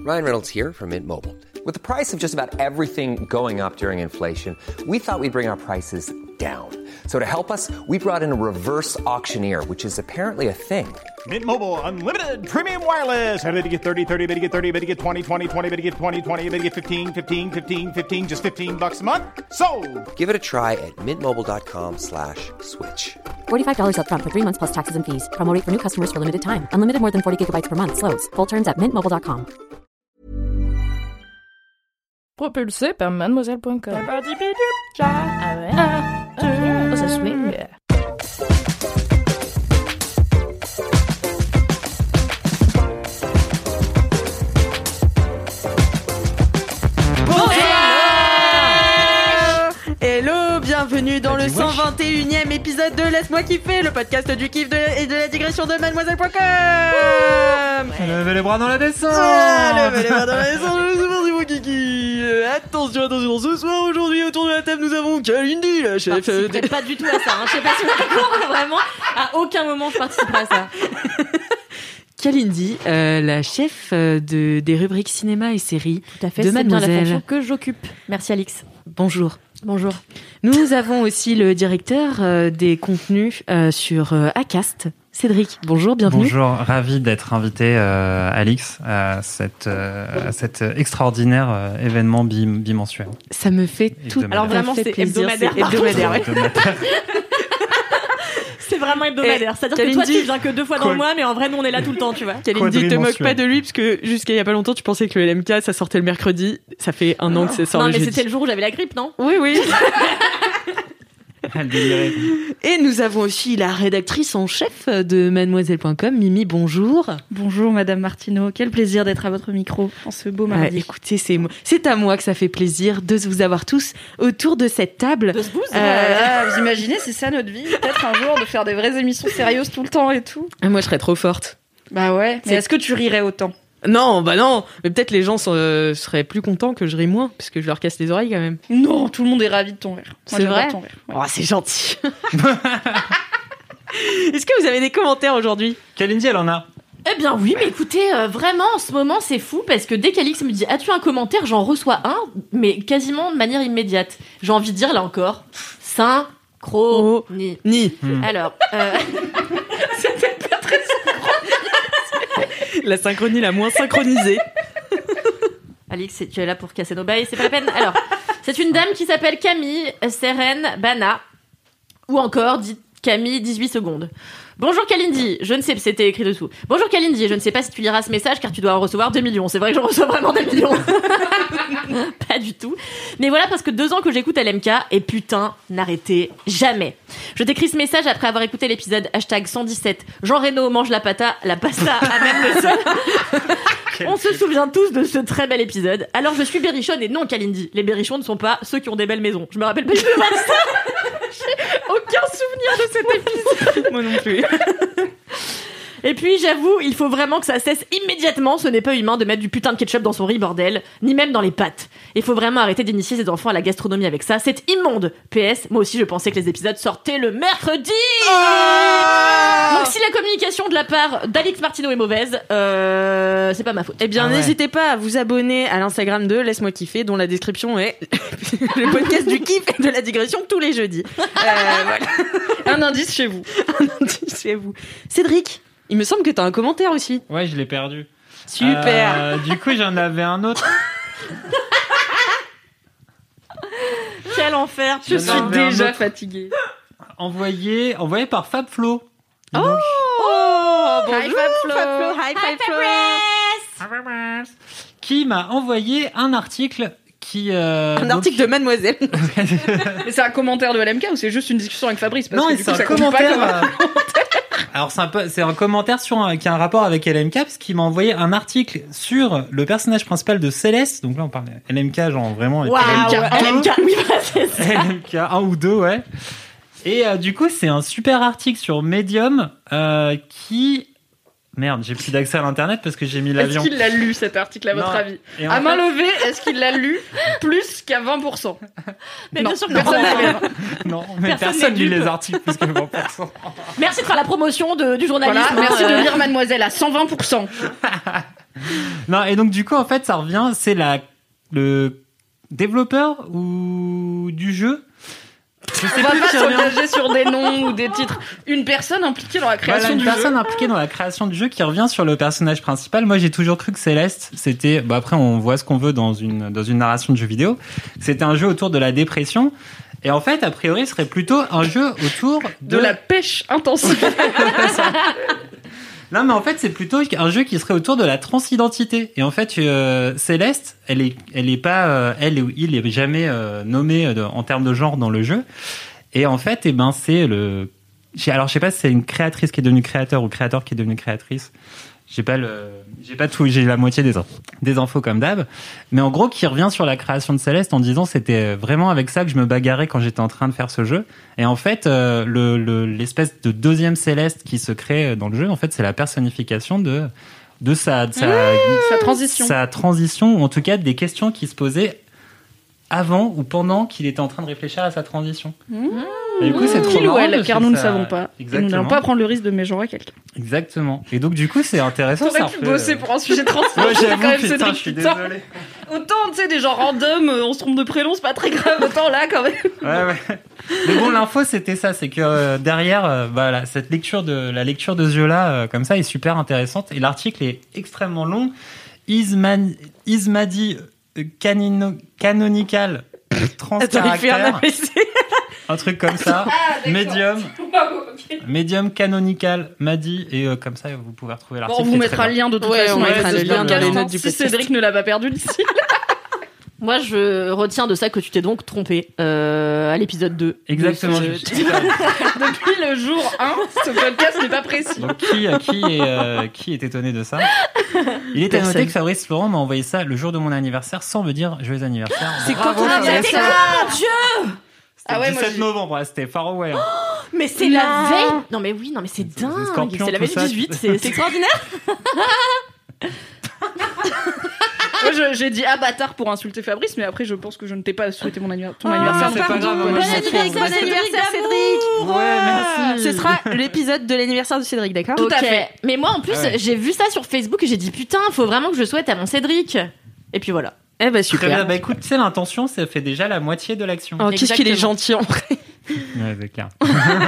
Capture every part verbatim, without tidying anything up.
Ryan Reynolds here from Mint Mobile. With the price of just about everything going up during inflation, we thought we'd bring our prices down. So to help us, we brought in a reverse auctioneer, which is apparently a thing. Mint Mobile Unlimited Premium Wireless. How to get thirty, thirty, how to get thirty, how to get twenty, twenty, twenty, how to get twenty, twenty, how to get fifteen, fifteen, fifteen, fifteen, just fifteen bucks a month? Sold! Give it a try at mintmobile.com slash switch. forty-five dollars up front for three months plus taxes and fees. Promo rate for new customers for limited time. Unlimited more than forty gigabytes per month. Slows full terms at mint mobile dot com. Propulsé par mademoiselle point com. Ah ouais. Ah, oh, ça swing. Hello, bienvenue dans le cent vingt et unième épisode de Laisse-moi kiffer, le podcast du kiff de, et de la digression de mademoiselle point com. Levez les bras dans la descente. Ah, levez les bras dans la descente, c'est parti mon kiki. Attention, attention, ce soir, aujourd'hui, autour de la table, nous avons Kalindi, la chef. Je participerai des... pas du tout à ça, hein. Je sais pas si vous êtes d'accord, vraiment, à aucun moment je participerai à ça. Kalindi, euh, la chef de, des rubriques cinéma et séries Tout à fait, de c'est bien la Mademoiselle. fonction que j'occupe. Merci Alix. Bonjour. Bonjour. Nous avons aussi le directeur euh, des contenus euh, sur euh, Acast, Cédric. Bonjour, bienvenue. Bonjour, ravi d'être invité, euh, Alix, à, cette, euh, à cet extraordinaire euh, événement bim- bimensuel. Ça me fait tout Hebdomadaire. Alors vraiment, fait c'est plaisir. hebdomadaire, C'est par hebdomadaire, ouais. Hebdomadaire. C'est vraiment hebdomadaire. Et C'est-à-dire que toi, Kalindi- tu viens que deux fois dans le mois, mais en vrai, nous, on est là tout le temps, tu vois. Kalindi, te moque Quadrimensuel. pas de lui, parce que jusqu'à il y a pas longtemps, tu pensais que le L M K, ça sortait le mercredi. Ça fait un an que ça sort Non, le mais jeudi. c'était le jour où j'avais la grippe, non? Oui, oui. Elle délirait. Et nous avons aussi la rédactrice en chef de mademoiselle point com, Mimi, bonjour. Bonjour Madame Martineau, quel plaisir d'être à votre micro en ce beau Ah, mardi. écoutez, c'est, moi- c'est à moi que ça fait plaisir de vous avoir tous autour de cette table. De ce boost. Euh, ah, vous imaginez, c'est ça notre vie, peut-être un jour de faire des vraies émissions sérieuses tout le temps et tout. Ah, moi, je serais trop forte. Bah ouais, mais C'est- est-ce que tu rirais autant? Non, bah non. Mais peut-être les gens sont- euh, seraient plus contents que je rie moins, parce que je leur casse les oreilles quand même. Non, tout le monde est ravi de ton rire. Moi, C'est j'adore vrai ton rire. Ouais. Oh, c'est gentil. Est-ce que vous avez des commentaires aujourd'hui? Kalindi, elle en a. Eh bien oui, mais écoutez, euh, vraiment, en ce moment, c'est fou, parce que dès qu'Alix me dit « As-tu un commentaire ?» J'en reçois un, mais quasiment de manière immédiate. J'ai envie de dire, là encore, synchronie. Ni. Alors, euh, La synchronie la moins synchronisée. Alix, tu es là pour casser nos bails, c'est pas la peine. Alors, c'est une dame qui s'appelle Camille Seren Bana, ou encore dit Camille dix-huit secondes. Bonjour Kalindi, je ne sais, c'était écrit dessous. Bonjour Kalindi, je ne sais pas si tu liras ce message car tu dois en recevoir deux millions. C'est vrai que j'en reçois vraiment des millions. Pas du tout. Mais voilà, parce que deux ans que j'écoute L M K et putain, n'arrêtez jamais. Je t'écris ce message après avoir écouté l'épisode hashtag cent dix-sept. Jean Reno mange la pata, la pasta à même le sol. On se souvient tous de ce très bel épisode. Alors je suis berrichonne et non Kalindi. Les berrichons ne sont pas ceux qui ont des belles maisons. Je me rappelle pas du tout de ça. J'ai aucun souvenir de cet épisode. Moi non plus. Et puis, j'avoue, il faut vraiment que ça cesse immédiatement. Ce n'est pas humain de mettre du putain de ketchup dans son riz, bordel. Ni même dans les pâtes. Il faut vraiment arrêter d'initier ses enfants à la gastronomie avec ça. C'est immonde. P S, moi aussi, je pensais que les épisodes sortaient le mercredi. Donc, si la communication de la part d'Alix Martineau est mauvaise, euh, c'est pas ma faute. Eh bien, Ah ouais. n'hésitez pas à vous abonner à l'Instagram de Laisse-moi kiffer, dont la description est le podcast du kiff et de la digression tous les jeudis. Euh, voilà. Un indice chez vous. Un indice chez vous. Cédric, il me semble que t'as un commentaire aussi. Ouais, je l'ai perdu. Super. Euh, du coup, j'en avais un autre. Quel enfer. Je J'en suis avais un déjà autre. fatiguée. Envoyé, envoyé par Fab Flo. Oh, bonjour, Hi, Fab Flo. Fab Flo. Hi, Fab Flo. Qui m'a envoyé un article qui... euh, Un donc- article de Mademoiselle. Mais c'est un commentaire de L M K ou c'est juste une discussion avec Fabrice? Parce Non, que et du c'est coup, un ça compte pas commentaire. comme un- euh, Alors c'est un peu, c'est un commentaire sur un, qui a un rapport avec L M K parce qu'il m'a envoyé un article sur le personnage principal de Céleste. Donc là on parle L M K genre vraiment Waouh. L M K L M K, oui, voilà, c'est ça. L M K un ou deux, ouais. Et euh, du coup c'est un super article sur Medium euh, qui Merde, j'ai plus d'accès à l'internet parce que j'ai mis Est-ce l'avion. qu'il l'a lu cet article à votre Non. avis? Et en À main fait- levée, est-ce qu'il l'a lu plus qu'à vingt pour cent? Mais Non, bien sûr que personne non. n'a lu. Non, mais Personne personne, n'est lit dupe. les articles plus que vingt pour cent. Merci de faire la promotion de, du journalisme. Voilà, merci Euh, de lire Mademoiselle à cent vingt pour cent. Non, et donc du coup, en fait, ça revient, c'est la le développeur ou du jeu. Je sais On va plus pas qui revient. s'engager sur des noms ou des titres. Une personne impliquée dans la création Voilà, une du personne jeu. impliquée dans la création du jeu qui revient sur le personnage principal. Moi, j'ai toujours cru que Céleste, c'était, bah après, on voit ce qu'on veut dans une, dans une narration de jeu vidéo. C'était un jeu autour de la dépression. Et en fait, a priori, ce serait plutôt un jeu autour de, De la pêche intensive. Non, mais en fait, c'est plutôt un jeu qui serait autour de la transidentité. Et en fait, euh, Céleste, elle est, elle est pas, euh, elle ou il est jamais euh, nommé euh, en termes de genre dans le jeu. Et en fait, eh ben, c'est le. j'ai- Alors, je sais pas si c'est une créatrice qui est devenue créateur ou créateur qui est devenue créatrice. J'ai pas le, j'ai pas tout, j'ai la moitié des, des infos comme d'hab. Mais en gros, qui revient sur la création de Céleste en disant c'était vraiment avec ça que je me bagarrais quand j'étais en train de faire ce jeu. Et en fait, euh, le, le, l'espèce de deuxième Céleste qui se crée dans le jeu, en fait, c'est la personnification de, de sa, de sa, Sa transition. sa transition, ou en tout cas des questions qui se posaient avant ou pendant qu'il était en train de réfléchir à sa transition. Et du coup, c'est trop Qu'il ou marrant elle, parce car que nous ne ça- savons pas. Et nous Exactement. n'allons pas prendre le risque de mégenrer quelqu'un. Exactement. Et donc, du coup, c'est intéressant. T'aurais ça pu refait, bosser euh, pour un sujet de transition. Ouais, c'est j'avoue, quand même putain, Cédric, je suis putain. désolé. Autant, tu sais, des gens random, euh, on se trompe de prénom, c'est pas très grave. Autant là, quand même. Ouais, ouais. Mais bon, l'info, c'était ça. C'est que euh, derrière, euh, voilà, cette lecture de, la lecture de ce jeu-là, euh, comme ça, est super intéressante. Et l'article est extrêmement long. Isman, Ismadi euh, canino, Canonical trans Attends, il fait un caractère, A V C. un truc comme ça. Medium, Medium Canonical Madi. Et euh, comme ça, vous pouvez retrouver Bon, l'article. on vous c'est mettra très le bien. lien de toute Ouais, façon. on mettra ouais, le c'est lien bien dans les calme, notes du si podcast. Cédric ne l'a pas perdu d'ici. Moi, je retiens de ça que tu t'es donc trompé euh, à l'épisode deux. Exactement. De je- ce- Depuis le jour un, ce podcast n'est pas précis. Donc qui, euh, qui, est, euh, qui est étonné de ça? Il est à Personne. noter que Fabrice Florent m'a envoyé ça le jour de mon anniversaire sans me dire joyeux anniversaire. C'est Bravo, quand ton Fabrice. anniversaire? Mon Dieu C'était Ah ouais, le moi, dix-sept j'ai- novembre, ouais, c'était far away. hein. Mais c'est Non. la veille. Non mais oui, non mais c'est des dingue. scorpions, C'est la tout veille ça. du dix-huit, c'est c'est extraordinaire. Moi, je- j'ai dit ah bâtard pour insulter Fabrice, mais après, je pense que je ne t'ai pas souhaité mon anniversaire. Ton Ah, anniversaire, c'est donc pas je- grave, Bon moi, je m'en anniversaire, fous. bon anniversaire, Cédric. Ouais, merci. Ce sera l'épisode de l'anniversaire de Cédric, d'accord? Tout à Ok. fait. Mais moi en plus, Ah ouais. j'ai vu ça sur Facebook et j'ai dit putain, faut vraiment que je souhaite à mon Cédric. Et puis voilà. Eh ben Très bien. super. Bah écoute, tu sais, l'intention, ça fait déjà la moitié de l'action. Oh, qu'est-ce qu'il est Exactement. gentil en vrai. Ouais, c'est clair.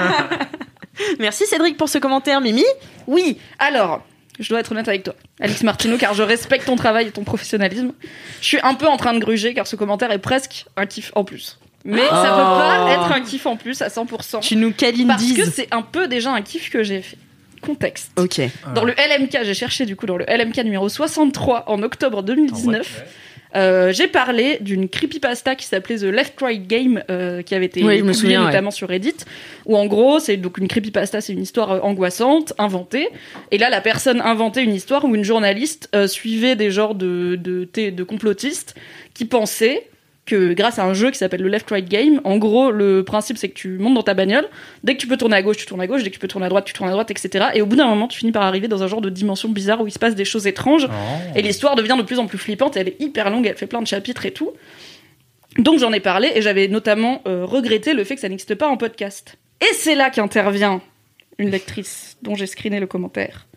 Merci Cédric pour ce commentaire, Mimi. Oui, alors, je dois être honnête avec toi, Alix Martineau, car je respecte ton travail et ton professionnalisme. Je suis un peu en train de gruger, car ce commentaire est presque un kiff en plus. Mais ça peut pas être un kiff en plus à cent pour cent. Tu nous Parce que câlines c'est un peu déjà un kiff que j'ai fait. Contexte. Ok. Dans le L M K, j'ai cherché du coup dans le L M K numéro soixante-trois en octobre deux mille dix-neuf. Ah ouais. Euh, j'ai parlé d'une creepypasta qui s'appelait The Left Right Game, euh, qui avait été Oui, je me publiée souviens, notamment sur Reddit, où en gros, c'est donc une creepypasta, c'est une histoire euh, angoissante, inventée. Et là, la personne inventait une histoire où une journaliste euh, suivait des genres de, de, de, de complotistes qui pensaient que grâce à un jeu qui s'appelle le Left Right Game, en gros, le principe c'est que tu montes dans ta bagnole, dès que tu peux tourner à gauche, tu tournes à gauche, dès que tu peux tourner à droite, tu tournes à droite, et cetera. Et au bout d'un moment, tu finis par arriver dans un genre de dimension bizarre où il se passe des choses étranges. Oh. Et l'histoire devient de plus en plus flippante, et elle est hyper longue, elle fait plein de chapitres et tout. Donc j'en ai parlé, et j'avais notamment euh, regretté le fait que ça n'existe pas en podcast. Et c'est là qu'intervient une lectrice dont j'ai screené le commentaire,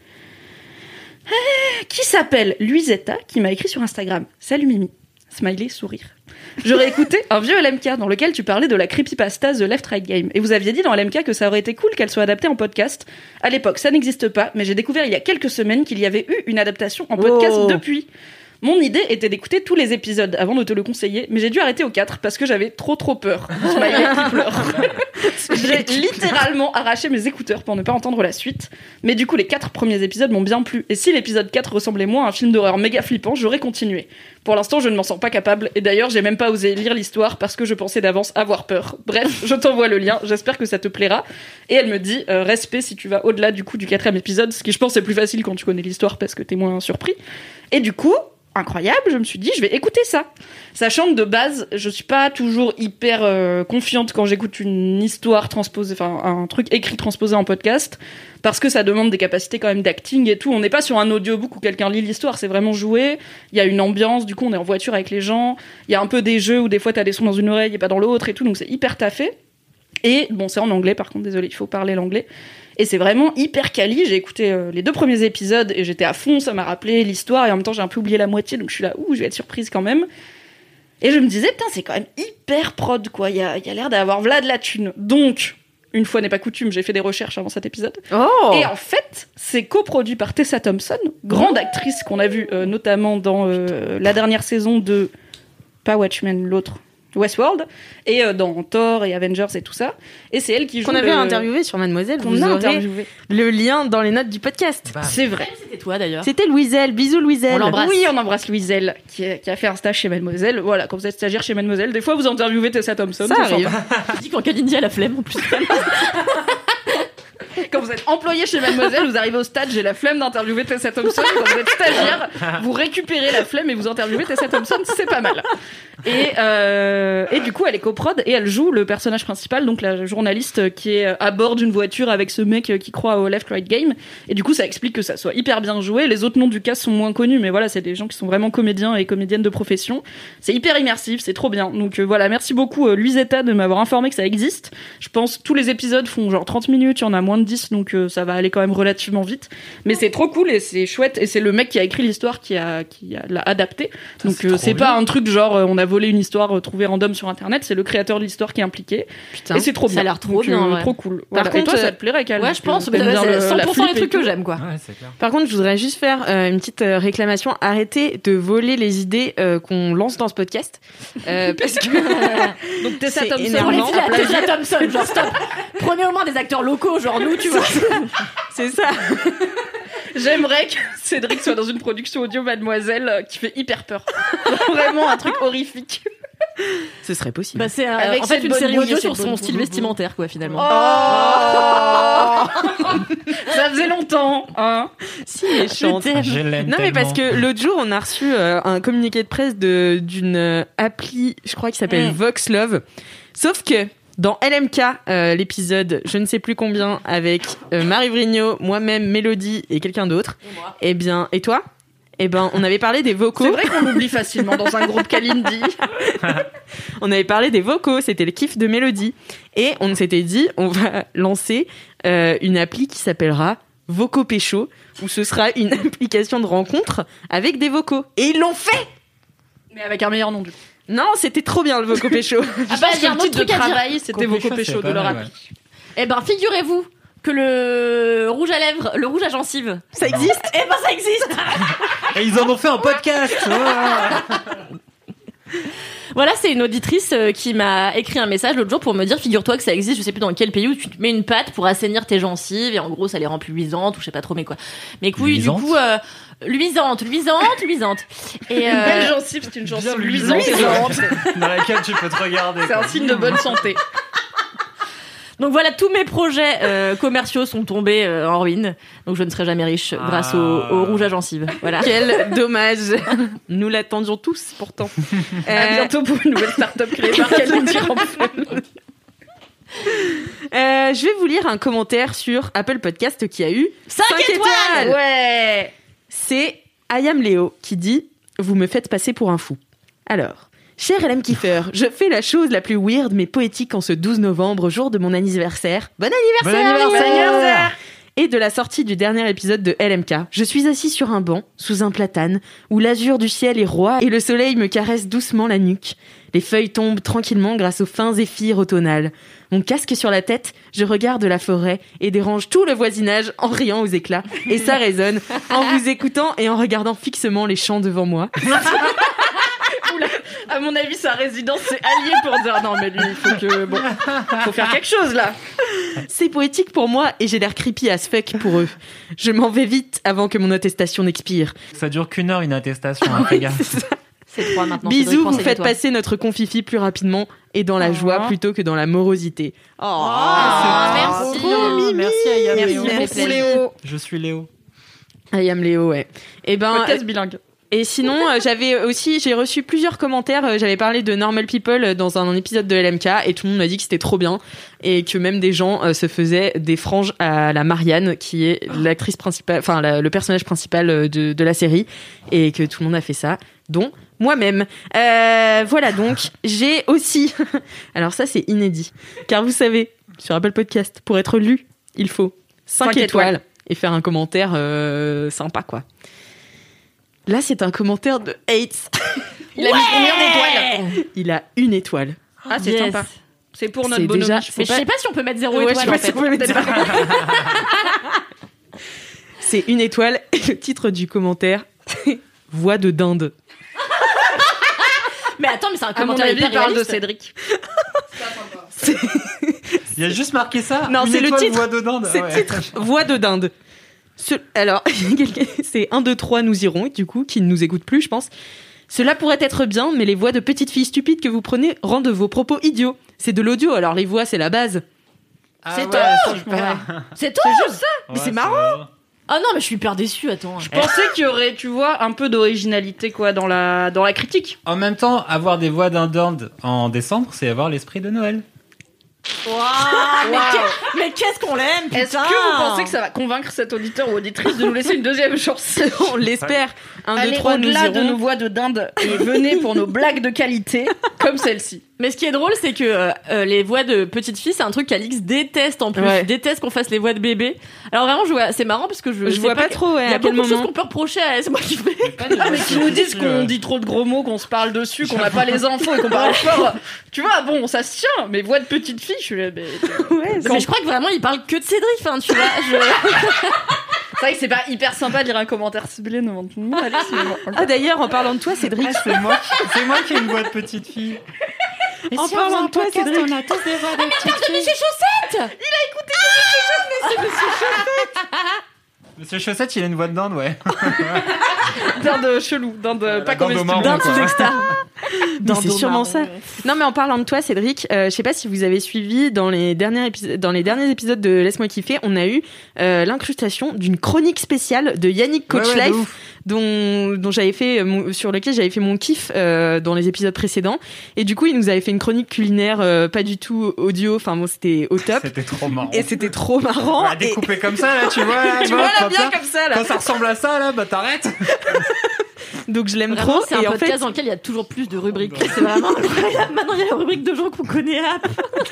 Ah, qui s'appelle Luisetta, qui m'a écrit sur Instagram. Salut Mimi. Smiley, sourire. J'aurais écouté un vieux L M K dans lequel tu parlais de la creepypasta The Left Right Game. Et vous aviez dit dans L M K que ça aurait été cool qu'elle soit adaptée en podcast. À l'époque, ça n'existe pas, mais j'ai découvert il y a quelques semaines qu'il y avait eu une adaptation en podcast Oh. depuis. Mon idée était d'écouter tous les épisodes avant de te le conseiller, mais j'ai dû arrêter au quatre parce que j'avais trop trop peur. Smiley qui pleure. J'ai littéralement arraché mes écouteurs pour ne pas entendre la suite. Mais du coup, les quatre premiers épisodes m'ont bien plu. Et si l'épisode quatre ressemblait moins à un film d'horreur méga flippant, j'aurais continué. Pour l'instant, je ne m'en sens pas capable. Et d'ailleurs, j'ai même pas osé lire l'histoire parce que je pensais d'avance avoir peur. Bref, je t'envoie le lien. J'espère que ça te plaira. Et elle me dit, euh, respect si tu vas au-delà du coup du quatrième épisode. Ce qui, je pense, est plus facile quand tu connais l'histoire parce que t'es moins surpris. Et du coup, incroyable, je me suis dit, je vais écouter ça. Sachant que de base, je suis pas toujours hyper euh, confiante quand j'écoute une histoire transposée, enfin un truc écrit transposé en podcast, parce que ça demande des capacités quand même d'acting et tout. On n'est pas sur un audiobook où quelqu'un lit l'histoire, c'est vraiment joué. Il y a une ambiance, du coup on est en voiture avec les gens. Il y a un peu des jeux où des fois t'as des sons dans une oreille et pas dans l'autre et tout, donc c'est hyper taffé. Et bon, c'est en anglais par contre, désolé, il faut parler l'anglais. Et c'est vraiment hyper quali. J'ai écouté euh, les deux premiers épisodes et j'étais à fond, ça m'a rappelé l'histoire et en même temps j'ai un peu oublié la moitié, donc je suis là, ouh, je vais être surprise quand même. Et je me disais, putain, c'est quand même hyper prod, quoi. Il y a, il y a l'air d'avoir Vlad de la thune. Donc, une fois n'est pas coutume, j'ai fait des recherches avant cet épisode. Oh. Et en fait, c'est coproduit par Tessa Thompson, grande actrice qu'on a vue euh, notamment dans euh, la dernière saison de... Pas Watchmen, l'autre. Westworld, et euh, dans Thor et Avengers et tout ça. Et c'est elle qui joue Qu'on avait le... interviewé sur Mademoiselle. Qu'on Vous a aurez interviewé. le lien dans les notes du podcast. Bah. C'est vrai. C'était toi d'ailleurs. C'était Louiselle. Bisous Louiselle. On l'embrasse. Oui, on embrasse Louiselle, qui, est- qui a fait un stage chez Mademoiselle. Voilà, quand vous êtes stagiaire chez Mademoiselle, des fois vous interviewez Tessa Thompson. Ça c'est arrive. sympa. Je dis quand Kalindi a la flemme en plus. Quand vous êtes employé chez Mademoiselle, vous arrivez au stade, j'ai la flemme d'interviewer Tessa Thompson. Quand vous êtes stagiaire, vous récupérez la flemme et vous interviewez Tessa Thompson, c'est pas mal. Et, euh, et du coup, elle est coprod et elle joue le personnage principal, donc la journaliste qui est à bord d'une voiture avec ce mec qui croit au left-right game. Et du coup, ça explique que ça soit hyper bien joué. Les autres noms du cast sont moins connus, mais voilà, c'est des gens qui sont vraiment comédiens et comédiennes de profession. C'est hyper immersif, c'est trop bien. Donc euh, voilà, merci beaucoup euh, Luisetta de m'avoir informé que ça existe. Je pense que tous les épisodes font genre trente minutes, il y en a moins de dix, donc euh, ça va aller quand même relativement vite. Mais c'est trop cool et c'est chouette. Et c'est le mec qui a écrit l'histoire qui a qui a, l'a adapté. Donc c'est euh, trop c'est bien. pas un truc genre euh, on a volé une histoire euh, trouvée random sur internet, c'est le créateur de l'histoire qui est impliqué. Putain. Et c'est trop ça bien. a l'air trop Donc, bien, euh, ouais. trop cool. Par Voilà. contre, et toi, euh, ça te plairait, Cal? Ouais, je pense. T'aimes C'est bien le- la cent pour cent les flip et trucs que tout. j'aime, quoi. Ouais, c'est clair. Par contre, je voudrais juste faire euh, une petite euh, réclamation. Arrêtez de voler les idées euh, qu'on lance dans ce podcast. Euh, parce que Donc Tessa C'est Thompson, énervant. On les non, file à à plagier. Tessa Thompson, genre stop. Prenez au moins des acteurs locaux, genre nous, tu vois. c'est ça. J'aimerais que Cédric soit dans une production audio Mademoiselle euh, qui fait hyper peur. Vraiment un truc horrifique. Ce serait possible. Bah, c'est euh, Avec en fait cette une bonne série bouille audio et sur cette son bonne style bouille. vestimentaire, quoi, finalement. Oh Ça faisait longtemps, hein. si méchante. Je t'aime. Je l'aime Non mais parce tellement. que l'autre jour on a reçu euh, un communiqué de presse de d'une euh, appli, je crois qui s'appelle Mm. Voxlove. Sauf que dans L M K, euh, l'épisode je ne sais plus combien avec euh, Marie Vrigno, moi-même, Mélodie et quelqu'un d'autre. Eh bien, et toi ? Eh ben, on avait parlé des vocaux. C'est vrai qu'on oublie facilement dans un groupe Kalindi. On avait parlé des vocaux, c'était le kiff de Mélodie. Et on s'était dit, on va lancer euh, une appli qui s'appellera Vocaux Pécho, où ce sera une application de rencontre avec des vocaux. Et ils l'ont fait. Mais avec un meilleur nom du coup. Non, c'était trop bien le Vocaux Pécho. Ah bah, il y a un le autre titre de truc à dire. travail, c'était Copécho, Vocaux Pécho c'est de pas leur mal, appli. Eh ben, figurez-vous que le rouge à lèvres, le rouge à gencive, Ça existe. eh ben, ça existe. Et ils en ont fait un podcast. Voilà, c'est une auditrice euh, qui m'a écrit un message l'autre jour pour me dire, figure-toi que ça existe, je sais plus dans quel pays, où tu te mets une pâte pour assainir tes gencives et en gros ça les rend plus luisantes ou je sais pas trop mais quoi. Mais oui, du Luisantes coup, euh, luisante, luisante, luisante. Et Une belle euh, gencive, c'est une gencive Bien luisante et luisante. lente. Dans laquelle tu peux te regarder. C'est un signe de bonne santé. donc voilà, tous mes projets euh, commerciaux sont tombés euh, en ruine. Donc je ne serai jamais riche Ah. grâce au, au rouge à gencives. Voilà. Quel dommage. Nous l'attendions tous pourtant. À Euh, bientôt pour une nouvelle start-up créée par Kalindi Rampel. euh, je vais vous lire un commentaire sur Apple Podcast qui a eu Cinq étoiles. Ouais. C'est Ayam Léo qui dit « Vous me faites passer pour un fou ». Alors, cher L M Kiefer, je fais la chose la plus weird mais poétique en ce douze novembre, jour de mon anniversaire. Bon Bon anniversaire, anniversaire. Et de la sortie du dernier épisode de L M K. Je suis assis sur un banc, sous un platane, où l'azur du ciel est roi et le soleil me caresse doucement la nuque. Les feuilles tombent tranquillement grâce aux fins zéphyrs automnales. Mon casque sur la tête, je regarde la forêt et dérange tout le voisinage en riant aux éclats. Et ça résonne en vous écoutant et en regardant fixement les champs devant moi. Oula. À mon avis, sa résidence, c'est allié pour dire non, mais lui, il faut que. Bon, faut faire quelque chose là. C'est poétique pour moi et j'ai l'air creepy as fuck pour eux. Je m'en vais vite avant que mon attestation n'expire. Ça dure qu'une heure une attestation. Hein, fais gaffe. C'est ça. C'est trois maintenant. Bisous, Cédric, vous faites renseigne-toi. passer notre confifi plus rapidement et dans la Oh. joie plutôt que dans la morosité. Oh, Ah, merci. trop mimi. Merci Ayam Merci Léo. beaucoup, Léo. Je suis Léo. I am Léo, ouais. Et ben, Podcast bilingue. et sinon, euh, j'avais aussi, j'ai reçu plusieurs commentaires. euh, J'avais parlé de Normal People euh, dans un épisode de L M K et tout le monde m'a dit que c'était trop bien et que même des gens euh, se faisaient des franges à la Marianne, qui est l'actrice principale, enfin la- le personnage principal euh, de, de la série, et que tout le monde a fait ça, dont moi-même. Euh, voilà, donc j'ai aussi. Alors ça, c'est inédit, car vous savez, sur Apple Podcast, pour être lu, il faut cinq Cinq étoiles. étoiles. Et faire un commentaire euh, sympa, quoi. Là, c'est un commentaire de Hates. Il a mis combien d'étoiles? Il a une étoile. Ah, c'est Yes. sympa. C'est pour notre C'est bonhomme. déjà- Mais Faut je sais pas si on peut mettre zéro Ouais, je étoile, sais en pas si fait. on peut mettre zéro. C'est une étoile. Et le titre du commentaire, c'est Voix de dinde. Mais attends, mais c'est un À mon commentaire avis, hyper il parle de réaliste. Cédric. Il y a juste marqué ça. Non, une c'est le étoile, titre. voix de dinde. C'est Ah le ouais. titre. Voix de dinde. Ce- Alors, quelqu'un- c'est un, deux, trois, nous irons, du coup, qui ne nous écoute plus, je pense. Cela pourrait être bien, mais les voix de petites filles stupides que vous prenez rendent vos propos idiots. C'est de l'audio, alors les voix, c'est la base. Ah C'est ouais, tout. super. C'est tout. C'est juste ça. Ouais, c'est marrant. Ah non, mais je suis hyper déçue, attends. Je pensais qu'il y aurait, tu vois, un peu d'originalité quoi dans la dans la critique. En même temps, avoir des voix d'un dinde en décembre, c'est avoir l'esprit de Noël. Waouh, mais Waouh. qu'est- mais qu'est-ce qu'on l'aime, putain. Est-ce que vous pensez que ça va convaincre cet auditeur ou auditrice de nous laisser une deuxième chance? On l'espère. Un, deux, Allez trois, nous au-delà de irons. nos voix de dinde et venez pour nos blagues de qualité comme celle-ci. Mais ce qui est drôle, c'est que euh, euh, les voix de petites filles, c'est un truc qu'Alix déteste en plus. Ouais. Il déteste qu'on fasse les voix de bébés. Alors vraiment, je vois, c'est marrant parce que je, Je sais vois pas que- trop, ouais, Il y a à quel beaucoup de choses moment. qu'on peut reprocher à c'est moi qui fais. Ah mais qui nous disent qu'on dit trop de gros mots, qu'on se parle dessus, qu'on n'a pas les infos et qu'on parle fort. Tu vois, bon, ça se tient, mais voix de petite fille, je suis là, mais... Ouais, Mais je crois que vraiment, il parle que de Cédric, enfin, tu vois. Je... C'est vrai que c'est pas hyper sympa de lire un commentaire ciblé devant tout le monde. Allez, c'est bon. Ah d'ailleurs, en parlant de toi, Cédric, C'est moi, qui- c'est moi qui ai une voix de petite fille. en parlant de toi, Cédric, On a tous des voix de petite fille. Monsieur Chaussette. Monsieur Chaussette, il a une voix de dinde, ouais. Dinde chelou, dinde pas dinde comestible. au marron, Dinde quoi. sous extra. Mais c'est sûrement ça. Non, mais en parlant de toi, Cédric, euh, je sais pas si vous avez suivi dans les derniers épisodes, dans les derniers épisodes de Laisse-moi kiffer, on a eu euh, l'incrustation d'une chronique spéciale de Yannick Coach Ouais, ouais, de Life, ouf. dont dont j'avais fait mon- sur lequel j'avais fait mon kiff euh, dans les épisodes précédents. Et du coup, il nous avait fait une chronique culinaire, euh, pas du tout audio. Enfin, bon, c'était au top. C'était trop marrant. Et c'était trop marrant. Ouais, découpé comme ça, là, tu vois. Là, Et tu vois là hop, bien hop, comme ça là. Quand ça ressemble à ça, là, bah t'arrêtes. Donc je l'aime Vraiment, trop. c'est un Et en podcast fait, dans lequel il y a toujours plus de rubriques. C'est vraiment incroyable. Maintenant, il y a la rubrique de gens qu'on connaît. Hop.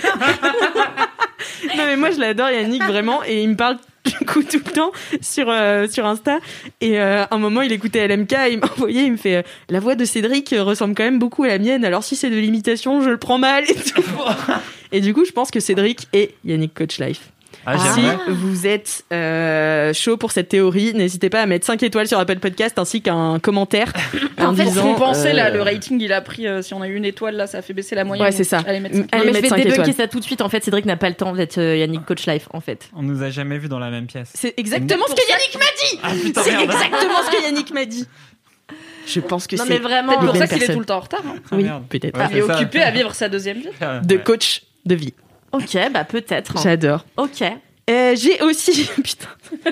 non mais moi je l'adore Yannick vraiment et il me parle du coup tout le temps sur euh, sur Insta et euh, un moment il écoutait L M K et il m'a envoyé il me fait euh, la voix de Cédric euh, ressemble quand même beaucoup à la mienne alors si c'est de l'imitation je le prends mal et tout. Et du coup je pense que Cédric est Yannick Coach Life. Ah, Si j'aimerais. vous êtes euh, chaud pour cette théorie, n'hésitez pas à mettre cinq étoiles sur Apple Podcast ainsi qu'un commentaire en En fait, disant on pensait là, euh, le rating il a pris, euh, si on a eu une étoile là, ça a fait baisser la moyenne. Ouais, c'est ça. Allez, mettre cinq. Allez Non, mais je mettre vais cinq débunker étoiles. ça tout de suite. En fait, Cédric n'a pas le temps d'être euh, Yannick Coach Life, en fait. On nous a jamais vus dans la même pièce. C'est exactement ce que Yannick m'a dit. Ah putain, C'est merde. exactement ce que Yannick m'a dit. Je pense que Non, c'est mais vraiment, peut-être C'est pour les ça bonnes qu'il est personnes. tout le temps en retard. hein. Ah, Oui, merde. peut-être. Ouais, Il est c'est ça. occupé à vivre sa deuxième vie. De Ouais. coach de vie. Ok, bah peut-être. J'adore. Ok. Euh, j'ai aussi, putain,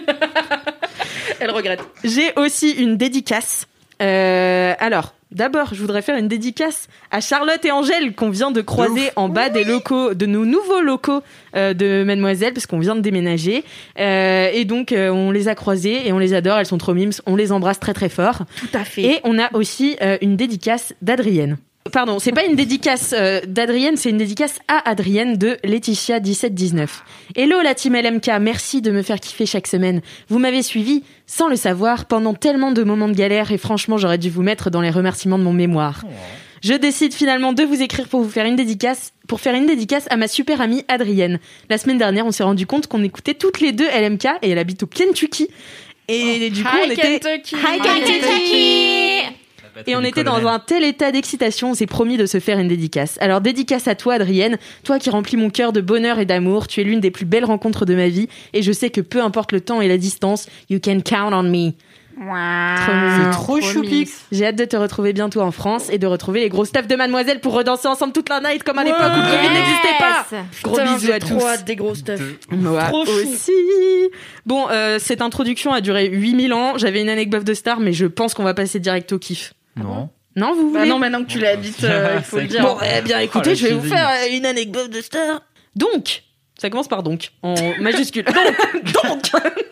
Elle regrette. j'ai aussi une dédicace. Euh, alors, d'abord, je voudrais faire une dédicace à Charlotte et Angèle qu'on vient de croiser en bas des locaux, de nos nouveaux locaux euh, de Mademoiselle, parce qu'on vient de déménager. Euh, et donc, euh, on les a croisées et on les adore. Elles sont trop mimes. On les embrasse très très fort. Tout à fait. Et on a aussi euh, une dédicace d'Adrienne. Pardon, c'est pas une dédicace euh, d'Adrienne, c'est une dédicace à Adrienne de Laetitia dix-sept dix-neuf. Hello la team L M K, merci de me faire kiffer chaque semaine. Vous m'avez suivi, sans le savoir, pendant tellement de moments de galère et franchement j'aurais dû vous mettre dans les remerciements de mon mémoire. Je décide finalement de vous écrire pour vous faire une dédicace, pour faire une dédicace à ma super amie Adrienne. La semaine dernière, on s'est rendu compte qu'on écoutait toutes les deux L M K et elle habite au Kentucky. Et du coup, on était Kentucky. Hi, Kentucky. Et on était dans un tel état d'excitation, on s'est promis de se faire une dédicace. Alors dédicace à toi Adrienne, toi qui remplis mon cœur de bonheur et d'amour, tu es l'une des plus belles rencontres de ma vie et je sais que peu importe le temps et la distance, you can count on me. Trop mignon. C'est trop choupix. J'ai hâte de te retrouver bientôt en France et de retrouver les gros stuff de Mademoiselle pour redanser ensemble toute la night comme à l'époque où le Covid n'existait pas. Gros Putain, bisous j'ai à trop tous. hâte des gros stuff. Moi Trop chou. aussi. Bon, euh, cette introduction a duré huit mille ans. J'avais une anecdote de star, mais je pense qu'on va passer direct au kiff. Non. Non, vous voulez Bah non, maintenant que tu l'as dit, euh, il faut le dire. Bon, eh bien, écoutez, Oh, le je vais vous teasing. faire euh, une anecdote de star. Donc, ça commence par donc, en majuscule. Donc, donc.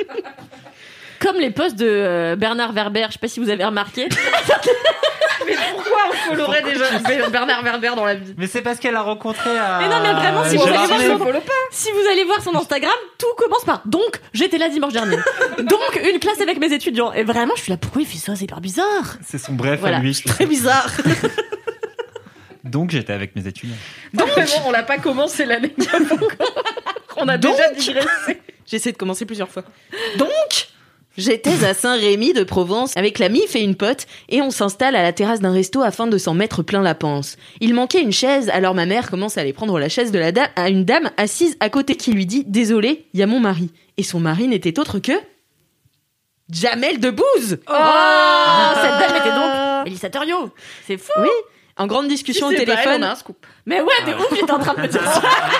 Comme les posts de euh, Bernard Werber, je sais pas si vous avez remarqué. Mais pourquoi on followerait des gens je... Bernard Werber dans la vie. Mais c'est parce qu'elle a rencontré à... Mais non, mais vraiment, si vous, Gérard allez voir May. son... si vous allez voir son Instagram, tout commence par « Donc, j'étais là dimanche dernier. Donc, une classe avec mes étudiants. » Et vraiment, je suis là, pourquoi il fait ça? C'est hyper bizarre. C'est son bref Voilà, à lui. c'est très bizarre. Donc, j'étais avec mes étudiants. Donc, vraiment, on l'a pas commencé l'anecdote encore. On a Donc, déjà digressé. J'essaie de commencer plusieurs fois. Donc, j'étais à Saint-Rémy de Provence avec la mif et une pote et on s'installe à la terrasse d'un resto afin de s'en mettre plein la panse. Il manquait une chaise, alors ma mère commence à aller prendre la chaise de la dame à une dame assise à côté qui lui dit « Désolé, il y a mon mari ». Et son mari n'était autre que... Jamel Debbouze. Oh, ah, cette dame était donc Mélissa Thériault. C'est fou. Oui, en grande discussion au Si c'est pas elle, téléphone... on a un scoop. Mais ouais, t'es ouf, j'étais en train de me dire ça.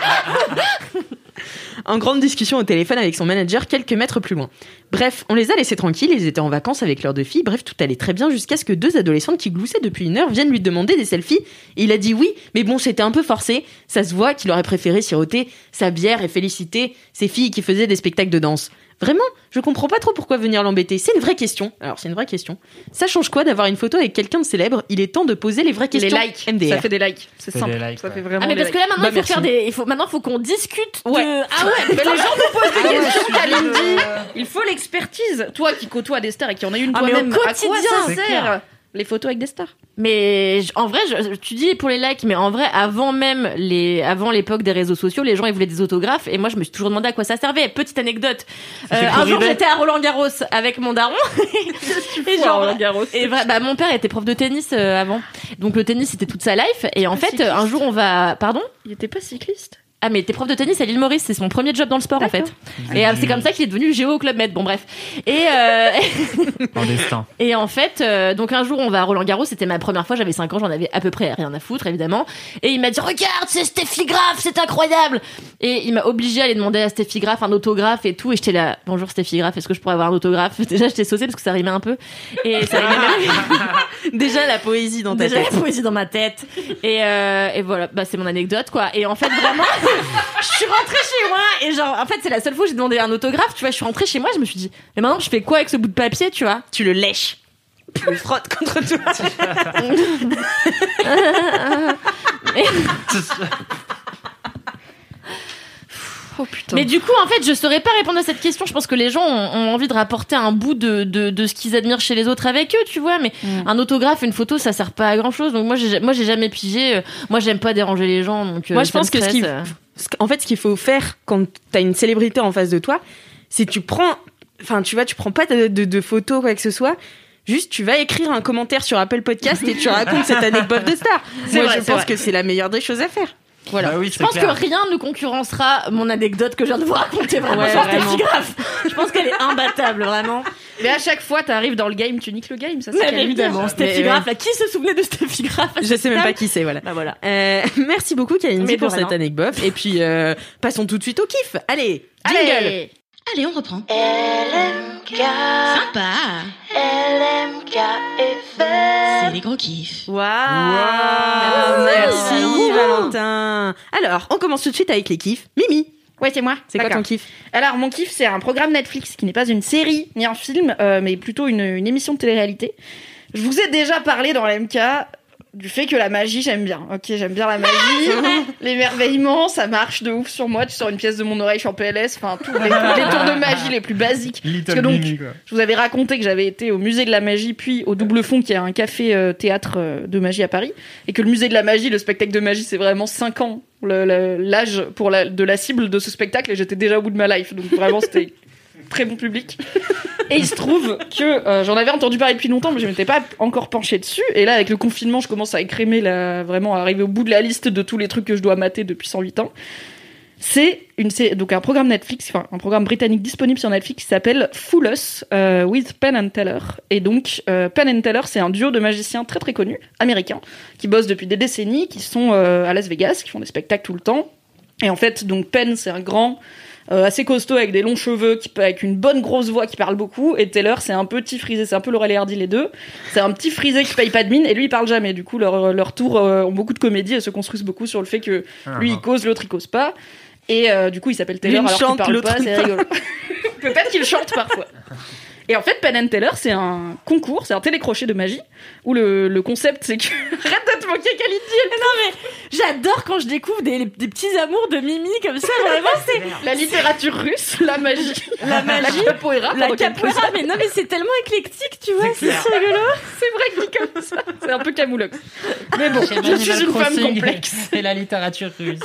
En grande discussion au téléphone avec son manager quelques mètres plus loin. Bref, on les a laissés tranquilles, ils étaient en vacances avec leurs deux filles, bref, tout allait très bien jusqu'à ce que deux adolescentes qui gloussaient depuis une heure viennent lui demander des selfies. Et il a dit oui, mais bon, c'était un peu forcé. Ça se voit qu'il aurait préféré siroter sa bière et féliciter ses filles qui faisaient des spectacles de danse. Vraiment, je comprends pas trop pourquoi venir l'embêter. C'est une vraie question. Alors, c'est une vraie question. Ça change quoi d'avoir une photo avec quelqu'un de célèbre? Il est temps de poser les vraies Les questions. likes. M D R. Ça fait des likes. C'est C'est simple. des likes, ça ouais. fait vraiment Ah, mais des parce que likes. là, maintenant, Bah, il faut merci. faire des. Il faut... Maintenant, il faut qu'on discute de. Ouais. Ah ouais, Mais les gens nous posent des Ah ouais, questions, je suis Kalindi. désolé. Il faut l'expertise. Toi qui côtoies des stars et qui en a une Ah, mais toi-même, au à quoi quotidien, ça c'est sert clair. les photos avec des stars? Mais je- en vrai, je- tu dis pour les likes, mais en vrai, avant même les, avant l'époque des réseaux sociaux, les gens ils voulaient des autographes et moi je me suis toujours demandé à quoi ça servait. Petite anecdote, euh, fait un pour jour Ribet. j'étais à Roland Garros avec mon daron et Fou, genre Roland Garros. et vrai, bah mon père était prof de tennis euh, avant, donc le tennis c'était toute sa life et en fait cycliste. un jour on va, pardon. Il était pas cycliste? Ah mais t'es prof de tennis à l'île Maurice, c'est son premier job dans le sport en fait. Et euh, c'est comme ça qu'il est devenu géo au Club Med. Bon bref. Et euh, En destin. et en fait, euh, donc un jour on va à Roland Garros, c'était ma première fois, j'avais cinq ans, j'en avais à peu près rien à foutre évidemment. Et il m'a dit regarde, c'est Steffi Graf, c'est incroyable. Et il m'a obligé à aller demander à Steffi Graf un autographe et tout. Et j'étais là, bonjour Steffi Graf, est-ce que je pourrais avoir un autographe? Déjà j'étais saucée parce que ça rimait un peu. Et ça rimait même. Déjà la poésie dans ta Déjà tête. la poésie dans ma tête. Et, euh, et voilà, bah c'est mon anecdote quoi. Et en fait vraiment, je suis rentrée chez moi et genre en fait c'est la seule fois où j'ai demandé un autographe. Tu vois, je suis rentrée chez moi, je me suis dit mais maintenant je fais quoi avec ce bout de papier, tu vois? Tu le lèches. Tu le frottes contre toi. Oh putain. Mais du coup, en fait, je saurais pas répondre à cette question. Je pense que les gens ont, ont envie de rapporter un bout de, de, de ce qu'ils admirent chez les autres avec eux, tu vois. Mais Mm. un autographe, une photo, ça sert pas à grand chose. Donc moi, j'ai, moi, j'ai jamais pigé. Moi, j'aime pas déranger les gens. Donc euh, Moi, je ça me pense que ce stresse. qui, ce qu'- en fait, ce qu'il faut faire quand t'as une célébrité en face de toi, c'est tu prends, enfin, tu vois, tu prends pas de, de, de photos quoi que ce soit. Juste, tu vas écrire un commentaire sur Apple Podcast et tu racontes cette anecdote de star. C'est Moi, vrai, je c'est pense vrai. que c'est la meilleure des choses à faire. Voilà. Bah oui, Je pense que rien ne concurrencera mon anecdote que je viens de vous raconter vraiment Ouais, sur vraiment. Steffi Graf. Je pense qu'elle est imbattable, vraiment. Mais à chaque fois, t'arrives dans le game, tu niques le game, ça c'est Mais Kalindi. évidemment, Steffi Mais, Graf, là, qui se souvenait de Steffi Graf à Je cette sais même table pas qui c'est, voilà. Bah voilà. Euh, merci beaucoup, Kalindi, Mais de pour rien. cette anecdote. Et puis, euh, passons tout de suite au kiff. Allez, jingle. Allez. Allez, on reprend. L M K, Sympa. L M K F M. C'est les gros kiffs. Waouh, Wow. merci Valentin. Valentin. Alors, on commence tout de suite avec les kiffs. Mimi, Ouais, c'est moi. c'est quoi D'accord. ton kiff? Alors, mon kiff, c'est un programme Netflix qui n'est pas une série ni un film, euh, mais plutôt une, une émission de télé-réalité. Je vous ai déjà parlé dans l'M K du fait que la magie, j'aime bien. Ok, j'aime bien la magie. L'émerveillement, ça marche de ouf sur moi. Tu sors une pièce de mon oreille, je suis en P L S. Enfin, tous les, les tours de magie les plus basiques. Parce que Little donc, Mimi, quoi. je vous avais raconté que j'avais été au musée de la magie, puis au Double Fond, qui est un café euh, théâtre euh, de magie à Paris, et que le musée de la magie, le spectacle de magie, c'est vraiment cinq ans le- le- l'âge pour la, de la cible de ce spectacle, et j'étais déjà au bout de ma life, donc vraiment c'était très bon public. Et il se trouve que euh, j'en avais entendu parler depuis longtemps, mais je m'étais pas encore penchée dessus. Et là, avec le confinement, je commence à écrémer, la, vraiment à arriver au bout de la liste de tous les trucs que je dois mater depuis cent huit ans. C'est une, c'est donc un programme Netflix, enfin un programme britannique disponible sur Netflix qui s'appelle Fool Us euh, with Penn and Teller. Et donc euh, Penn and Teller, c'est un duo de magiciens très très connus, américains, qui bossent depuis des décennies, qui sont euh, à Las Vegas, qui font des spectacles tout le temps. Et en fait, donc Penn, c'est un grand, euh, assez costaud avec des longs cheveux, qui avec une bonne grosse voix, qui parle beaucoup. Et Taylor, c'est un petit frisé, c'est un peu Laurel et Hardy les deux. C'est un petit frisé qui paye pas de mine, et lui il parle jamais. Du coup, leur leur tour euh, ont beaucoup de comédie et se construisent beaucoup sur le fait que lui il cause, l'autre il cause pas. Et euh, du coup, il s'appelle Taylor L'une alors qu'il chante, parle l'autre pas, c'est parle rigolo. Peut-être qu'il chante parfois. Et en fait, Penn and Teller, c'est un concours, c'est un télécrochet de magie, où le, le concept, c'est que... Arrête de te moquer, Kalindi. Non, mais j'adore quand je découvre des, des petits amours de Mimi comme ça, vraiment, c'est... La littérature russe, la magie. La magie. La capoeira. La capoeira, mais non, mais c'est tellement éclectique, tu vois, c'est, c'est rigolo. C'est vrai que dit comme ça. C'est un peu camoulox. Mais bon, je suis une femme complexe. C'est la littérature russe.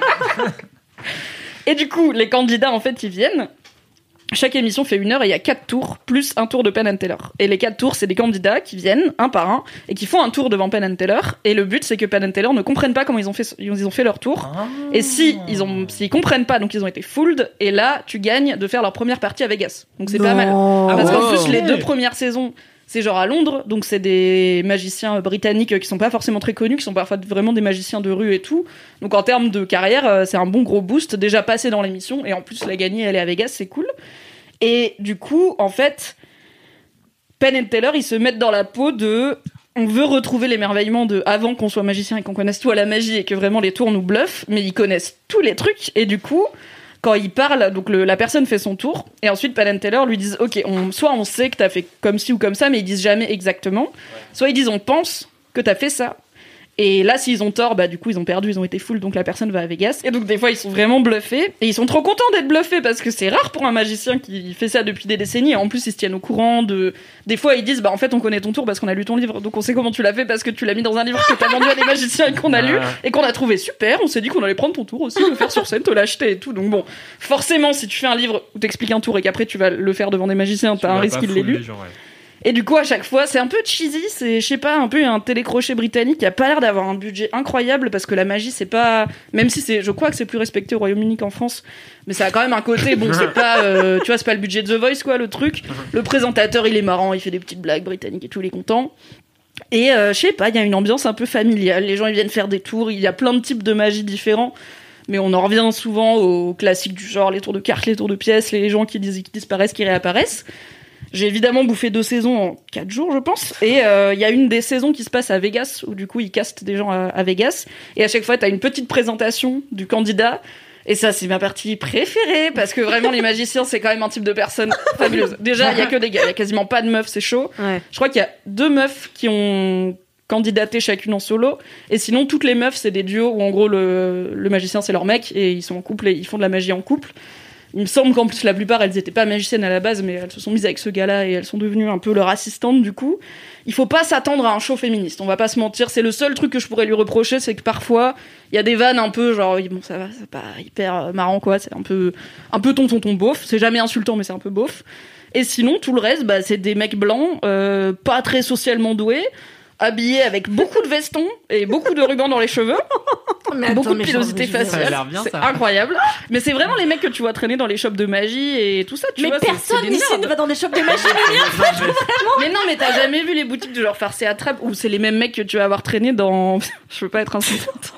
Et du coup, les candidats, en fait, ils viennent... Chaque émission fait une heure et il y a quatre tours, plus un tour de Penn and Teller. Et les quatre tours, c'est des candidats qui viennent, un par un, et qui font un tour devant Penn and Teller. Et le but, c'est que Penn and Teller ne comprennent pas comment ils ont fait, ils ont fait leur tour. Ah. Et si ils ont, s'ils comprennent pas, donc ils ont été fooled, et là, tu gagnes de faire leur première partie à Vegas. Donc c'est non. pas mal. Parce qu'en plus, les deux premières saisons, c'est genre à Londres, donc c'est des magiciens britanniques qui sont pas forcément très connus, qui sont parfois vraiment des magiciens de rue et tout. Donc en termes de carrière, c'est un bon gros boost, déjà passé dans l'émission, et en plus la gagner, elle est à Vegas, c'est cool. Et du coup, en fait, Penn and Teller, ils se mettent dans la peau de... On veut retrouver l'émerveillement de avant qu'on soit magicien et qu'on connaisse tout à la magie et que vraiment les tours nous bluffent, mais ils connaissent tous les trucs, et du coup... Quand il parle, donc le, la personne fait son tour, et ensuite Penn and Teller lui disent ok, on, soit on sait que t'as fait comme ci ou comme ça, mais ils disent jamais exactement, ouais. Soit ils disent on pense que t'as fait ça. Et là, s'ils ont tort, bah du coup ils ont perdu, ils ont été full, donc la personne va à Vegas. Et donc des fois ils sont vraiment bluffés, et ils sont trop contents d'être bluffés parce que c'est rare pour un magicien qui fait ça depuis des décennies. Et en plus ils se tiennent au courant de. Des fois ils disent bah en fait on connaît ton tour parce qu'on a lu ton livre, donc on sait comment tu l'as fait parce que tu l'as mis dans un livre que t'as vendu à des magiciens et qu'on a lu et qu'on a trouvé super. On s'est dit qu'on allait prendre ton tour aussi, le faire sur scène, te l'acheter et tout. Donc bon, forcément si tu fais un livre où t'expliques un tour et qu'après tu vas le faire devant des magiciens, t'as un risque qu'il l'ait lu. Et du coup, à chaque fois, c'est un peu cheesy, c'est, je sais pas, un peu un télécrochet britannique qui a pas l'air d'avoir un budget incroyable parce que la magie, c'est pas, même si c'est, je crois que c'est plus respecté au Royaume-Uni qu'en France, mais ça a quand même un côté, bon, c'est pas, euh, tu vois, c'est pas le budget de The Voice, quoi, le truc. Le présentateur, il est marrant, il fait des petites blagues britanniques et tout, il est content. Et, euh, je sais pas, il y a une ambiance un peu familiale, les gens, ils viennent faire des tours, il y a plein de types de magie différents. Mais on en revient souvent aux classiques du genre, les tours de cartes, les tours de pièces, les gens qui, dis- qui disparaissent, qui réapparaissent. J'ai évidemment bouffé deux saisons en quatre jours, je pense. Et il euh, y a une des saisons qui se passe à Vegas, où du coup, ils castent des gens à, à Vegas. Et à chaque fois, t'as une petite présentation du candidat. Et ça, c'est ma partie préférée, parce que vraiment, les magiciens, c'est quand même un type de personne fabuleuse. Déjà, il y a que des gars, il y a quasiment pas de meufs, c'est chaud. Ouais. Je crois qu'il y a deux meufs qui ont candidaté chacune en solo. Et sinon, toutes les meufs, c'est des duos où en gros, le, le magicien, c'est leur mec, et ils sont en couple, et ils font de la magie en couple. Il me semble qu'en plus, la plupart, elles étaient pas magiciennes à la base, mais elles se sont mises avec ce gars-là et elles sont devenues un peu leur assistante, du coup. Il faut pas s'attendre à un show féministe, on va pas se mentir. C'est le seul truc que je pourrais lui reprocher, c'est que parfois, il y a des vannes un peu genre, bon, ça va, c'est pas hyper marrant, quoi. C'est un peu, un peu ton, ton, ton beauf. C'est jamais insultant, mais c'est un peu beauf. Et sinon, tout le reste, bah, c'est des mecs blancs, euh, pas très socialement doués, habillés avec beaucoup de vestons et beaucoup de rubans dans les cheveux. Mais beaucoup attends, de pilosité faciale. C'est ça. Incroyable. Mais c'est vraiment les mecs que tu vois traîner dans les shops de magie et tout ça. Tu mais vois, personne c'est, c'est ici ne va dans des shops de magie. mais, vraiment. mais non, mais t'as jamais vu les boutiques de genre farce et attrape où c'est les mêmes mecs que tu vas avoir traîné dans. Je veux pas être insultante.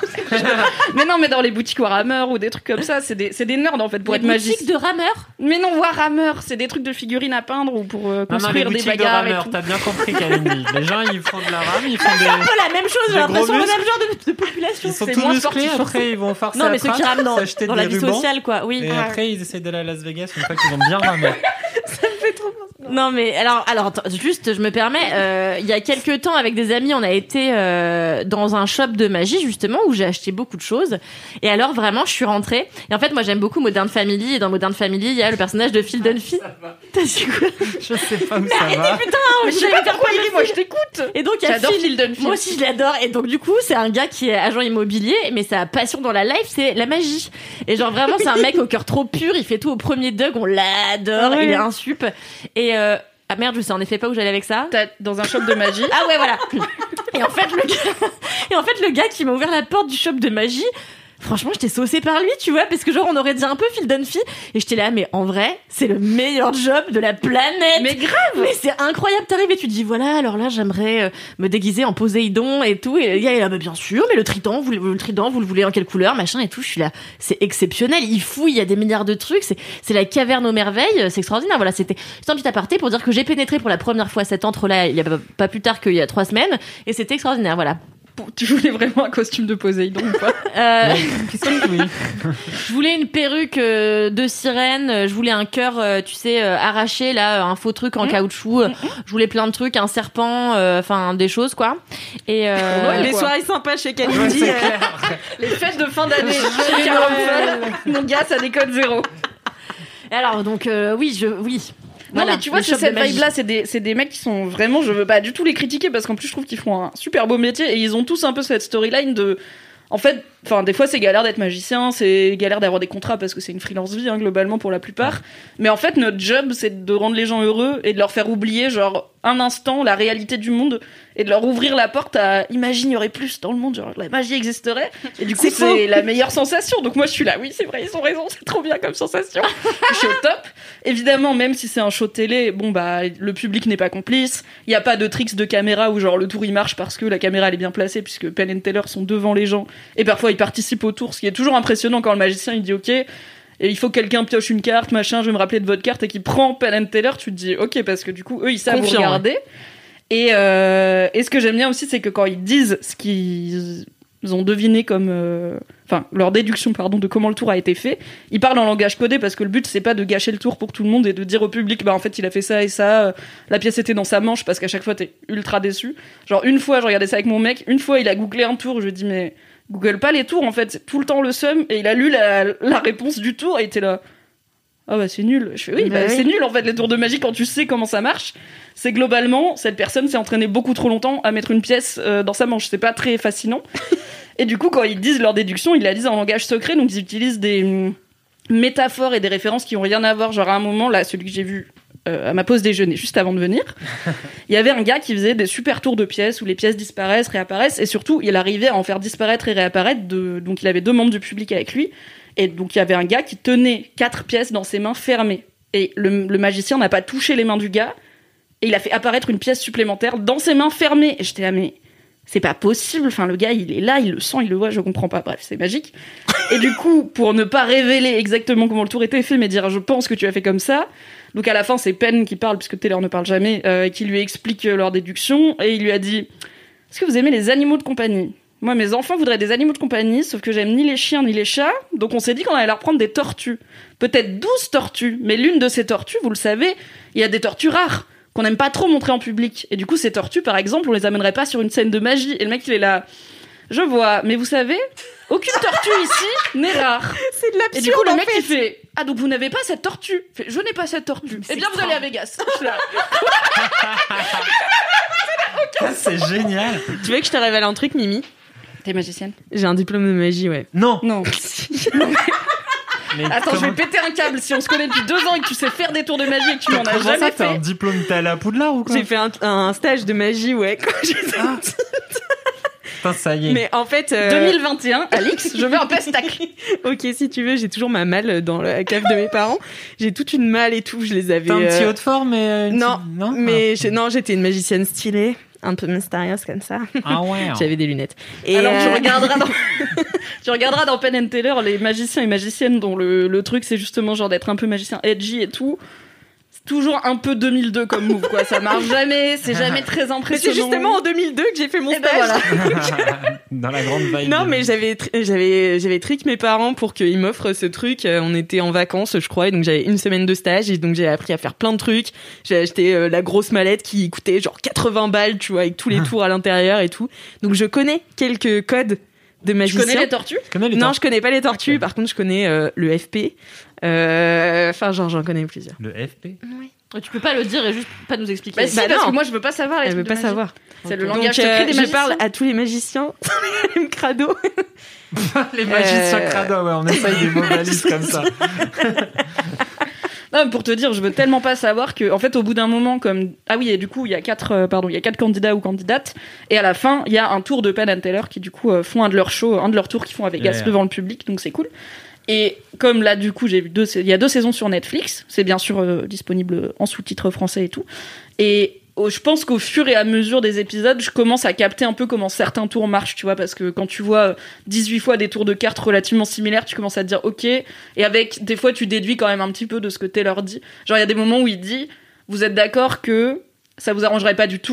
mais non, mais dans les boutiques Warhammer ou des trucs comme ça, c'est des, c'est des nerds en fait pour les être magicien. Les boutiques de rameurs. Mais non, Warhammer, c'est des trucs de figurines à peindre ou pour euh, construire non, non, des bagarres de rameurs, et tout. T'as bien compris, Kalindi. Les gens, ils font de la rame, ils font des. C'est un peu la même chose. J'ai l'impression le même genre de, de population. Ils sont tous musclés. Après, ils vont farcer non, mais ceux qui rament dans, dans la vie rubans, sociale, quoi. Oui. Et ah. après, ils essaient d'aller à Las Vegas une fois qu'ils vont bien ramer. Ça me fait trop peur. Non, mais alors, alors, attends, juste, je me permets. Euh, il y a quelques temps, avec des amis, on a été euh, dans un shop de magie justement où j'ai acheté beaucoup de choses. Et alors, vraiment, je suis rentrée. Et en fait, moi, j'aime beaucoup Modern Family. Et dans Modern Family, il y a le personnage de Phil Dunphy. T'as dit quoi? Je sais pas où ça va. Putain, mais je sais pas pourquoi il dit, moi, je t'écoute. Et donc, il y a J'adore Phil, Phil Dunphy. Moi aussi, je l'adore. Et donc, du coup, c'est un gars qui est agent immobilier, mais sa passion dans la life, c'est la magie. Et genre, vraiment, c'est un mec au cœur trop pur. Il fait tout au premier Doug. On l'adore. Ouais. Il est un sup. Et euh, ah merde, je sais en effet pas où j'allais avec ça. T'as dans un shop de magie. Ah ouais, voilà. Et en fait, le gars, et en fait, le gars qui m'a ouvert la porte du shop de magie, franchement, j'étais saucée par lui, tu vois, parce que genre, on aurait dit un peu Phil Dunphy. Et j'étais là, mais en vrai, c'est le meilleur job de la planète. Mais grave! Mais c'est incroyable. T'arrives et tu te dis, voilà, alors là, j'aimerais euh, me déguiser en Poséidon et tout. Et le gars, il est là, bah, bien sûr, mais le trident, vous, le trident, vous le voulez en quelle couleur, machin et tout. Je suis là, c'est exceptionnel. Il fouille, il y a des milliards de trucs. C'est, c'est la caverne aux merveilles. C'est extraordinaire. Voilà, c'était juste un petit aparté pour dire que j'ai pénétré pour la première fois cet antre-là, il y a pas plus tard qu'il y a trois semaines. Et c'était extraordinaire, voilà. Tu voulais vraiment un costume de Poséidon ou pas? Euh, Qu'est-ce que oui. Je voulais une perruque euh, de sirène, euh, je voulais un cœur, euh, tu sais, euh, arraché, là, un faux truc en Mmh. caoutchouc. euh, Je voulais plein de trucs, un serpent, euh, enfin des choses quoi. Et euh, Ouais, Les quoi. soirées sympas chez Kalindi. C'est euh, clair. Les fêtes de fin d'année chez Caroline, mon gars, ça déconne zéro. alors donc euh, oui, je oui. Non, Voilà, mais tu vois, les c'est shops de cette magie. vibe-là, c'est des, c'est des mecs qui sont vraiment, je veux pas du tout les critiquer parce qu'en plus, je trouve qu'ils font un super beau métier et ils ont tous un peu cette storyline de. En fait, enfin, des fois, c'est galère d'être magicien, c'est galère d'avoir des contrats parce que c'est une freelance vie, hein, globalement, pour la plupart. Mais en fait, notre job, c'est de rendre les gens heureux et de leur faire oublier, genre, un instant, la réalité du monde et de leur ouvrir la porte à imagine, il y aurait plus dans le monde, genre, la magie existerait. Et du coup, C'est faux. c'est la meilleure sensation. Donc, moi, je suis là, oui, c'est vrai, ils ont raison, c'est trop bien comme sensation. Je suis au top. Évidemment, même si c'est un show télé, bon, bah, le public n'est pas complice. Il n'y a pas de tricks de caméra où, genre, le tour il marche parce que la caméra elle est bien placée, puisque Penn and Teller sont devant les gens. Et parfois, ils participent au tour, ce qui est toujours impressionnant quand le magicien il dit ok. Et il faut que quelqu'un pioche une carte, machin, je vais me rappeler de votre carte, et qui prend Penn and Teller, tu te dis ok, parce que du coup, eux, ils savent vous Confiant, regarder. Et, euh, et ce que j'aime bien aussi, c'est que quand ils disent ce qu'ils ont deviné comme. euh, Enfin, leur déduction, pardon, de comment le tour a été fait, ils parlent en langage codé parce que le but, c'est pas de gâcher le tour pour tout le monde et de dire au public, bah en fait, il a fait ça et ça, euh, la pièce était dans sa manche, parce qu'à chaque fois, t'es ultra déçu. Genre, une fois, je regardais ça avec mon mec, une fois, il a googlé un tour, je lui ai dit, mais google pas les tours, en fait, c'est tout le temps le seum, et il a lu la, la réponse du tour, et il était là. Ah bah c'est nul. Je fais oui, bah, Bah oui. c'est nul en fait les tours de magie quand tu sais comment ça marche. C'est globalement cette personne s'est entraînée beaucoup trop longtemps à mettre une pièce euh, dans sa manche. C'est pas très fascinant. Et du coup quand ils disent leur déduction, ils la disent en langage secret, donc ils utilisent des hum, métaphores et des références qui ont rien à voir. Genre à un moment là, celui que j'ai vu euh, à ma pause déjeuner juste avant de venir, il y avait un gars qui faisait des super tours de pièces où les pièces disparaissent, réapparaissent, et surtout il arrivait à en faire disparaître et réapparaître. De... Donc il avait deux membres du public avec lui. Et donc il y avait un gars qui tenait quatre pièces dans ses mains fermées. Et le, le magicien n'a pas touché les mains du gars. Et il a fait apparaître une pièce supplémentaire dans ses mains fermées. Et j'étais là, mais c'est pas possible. Enfin, le gars, il est là, il le sent, il le voit, je comprends pas. Bref, c'est magique. Et du coup, pour ne pas révéler exactement comment le tour était fait, mais dire je pense que tu as fait comme ça. Donc à la fin, c'est Penn qui parle, puisque Taylor ne parle jamais, euh, qui lui explique leur déduction. Et il lui a dit, est-ce que vous aimez les animaux de compagnie ? Moi, mes enfants voudraient des animaux de compagnie, sauf que j'aime ni les chiens ni les chats, donc on s'est dit qu'on allait leur prendre des tortues. Peut-être douze tortues, mais l'une de ces tortues, vous le savez, il y a des tortues rares, qu'on n'aime pas trop montrer en public. Et du coup, ces tortues, par exemple, on les amènerait pas sur une scène de magie. Et le mec, il est là, je vois, mais vous savez, aucune tortue ici n'est rare. C'est de l'absurde. Et du coup, le en mec, fait. il fait, ah, donc vous n'avez pas cette tortue. Il fait, je n'ai pas cette tortue. Eh bien, vous allez à Vegas. Je suis là. Ah, c'est génial. Tu veux que je te révèle un truc, Mimi? T'es magicienne? J'ai un diplôme de magie, ouais. Non. Non. Mais Attends, je comment- vais péter un câble. Si on se connaît depuis deux ans et que tu sais faire des tours de magie et que tu m'en as Comment jamais ça, t'as un fait. diplôme, t'es allé à Poudlard ou quoi? J'ai fait un, un stage de magie, ouais, quand j'étais Ah. petite. Putain, ça y est. Mais en fait... euh, deux mille vingt et un, Alix, je veux un pestacle. Ok, si tu veux, j'ai toujours ma malle dans la cave de mes parents. J'ai toute une malle et tout, je les avais... T'as un petit euh, haut de forme et euh, une Non, petite- non mais j'ai- non, j'étais une magicienne stylée, un peu mystérieuse comme ça. Ah ouais. J'avais des lunettes. Et Alors, tu euh, regarderas dans, tu regarderas dans Penn and Teller les magiciens et magiciennes dont le, le truc c'est justement genre d'être un peu magicien edgy et tout. C'est toujours un peu deux mille deux comme move, quoi. Ça marche jamais, c'est jamais très mais impressionnant. c'est justement en deux mille deux que j'ai fait mon Eh ben stage. voilà. Dans la grande vibe. Non, mais j'avais tr- j'avais j'avais trick mes parents pour qu'ils m'offrent ce truc. Euh, On était en vacances, je crois, et donc j'avais une semaine de stage et donc j'ai appris à faire plein de trucs. J'ai acheté euh, la grosse mallette qui coûtait genre quatre-vingts balles, tu vois, avec tous les tours à l'intérieur et tout. Donc je connais quelques codes de Tu magicien. connais les tortues? Tu connais les Non, tortues je connais pas les tortues. Par contre, je connais euh, le F P. Euh, Enfin, genre, j'en connais plusieurs. Le F P. Tu peux pas le dire et juste pas nous expliquer. Bah si, Bah parce non. que moi je veux pas savoir les Elle trucs veut de pas magie. savoir. C'est le Donc, langage euh, secret des je magiciens. parle à tous les magiciens. M crado. Les magiciens Euh. crado, ouais, on essaye des mots valises comme ça. Non, mais pour te dire, je veux tellement pas savoir que, en fait, au bout d'un moment, comme ah oui, et du coup, il y a quatre, euh, pardon, il y a quatre candidats ou candidates, et à la fin, il y a un tour de Penn and Teller qui du coup euh, font un de leurs shows, un de leurs tours qu'ils font à Vegas Yeah. devant le public, donc c'est cool. Et comme là, du coup, j'ai vu deux, il y a deux saisons sur Netflix, c'est bien sûr euh, disponible en sous-titres français et tout. Et oh, je pense qu'au fur et à mesure des épisodes, je commence à capter un peu comment certains tours marchent, tu vois, parce que quand tu vois dix-huit fois des tours de cartes relativement similaires, tu commences à te dire ok, et avec des fois tu déduis quand même un petit peu de ce que Taylor dit. Genre il y a des moments où il dit, vous êtes d'accord que ça vous arrangerait pas du tout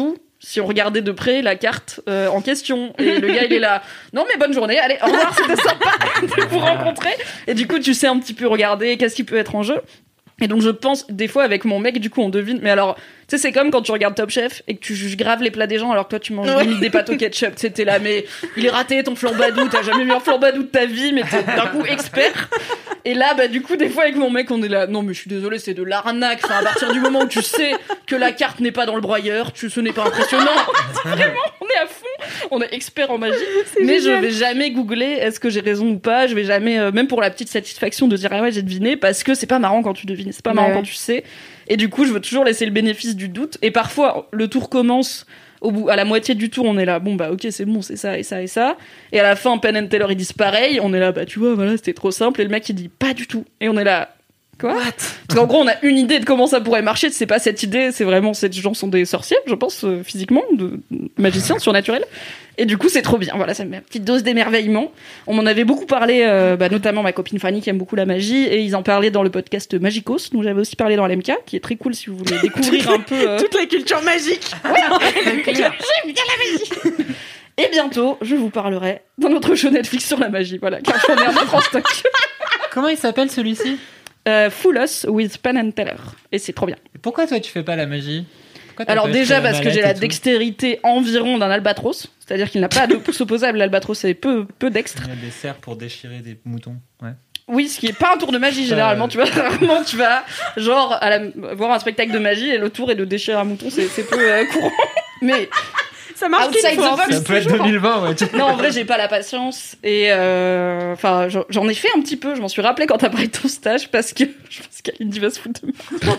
si on regardait de près la carte euh, en question. Et le gars, il est là. Non, mais bonne journée. Allez, au revoir, c'était sympa de vous rencontrer. Et du coup, tu sais un petit peu regarder qu'est-ce qui peut être en jeu. Et donc, je pense, des fois, avec mon mec, du coup, on devine. Mais alors, tu sais, c'est comme quand tu regardes Top Chef et que tu juges grave les plats des gens alors que toi, tu manges Ouais. limite des pâtes au ketchup. C'était là, mais il est raté ton flambadou. T'as jamais vu un flambadou de ta vie, mais t'es d'un coup expert. Et là, bah, du coup, des fois, avec mon mec, on est là. Non, mais je suis désolée, c'est de l'arnaque. Enfin, à partir du moment où tu sais que la carte n'est pas dans le broyeur, tu, ce n'est pas impressionnant. Vraiment, on est à fond. On est expert en magie. Mais génial. je vais jamais googler est-ce que j'ai raison ou pas. Je vais jamais, euh, même pour la petite satisfaction de dire ah ouais, j'ai deviné, parce que c'est pas marrant quand tu devines. C'est pas marrant Ouais. quand tu sais. Et du coup, je veux toujours laisser le bénéfice du doute. Et parfois, le tour commence. Au bout, à la moitié du tour, on est là, bon bah ok, c'est bon, c'est ça et ça et ça. Et à la fin, Penn and Teller, ils disent pareil. On est là, bah tu vois, voilà, c'était trop simple. Et le mec, il dit pas du tout. Et on est là, quoi ? Parce qu'en gros, on a une idée de comment ça pourrait marcher. C'est pas cette idée, c'est vraiment, ces gens sont des sorciers, je pense, euh, physiquement, de magiciens surnaturels. Et du coup, c'est trop bien. Voilà, c'est une petite dose d'émerveillement. On m'en avait beaucoup parlé, euh, bah, notamment ma copine Fanny qui aime beaucoup la magie, et ils en parlaient dans le podcast Magicos, dont j'avais aussi parlé dans l'M K, qui est très cool si vous voulez découvrir un peu euh... toute la culture magique. J'aime bien la magie. Et bientôt, je vous parlerai d'un autre show Netflix sur la magie, voilà, car j'en ai un autre en stock. Comment il s'appelle celui-ci ? Euh, Fool Us with Penn and Teller, et c'est trop bien. Pourquoi toi tu fais pas la magie ? Pourquoi t'as Alors pas déjà acheté la parce que mallette j'ai la et tout dextérité environ d'un albatros, c'est-à-dire qu'il n'a pas de pouce opposable, l'albatros est peu, peu dextre. Il y a des serres pour déchirer des moutons. Ouais. Oui, ce qui est pas un tour de magie généralement, Euh. tu vois, rarement tu vas genre à la, voir un spectacle de magie et le tour est de déchirer un mouton, c'est, c'est peu euh, courant. Mais Ça marche outside qu'une fois. the box, Ça peut être toujours. deux mille vingt, ouais. tu- Non, en vrai, j'ai pas la patience. Et euh, enfin, j'en- j'en ai fait un petit peu. Je m'en suis rappelé quand t'as parlé de ton stage parce que je pense qu'Alindy va se foutre de moi.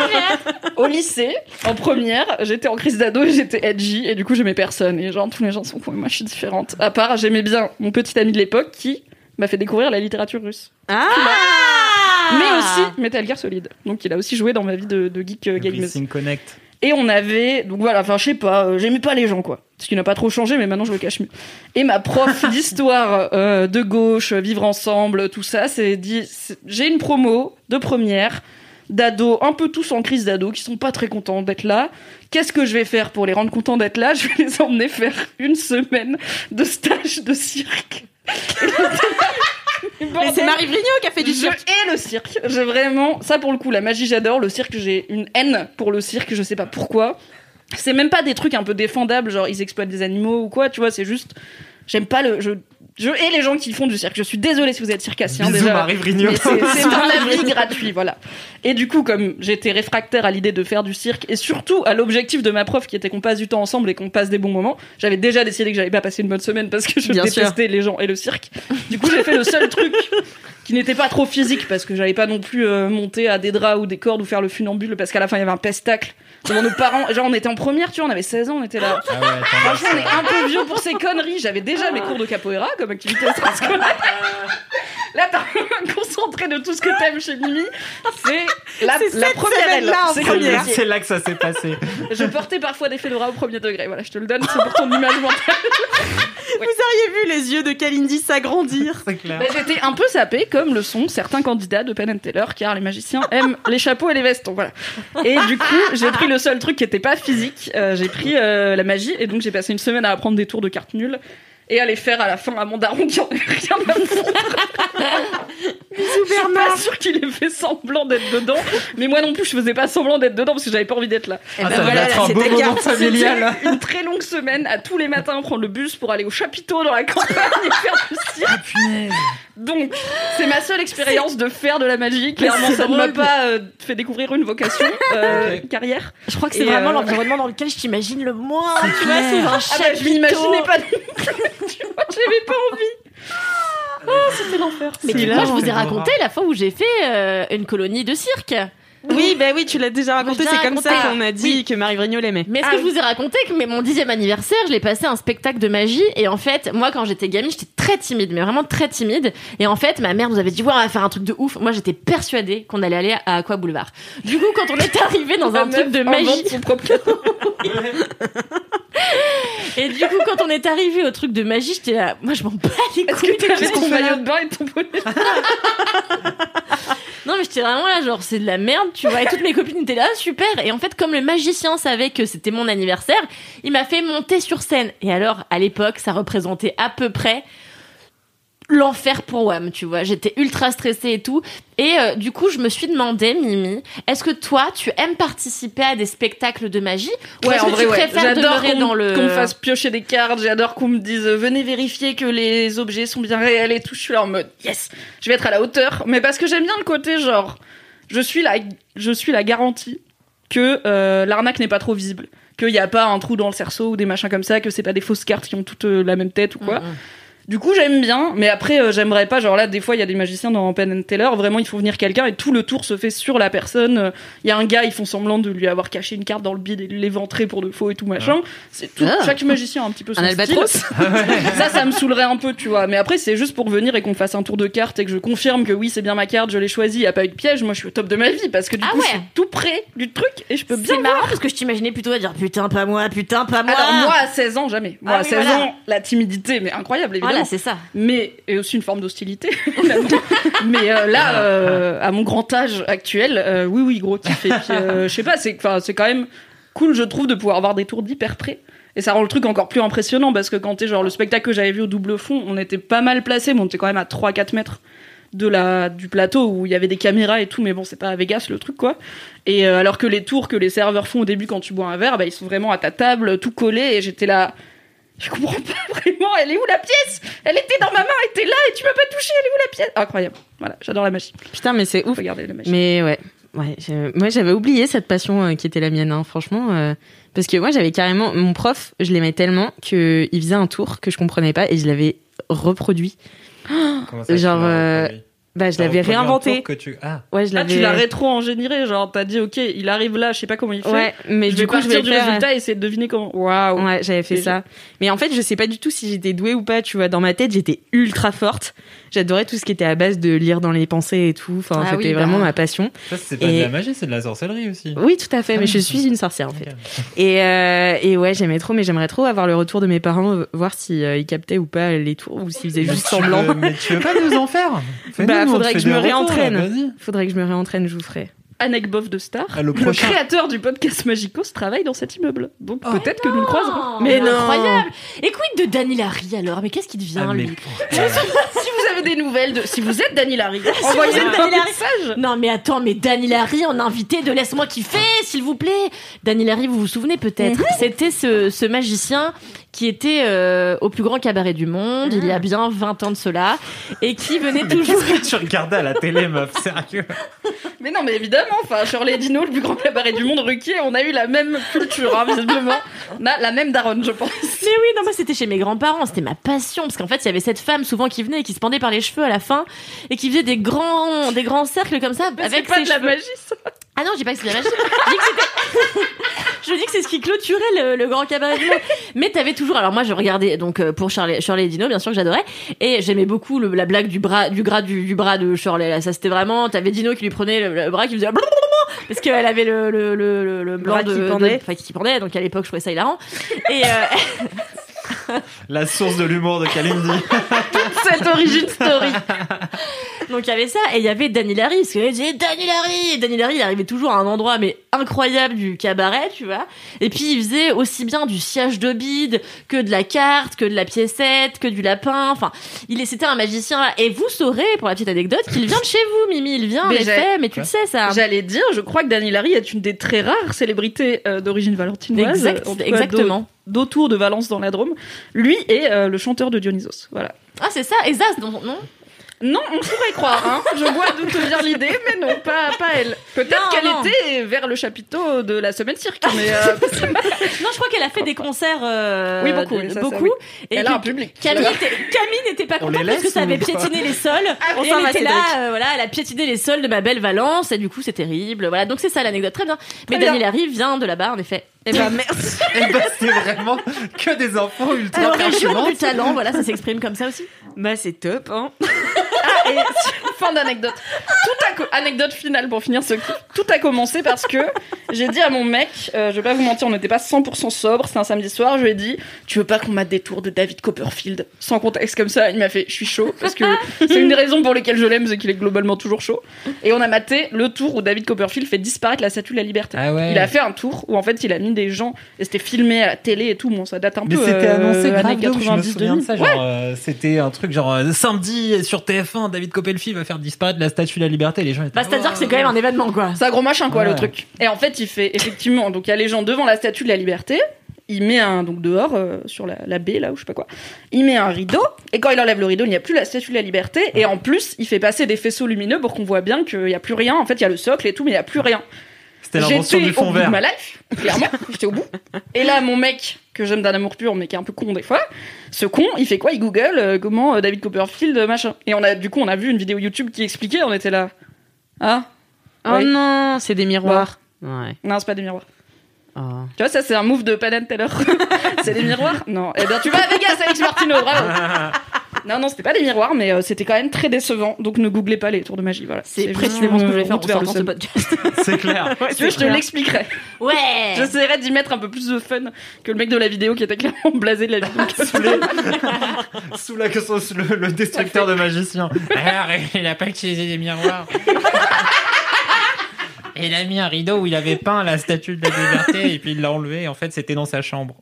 Au lycée, en première, j'étais en crise d'ado et j'étais edgy et du coup j'aimais personne. Et genre tous les gens sont cons et moi je suis différente. À part, j'aimais bien mon petit ami de l'époque qui m'a fait découvrir la littérature russe. Ah Mais aussi Metal Gear Solid. Donc il a aussi joué dans ma vie de, de geek euh, gameuse. Everything Connect. Et on avait, donc voilà, enfin je sais pas, euh, j'aimais pas les gens quoi. Ce qui n'a pas trop changé, mais maintenant je le cache mieux. Et ma prof d'histoire euh, de gauche, vivre ensemble, tout ça, c'est dit, c'est- j'ai une promo de première d'ados, un peu tous en crise d'ados, qui sont pas très contents d'être là. Qu'est-ce que je vais faire pour les rendre contents d'être là ? Je vais les emmener faire une semaine de stage de cirque. Mais c'est Marie Vrigno qui a fait du Je cirque. hais le cirque. J'ai vraiment, ça pour le coup, la magie j'adore. Le cirque, j'ai une haine pour le cirque. Je sais pas pourquoi. C'est même pas des trucs un peu défendables, genre ils exploitent des animaux ou quoi. Tu vois, c'est juste, j'aime pas le. Je, je hais les gens qui font du cirque. Je suis désolée si vous êtes circassien Bisous, déjà. Marie Vrigno. Mais c'est, c'est un avis gratuit, voilà. Et du coup, comme j'étais réfractaire à l'idée de faire du cirque et surtout à l'objectif de ma prof qui était qu'on passe du temps ensemble et qu'on passe des bons moments, j'avais déjà décidé que j'allais pas passer une bonne semaine parce que je Bien détestais les gens et le cirque. Du coup, j'ai fait le seul truc qui n'était pas trop physique parce que j'allais pas non plus euh, monter à des draps ou des cordes ou faire le funambule parce qu'à la fin il y avait un pestacle devant nos parents. Genre on était en première, tu vois, on avait seize ans, on était là. Ah ouais, attends, Franchement, on est un peu vieux pour ces conneries. J'avais déjà mes cours de capoeira comme activité extrascolaire. Là, t'as concentré de tout ce que t'aimes chez Mimi. C'est la, C'est la cette première aile. semaine-là en C'est première. comme le métier. c'est là que ça s'est passé. Je portais parfois des fédoras au premier degré. Voilà, je te le donne, c'est pour ton image mentale. Vous auriez vu les yeux de Kalindi s'agrandir. C'est clair. Bah, j'étais un peu sapée, comme le sont certains candidats de Penn and Teller, car les magiciens aiment les chapeaux et les vestons. Voilà. Et du coup, j'ai pris le seul truc qui était pas physique. Euh, j'ai pris euh, la magie, et donc j'ai passé une semaine à apprendre des tours de cartes nulles et à les faire à la fin à mon daron qui en avait rien à foutre. Bisous Je suis Bernard. pas sûre qu'il ait fait semblant d'être dedans, mais moi non plus, je faisais pas semblant d'être dedans parce que j'avais pas envie d'être là. Eh Ah, ben ça voilà, va être là, un beau c'était moment carte. familial. Une très longue semaine à tous les matins prendre le bus pour aller au chapiteau dans la campagne et faire du cirque. Donc, c'est ma seule expérience de faire de la magie. Clairement, c'est ça ne m'a drôle. pas euh, fait découvrir une vocation, euh, Ok. carrière. Je crois que c'est Et, vraiment euh, l'environnement dans lequel je t'imagine le moins. Tu vois, sous un Ah bah, je chapiteau. m'imaginais pas. Tu vois, j'avais pas envie. Ah, c'était l'enfer. Mais C'est tu là, vois, je vous ai c'est raconté horreur. la fois où j'ai fait euh, une colonie de cirque. Oui, bah oui, tu l'as déjà raconté. J'ai C'est comme ça raconté. qu'on a dit Oui. que Marie Vrigno l'aimait. Mais est-ce Ah que je oui. vous ai raconté que mais mon dixième anniversaire, je l'ai passé à un spectacle de magie et en fait, moi quand j'étais gamine, j'étais très timide, mais vraiment très timide. Et en fait, ma mère nous avait dit ouais, on va faire un truc de ouf. Moi, j'étais persuadée qu'on allait aller à Aqua Boulevard. Du coup, quand on est arrivé dans un La truc meuf de invente magie, son propre cadeau. et du coup, quand on est arrivé au truc de magie, j'étais là, moi je m'en bats les Est-ce couilles. que t'avais qu'est-ce qu'on ton fait là maillot de bain et ton bonnet? Non, mais j'étais vraiment là, genre, c'est de la merde, tu vois. Et toutes mes copines étaient là, super. Et en fait, comme le magicien savait que c'était mon anniversaire, il m'a fait monter sur scène. Et alors, à l'époque, ça représentait à peu près l'enfer pour Wham, tu vois. J'étais ultra stressée et tout. Et euh, du coup, je me suis demandé, Mimi, est-ce que toi, tu aimes participer à des spectacles de magie ou Ouais, est-ce en que vrai, tu ouais. préfères J'adore demeurer qu'on, dans le... qu'on me fasse piocher des cartes, j'adore qu'on me dise euh, venez vérifier que les objets sont bien réels et tout. Je suis là en mode yes, je vais être à la hauteur. Mais parce que j'aime bien le côté genre, je suis la, je suis la garantie que euh, l'arnaque n'est pas trop visible, qu'il n'y a pas un trou dans le cerceau ou des machins comme ça, que c'est pas des fausses cartes qui ont toutes euh, la même tête ou quoi. Mm-hmm. Du coup, j'aime bien, mais après, euh, j'aimerais pas, genre là, des fois, il y a des magiciens dans Penn and Teller, vraiment, il faut venir quelqu'un et tout le tour se fait sur la personne. Il y a un gars, ils font semblant de lui avoir caché une carte dans le bide et de l'éventrer pour de faux et tout machin. Ouais. C'est tout, Ah. chaque magicien a un petit peu son Un style. albatros. Ça, ça me saoulerait un peu, tu vois. Mais après, c'est juste pour venir et qu'on fasse un tour de carte et que je confirme que oui, c'est bien ma carte, je l'ai choisie, il y a pas eu de piège. Moi, je suis au top de ma vie parce que du Ah coup, ouais. je suis tout près du truc et je peux bien C'est marrant voir. parce que je t'imaginais plutôt à dire putain, pas moi, putain, pas moi. Alors, moi, à seize ans, jamais. Moi, Ah à oui, seize voilà. ans, la timidité, mais incroyable, évidemment. Voilà, c'est ça. Mais et aussi une forme d'hostilité. Mais euh, là, euh, à mon grand âge actuel, euh, oui, oui, gros kiff. Et puis, euh, je sais pas, c'est, enfin, c'est quand même cool, je trouve, de pouvoir avoir des tours d'hyper près. Et ça rend le truc encore plus impressionnant parce que quand t'es genre le spectacle que j'avais vu au double fond, on était pas mal placé, mais on était quand même à trois à quatre mètres de la du plateau où il y avait des caméras et tout, mais bon, c'est pas à Vegas le truc quoi. Et euh, alors que les tours que les serveurs font au début quand tu bois un verre, bah ils sont vraiment à ta table, tout collé. Et j'étais là. Je comprends pas vraiment, elle est où la pièce? Elle était dans ma main, elle était là et tu m'as pas touché, elle est où la pièce? Incroyable. Voilà, j'adore la magie. Putain, mais c'est ouf. Regardez la magie. Mais ouais, ouais. je- Moi, j'avais oublié cette passion euh, qui était la mienne, hein, franchement. euh, Parce que moi, j'avais carrément mon prof, je l'aimais tellement que il faisait un tour que je comprenais pas et je l'avais reproduit. Comment ça, Genre, tu l'as euh, reproduit bah, je T'as l'avais reproduit un réinventé. tour que tu... Ah, Ouais, je Ah, l'avais. tu l'as rétro-ingénieré, genre t'as dit ok, il arrive là, je sais pas comment il fait. Ouais, mais je du vais coup, je partir vais du faire- résultat et essayer de deviner comment. Waouh. Ouais, j'avais fait Et ça. Mais en fait, je sais pas du tout si j'étais douée ou pas, tu vois. Dans ma tête, j'étais ultra forte. J'adorais tout ce qui était à base de lire dans les pensées et tout. Enfin, Ah c'était oui, bah. vraiment ma passion. ça c'est pas Et- de la magie, c'est de la sorcellerie aussi. Oui, tout à fait. Mais je suis une sorcière, en fait. Et, euh, et ouais, j'aimais trop, mais j'aimerais trop avoir le retour de mes parents, euh, voir si euh, ils captaient ou pas les tours ou s'ils faisaient Mais juste tu semblant. veux- Mais tu veux pas nous en faire? Fais-nous, Bah, nous, on te faudrait fait que je des me retours, réentraîne. là, vas-y. Faudrait que je me réentraîne, je vous ferai. Anek Boff de Star, Ah, le le, prochain. créateur du podcast Magicos travaille dans cet immeuble. Donc Oh. peut-être que nous le croiserons. Mais non. incroyable. Et quid de Danny Larry alors? Mais qu'est-ce qui devient Ah, mais lui? Si vous avez des nouvelles de, si vous êtes Dany Larry, envoyez-nous êtes un Dany Larry. message. Non mais attends, mais Danny Larry en invité de Laisse-moi kiffer, s'il vous plaît. Danny Larry, vous vous souvenez peut-être, c'était ce, ce magicien qui était euh, au plus grand cabaret du monde, il y a bien vingt ans de cela, et qui venait Mais toujours... qu'est-ce que tu regardais à la télé, meuf? Sérieux? Mais non, mais évidemment, enfin, Shirley Dino, le plus grand cabaret du monde, Ruquier, on a eu la même culture, hein, visiblement. On a la même daronne, je pense. Mais oui, non, moi c'était chez mes grands-parents, c'était ma passion, parce qu'en fait il y avait cette femme souvent qui venait et qui se pendait par les cheveux à la fin, et qui faisait des grands, des grands cercles comme ça, Mais avec c'est pas ses de la cheveux. magie, ça. Ah non, je dis pas que c'est de la magie. Je dis que c'était... je dis que c'est ce qui clôturait le, le grand cabaret du monde. Mais t'avais toujours... Alors moi, je regardais donc euh, pour Shirley, Shirley et Dino, bien sûr que j'adorais. Et j'aimais beaucoup le, la blague du bras, du gras du, du bras de Shirley. Là, ça, c'était vraiment... T'avais Dino qui lui prenait le, le bras, qui faisait... Parce qu'elle avait le, le, le, le, le blanc bras de... qui pendait. de- Enfin, qui pendait. Donc à l'époque, je trouvais ça hilarant. Et... Euh... La source de l'humour de Kalindi. Cette origin story. Donc il y avait ça, et il y avait Danny Larry, parce que disait Danny Larry, et Danny Larry, il arrivait toujours à un endroit mais incroyable du cabaret, tu vois. Et puis il faisait aussi bien du sciage de bide que de la carte, que de la piécette, que du lapin. Enfin, il est, c'était un magicien. Et vous saurez, pour la petite anecdote, qu'il vient de chez vous, Mimi. Il vient, en Mais j'ai- effet, mais tu le sais ça. J'allais dire, je crois que Dany Larry est une des très rares célébrités euh, d'origine valentinoise. Exact, en tout cas, exactement. d'au- D'autour de Valence dans la Drôme. Lui est euh, le chanteur de Dionysos. Voilà. Ah c'est ça, et ça, non, non. Non, on pourrait croire, hein. Je vois d'où te vient l'idée, mais non, pas, pas elle. Peut-être Non, qu'elle non. était vers le chapiteau de la semaine cirque, mais euh, Non, je crois qu'elle a fait des concerts. euh, Oui, beaucoup, de- ça, ça, beaucoup. oui. Et Elle a que un public. Camille était- Camille n'était pas On contente les parce que laisse ça avait ou pas piétiné les sols. on et s'en elle va, était là, Cédric. euh, voilà, elle a piétiné les sols de ma belle Valence et du coup c'est terrible. Voilà, donc c'est ça l'anecdote. Très bien. Mais Très Dany bien. Larry vient de là-bas, en effet. Eh ben, merci. Et bah, c'est vraiment que des enfants ultra Alors, région pertinentes. du talent, voilà, ça s'exprime comme ça aussi. Bah, c'est top, hein. Ah, Et fin d'anecdote. Tout a co- anecdote finale pour finir ce kiff. Tout a commencé parce que j'ai dit à mon mec, euh, je vais pas vous mentir, on n'était pas cent pour cent sobre, c'était un samedi soir, je lui ai dit, tu veux pas qu'on mate des tours de David Copperfield sans contexte comme ça? Il m'a fait, je suis chaud, parce que c'est une des raisons pour lesquelles je l'aime, c'est qu'il est globalement toujours chaud. Et on a maté le tour où David Copperfield fait disparaître la Statue de la Liberté. Ah ouais. Il a fait un tour où en fait il a mis des gens, et c'était filmé à la télé et tout, bon ça date un Mais peu. c'était euh, annoncé grave années de ouf, je me quatre-vingt-dix, souviens de ça. Genre, Ouais. euh, c'était un truc genre euh, samedi sur T F un, David Copperfield va faire disparaître la Statue de la Liberté. Les gens étaient Bah, c'est-à-dire que c'est quand même un événement, quoi. C'est un gros machin, quoi, Ouais. le truc. Et en fait, il fait effectivement. Donc, il y a les gens devant la Statue de la Liberté. Il met un. Donc, dehors, euh, sur la, la baie, là, ou je sais pas quoi. Il met un rideau. Et quand il enlève le rideau, il n'y a plus la Statue de la Liberté. Et en plus, il fait passer des faisceaux lumineux pour qu'on voit bien qu'il n'y a plus rien. En fait, il y a le socle et tout, mais il n'y a plus rien. C'était l'invention J'étais du fond au bout vert. de ma life, clairement. J'étais au bout. Et là, mon mec, que j'aime d'un amour pur, mais qui est un peu con des fois, ce con, il fait quoi? Il google euh, comment euh, David Copperfield, euh, machin. Et on a, du coup, on a vu une vidéo YouTube qui expliquait, on était là. Ah? Oh Oui. non, c'est des miroirs. Ouais. Non, c'est pas des miroirs. Oh. Tu vois, ça, c'est un move de Penn and Teller. C'est des miroirs? Non. Eh bien, tu vas à Vegas, Alex Martino, bravo. Non, non, c'était pas des miroirs, mais euh, c'était quand même très décevant. Donc, ne googlez pas les tours de magie, voilà. C'est précisément ce que je vais faire en route vers le sortant ce seum. podcast. C'est clair. Si tu veux, je te l'expliquerai. Ouais. J'essaierai d'y mettre un peu plus de fun que le mec de la vidéo qui était clairement blasé de la vidéo. Sous, les... Sous la sauce, le, le destructeur de magiciens. Alors, il a pas utilisé des miroirs. Il a mis un rideau où il avait peint la statue de la liberté et puis il l'a enlevé. Et en fait, c'était dans sa chambre.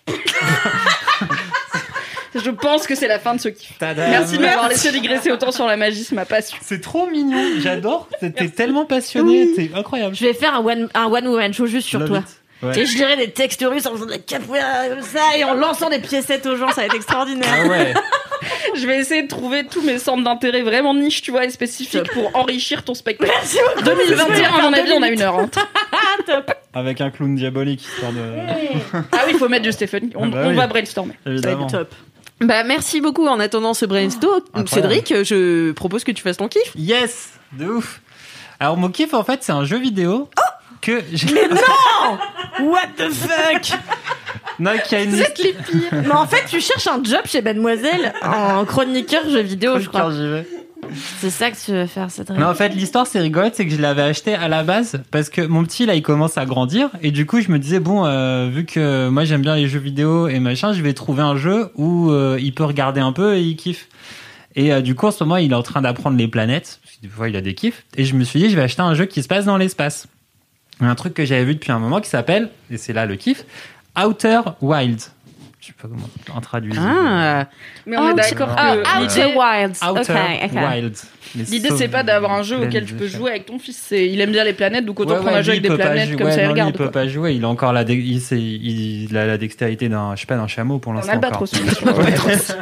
Je pense que c'est la fin de ce kiff. Tadam. Merci de m'avoir laissé digresser autant sur la magie, c'est ma passion. C'est trop mignon. J'adore. T'es tellement passionné. C'est incroyable. Je vais faire un one, un one woman show juste sur Love toi. it. Ouais. Et je lirai des textes russes en faisant de la capoeira comme ça et en lançant des piécettes aux gens, ça va être extraordinaire. Ah ouais. Je vais essayer de trouver tous mes centres d'intérêt vraiment niche, tu vois, et spécifiques pour enrichir ton spectacle. Merci beaucoup. deux mille vingt et un, à mon avis, on a une heure. Hein. Avec un clown diabolique histoire de. Ah oui, il faut mettre du Stéphane. On, Ah bah on oui. va brainstormer. Évidemment. Ça va être top. Bah, merci beaucoup en attendant ce brainstorm. incroyable. Cédric, je propose que tu fasses ton kiff. Yes, de ouf. Alors mon kiff en fait c'est un jeu vidéo que j'ai. Mais non! What the fuck? Non, qui a une. Vous êtes les pires. Mais en fait, tu cherches un job chez Mademoiselle en chroniqueur jeux vidéo, je crois. Quand j'y vais. C'est ça que tu veux faire, Cédric. Non, en fait, l'histoire, c'est rigolote, c'est que je l'avais acheté à la base parce que mon petit, là, il commence à grandir. Et du coup, je me disais, bon, euh, vu que moi, j'aime bien les jeux vidéo et machin, je vais trouver un jeu où euh, il peut regarder un peu et il kiffe. Et euh, du coup, en ce moment, il est en train d'apprendre les planètes. Parce que des fois, il a des kiffs. Et je me suis dit, je vais acheter un jeu qui se passe dans l'espace. Un truc que j'avais vu depuis un moment qui s'appelle, et c'est là le kiff, Outer Wilds. Je sais pas comment on traduit. Ah, Mais on est d'accord Ah, que Outer l'idée, Wilds. Outer Ok, ok. Wilds. Les l'idée, c'est pas d'avoir un jeu auquel tu peux sauvages. jouer avec ton fils. C'est, il aime bien les planètes, donc autant Ouais, prendre ouais, un jeu lui, avec il des peut pas planètes jouer- comme ouais, ça, il non, lui, regarde. il peut quoi. pas jouer. Il a encore la, dé- il, sait- il a la dextérité d'un, je sais pas, d'un chameau pour Un l'instant. albatros. encore. bien sûr. Albatros.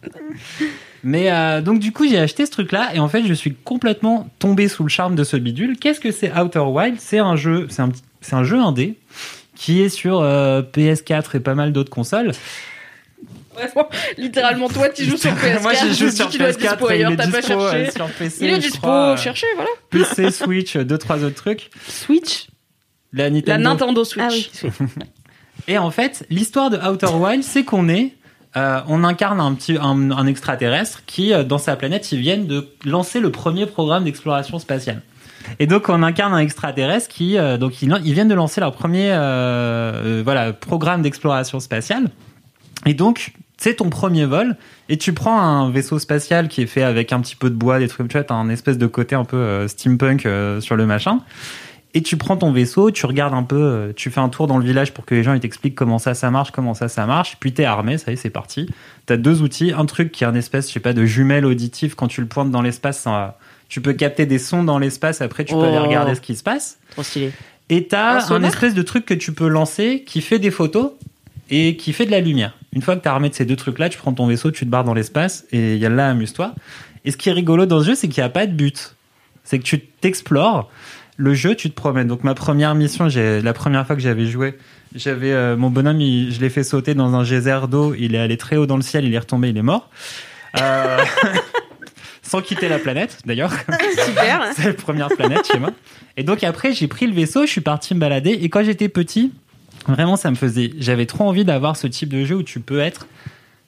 Mais euh, donc du coup, j'ai acheté ce truc-là et en fait, je suis complètement tombé sous le charme de ce bidule. Qu'est-ce que c'est Outer Wild? C'est un jeu, c'est un petit, c'est un jeu indé qui est sur euh, P S quatre et pas mal d'autres consoles. Vraiment, littéralement, toi, tu joues sur P S quatre. Moi, j'ai joué tu sur dis qu'il P doit S être dispo quatre et il ailleurs, est t'as pas dispo euh, cherché. sur P C. Il est je dispo, crois, euh, cherchez, voilà. P C, Switch, deux trois autres trucs. Switch. La La Nintendo. Nintendo Switch. Ah oui, Switch. Et en fait, l'histoire de Outer Wild, c'est qu'on est, euh, on incarne un petit, un, un extraterrestre qui, euh, dans sa planète, ils viennent de lancer le premier programme d'exploration spatiale. Et donc, on incarne un extraterrestre qui, euh, donc, ils, ils viennent de lancer leur premier, euh, euh, voilà, programme d'exploration spatiale. Et donc, c'est ton premier vol, et tu prends un vaisseau spatial qui est fait avec un petit peu de bois, des trucs, tu vois, t'as un espèce de côté un peu euh, steampunk euh, sur le machin. Et tu prends ton vaisseau, tu regardes un peu, euh, tu fais un tour dans le village pour que les gens ils t'expliquent comment ça, ça marche, comment ça, ça marche. Puis t'es armé, ça y est, c'est parti. T'as deux outils, un truc qui est un espèce, je sais pas, de jumelle auditive. Quand tu le pointes dans l'espace, ça, tu peux capter des sons dans l'espace. Après, tu peux Oh. aller regarder ce qui se passe. Trop stylé. Et t'as Un un, sonar espèce de truc que tu peux lancer qui fait des photos et qui fait de la lumière. Une fois que t'as armé de ces deux trucs-là, tu prends ton vaisseau, tu te barres dans l'espace et y a là, amuse-toi. Et ce qui est rigolo dans ce jeu, c'est qu'il n'y a pas de but. C'est que tu t'explores. Le jeu, tu te promènes. Donc ma première mission, j'ai la première fois que j'avais joué, j'avais euh, mon bonhomme, il, je l'ai fait sauter dans un geyser d'eau. Il est allé très haut dans le ciel, il est retombé, il est mort. Euh... Sans quitter la planète, d'ailleurs. Super. C'est la première planète chez moi. Et donc après, j'ai pris le vaisseau, je suis parti me balader. Et quand j'étais petit, vraiment, ça me faisait. J'avais trop envie d'avoir ce type de jeu où tu peux être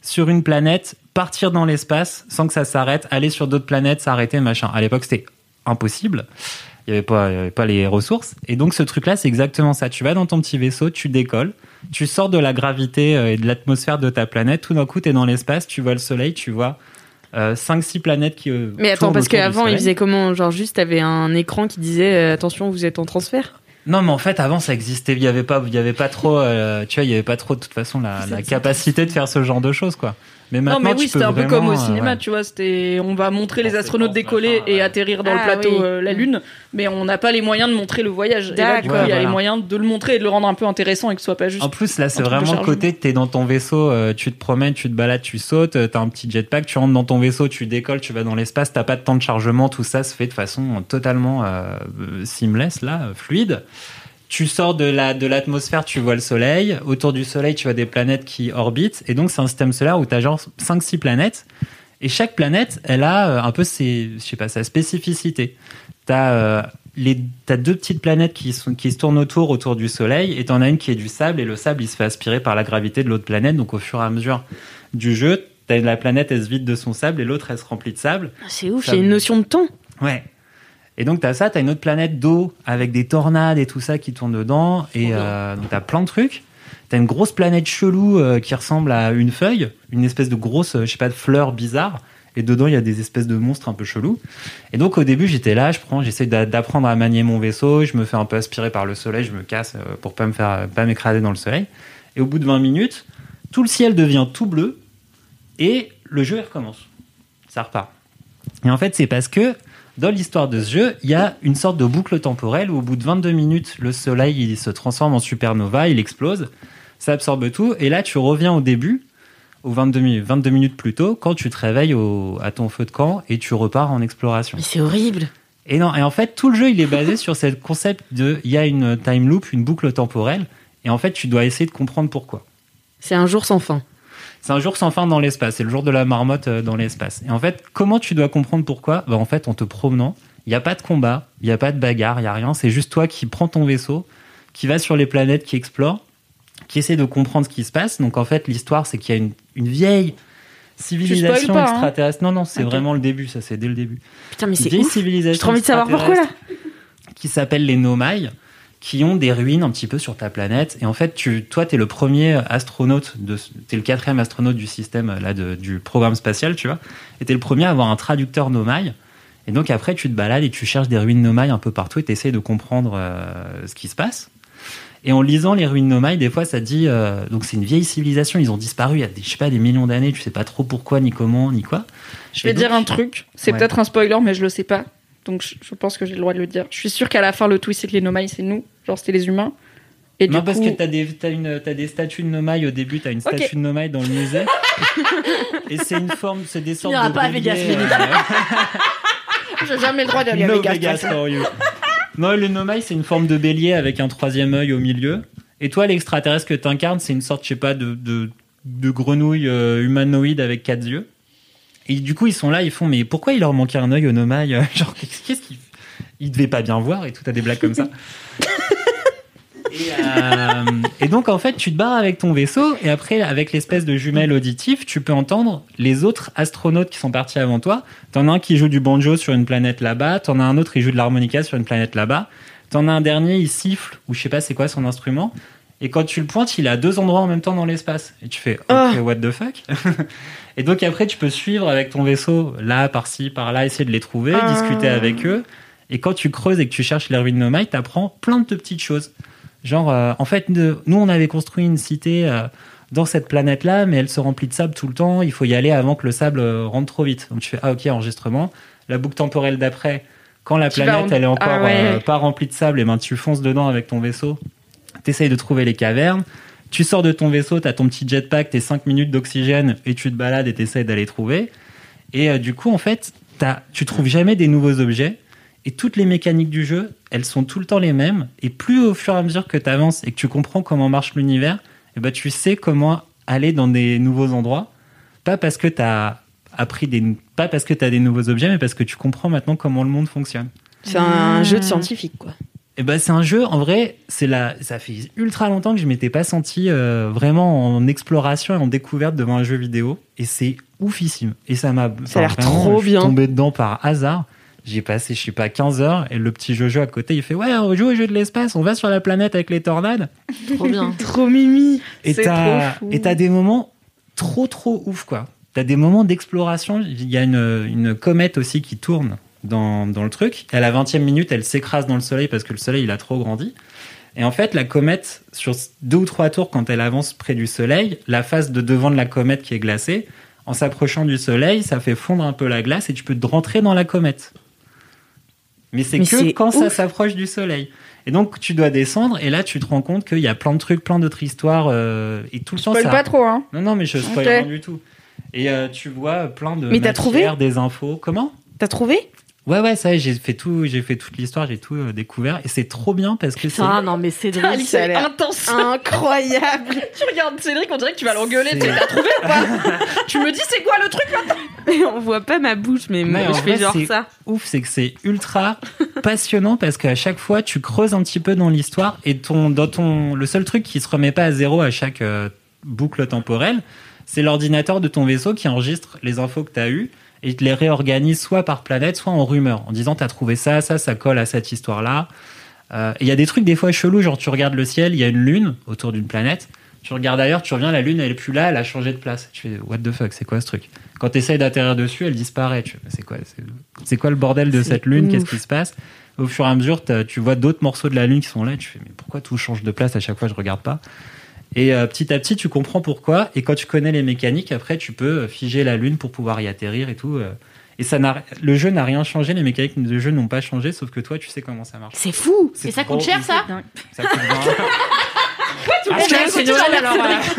sur une planète, partir dans l'espace sans que ça s'arrête, aller sur d'autres planètes, s'arrêter, machin. À l'époque, c'était impossible. Il n'y avait pas, il y avait pas les ressources. Et donc, ce truc-là, c'est exactement ça. Tu vas dans ton petit vaisseau, tu décolles, tu sors de la gravité et de l'atmosphère de ta planète. Tout d'un coup, tu es dans l'espace, tu vois le soleil, tu vois euh, cinq six planètes qui euh, Mais attends, parce autour du qu'avant, soleil. il faisait comment? Genre, juste, t'avais un écran qui disait euh, attention, vous êtes en transfert? Non, mais en fait, avant, ça existait. Il y avait pas, il y avait pas trop, euh, tu vois, il y avait pas trop, de toute façon, la, la capacité de faire ce genre de choses, quoi. Mais maintenant, non, mais oui, tu peux c'était un peu vraiment, comme au euh, cinéma, ouais. tu vois. C'était, on va montrer les astronautes décoller machin, et ouais. atterrir dans Ah, le plateau oui. euh, la Lune, mais on n'a pas les moyens de montrer le voyage. Et là, du coup, D'accord. il y a Ouais, les voilà. moyens de le montrer et de le rendre un peu intéressant et que ce soit pas juste. En plus, là, c'est un truc de vraiment le chargement. côté, t'es dans ton vaisseau, euh, tu te promènes, tu te balades, tu sautes, euh, t'as un petit jetpack, tu rentres dans ton vaisseau, tu décolles, tu vas dans l'espace, t'as pas de temps de chargement, tout ça se fait de façon totalement euh, seamless, là, euh, fluide. Tu sors de la de l'atmosphère, tu vois le soleil. Autour du soleil, tu vois des planètes qui orbitent. Et donc, c'est un système solaire où tu as genre cinq six planètes. Et chaque planète, elle a euh, un peu ses, je sais pas, sa spécificité. Tu as euh, les, t'as deux petites planètes qui, sont, qui se tournent autour, autour du soleil. Et tu en as une qui est du sable. Et le sable, il se fait aspirer par la gravité de l'autre planète. Donc, au fur et à mesure du jeu, t'as la planète, elle se vide de son sable. Et l'autre, elle se remplit de sable. C'est ouf, Ça- il y a une notion de temps. Ouais. Et donc, t'as ça, t'as une autre planète d'eau avec des tornades et tout ça qui tournent dedans. Et euh, donc, t'as plein de trucs. T'as une grosse planète chelou euh, qui ressemble à une feuille, une espèce de grosse, euh, je sais pas, de fleur bizarre. Et dedans, il y a des espèces de monstres un peu chelous. Et donc, au début, j'étais là, je prends, j'essaie d'a- d'apprendre à manier mon vaisseau. Je me fais un peu aspirer par le soleil, je me casse euh, pour pas me faire, pas m'écraser dans le soleil. Et au bout de vingt minutes, tout le ciel devient tout bleu et le jeu il recommence. Ça repart. Et en fait, c'est parce que dans l'histoire de ce jeu, il y a une sorte de boucle temporelle où au bout de vingt-deux minutes, le soleil il se transforme en supernova, il explose, ça absorbe tout, et là tu reviens au début, aux vingt-deux, mi- vingt-deux minutes plus tôt, quand tu te réveilles au, à ton feu de camp et tu repars en exploration. Mais c'est horrible. Et non, et en fait, tout le jeu il est basé sur ce concept de, il y a une time loop, une boucle temporelle, et en fait tu dois essayer de comprendre pourquoi. C'est un jour sans fin. C'est un jour sans fin dans l'espace. C'est le jour de la marmotte euh, dans l'espace. Et en fait, comment tu dois comprendre pourquoi? Bah, en fait, en te promenant, il n'y a pas de combat, il n'y a pas de bagarre, il n'y a rien. C'est juste toi qui prends ton vaisseau, qui va sur les planètes, qui explore, qui essaie de comprendre ce qui se passe. Donc, en fait, l'histoire, c'est qu'il y a une, une vieille civilisation spoil pas, hein. extraterrestre. Non, non, c'est Ok. vraiment le début. Ça, c'est dès le début. Putain, mais Une c'est vieille ouf. civilisation J'ai trop envie de savoir pourquoi, là. qui s'appelle les Nomai, qui ont des ruines un petit peu sur ta planète. Et en fait, tu, toi, t'es le premier astronaute, de, t'es le quatrième astronaute du système là, de, du programme spatial, tu vois. Et t'es le premier à avoir un traducteur Nomai. Et donc après, tu te balades et tu cherches des ruines Nomai un peu partout et t'essayes de comprendre euh, ce qui se passe. Et en lisant les ruines Nomai, des fois, ça dit... Euh, donc c'est une vieille civilisation, ils ont disparu il y a des, je sais pas, des millions d'années, tu sais pas trop pourquoi, ni comment, ni quoi. Je vais Et donc- dire un truc, c'est Ouais. peut-être un spoiler, mais je le sais pas. Donc je, je pense que j'ai le droit de le dire. Je suis sûre qu'à la fin, le twist, c'est que les Nomai, c'est nous. Genre, c'était les humains. Et Non, du parce coup... que t'as des, t'as une, t'as des statues de Nomai au début, t'as une Ok. statue de Nomai dans le musée. Et c'est une forme, c'est des sortes n'iras de pas à béliers, Vegas, Mélanie. J'ai jamais le droit d'aller à No Vegas. Vegas de toute for you. Non, le Nomai, c'est une forme de bélier avec un troisième œil au milieu. Et toi, l'extraterrestre que t'incarnes, c'est une sorte, je sais pas, de, de, de grenouille euh, humanoïde avec quatre yeux. Et du coup, ils sont là, ils font, mais pourquoi il leur manquait un œil au Nomai? Genre, qu'est-ce qu'ils... Ils devaient pas bien voir et tout, t'as des blagues comme ça. Et, euh, et donc, en fait, tu te barres avec ton vaisseau et après, avec l'espèce de jumelle auditive, tu peux entendre les autres astronautes qui sont partis avant toi. T'en as un qui joue du banjo sur une planète là-bas, t'en as un autre qui joue de l'harmonica sur une planète là-bas, t'en as un dernier, il siffle, ou je sais pas c'est quoi son instrument, et quand tu le pointes, il est à deux endroits en même temps dans l'espace. Et tu fais, ok, what the fuck? Et donc après, tu peux suivre avec ton vaisseau, là, par-ci, par-là, essayer de les trouver, Ah. discuter avec eux. Et quand tu creuses et que tu cherches les ruines Nomai, t'apprends plein de petites choses. Genre, euh, en fait, de- nous, on avait construit une cité euh, dans cette planète-là, mais elle se remplit de sable tout le temps. Il faut y aller avant que le sable euh, rentre trop vite. Donc tu fais, ah ok, enregistrement. La boucle temporelle d'après, quand la Tu vas planète, en- elle est encore Ah ouais. euh, pas remplie de sable, et ben tu fonces dedans avec ton vaisseau. T'essayes de trouver les cavernes. Tu sors de ton vaisseau, t'as ton petit jetpack, tes cinq minutes d'oxygène, et tu te balades et t'essayes d'aller trouver. Et euh, du coup, en fait, t'as, tu trouves jamais des nouveaux objets. Et toutes les mécaniques du jeu, elles sont tout le temps les mêmes. Et plus au fur et à mesure que tu avances et que tu comprends comment marche l'univers, et ben tu sais comment aller dans des nouveaux endroits. Pas parce que tu as appris des, pas parce que tu as des nouveaux objets, mais parce que tu comprends maintenant comment le monde fonctionne. C'est un jeu de scientifique, quoi. Et ben c'est un jeu, en vrai, c'est la, ça fait ultra longtemps que je m'étais pas senti euh, vraiment en exploration et en découverte devant un jeu vidéo. Et c'est oufissime. Et ça m'a. Ça a l'air vraiment, trop je suis bien. tombé dedans par hasard. J'ai passé, je sais pas, quinze heures. Et le petit Jojo à côté, il fait ouais, on joue au jeu de l'espace, on va sur la planète avec les tornades. Trop bien. Trop mimi. Et C'est t'as, trop fou. et t'as des moments trop trop ouf, quoi. T'as des moments d'exploration. Il y a une, une comète aussi qui tourne dans, dans le truc. À la vingtième minute, elle s'écrase dans le soleil parce que le soleil, il a trop grandi. Et en fait, la comète, sur deux ou trois tours, quand elle avance près du soleil, la face de devant de la comète qui est glacée, en s'approchant du soleil, ça fait fondre un peu la glace et tu peux te rentrer dans la comète. Mais c'est Mais que c'est quand ça ouf. s'approche du soleil. Et donc, tu dois descendre et là, tu te rends compte qu'il y a plein de trucs, plein d'autres histoires euh, et tout le temps, Spoil ça... pas trop, hein. Non, non, mais je spoil Ok. rien du tout. Et euh, tu vois plein de Mais t'as matières, trouvé des infos. Comment ? T'as trouvé? Ouais, ouais, ça y est, j'ai fait tout, j'ai fait toute l'histoire, j'ai tout euh, découvert. Et c'est trop bien parce que c'est... Ah non, mais Cédric, Alice, ça a c'est l'air intense. Incroyable. Tu regardes Cédric, on dirait que tu vas l'engueuler. C'est- Tu l'as trouvé ou pas? Tu me dis c'est quoi le truc là? Mais on voit pas ma bouche, mais moi, Mais en je fais vrai, genre c'est ça. ouf, c'est que c'est ultra passionnant parce qu'à chaque fois, tu creuses un petit peu dans l'histoire et ton, dans ton, le seul truc qui se remet pas à zéro à chaque euh, boucle temporelle, c'est l'ordinateur de ton vaisseau qui enregistre les infos que tu as eues et te les réorganise soit par planète, soit en rumeur, en disant t'as trouvé ça, ça, ça colle à cette histoire-là. Euh, et il y a des trucs des fois chelous, genre tu regardes le ciel, il y a une lune autour d'une planète, tu regardes ailleurs, tu reviens, la lune elle est plus là, elle a changé de place. Tu fais what the fuck, c'est quoi ce truc? Quand tu essayes d'atterrir dessus, elle disparaît. Tu fais, mais c'est quoi, c'est, c'est quoi le bordel de C'est cette lune? ouf. Qu'est-ce qui se passe? Au fur et à mesure, t'as- tu vois d'autres morceaux de la lune qui sont là, et tu fais mais pourquoi tout change de place à chaque fois, je regarde pas. Et euh, petit à petit, tu comprends pourquoi. Et quand tu connais les mécaniques, après, tu peux figer la lune pour pouvoir y atterrir et tout. euh. Et ça n'a, le jeu n'a rien changé, les mécaniques du jeu n'ont pas changé, sauf que toi, tu sais comment ça marche. C'est fou. Et ça trop coûte cher, easy. ça Ça coûte vingt. Tout le Ah, monde c'est- a c'est écouté Noël, la alors, Cédric.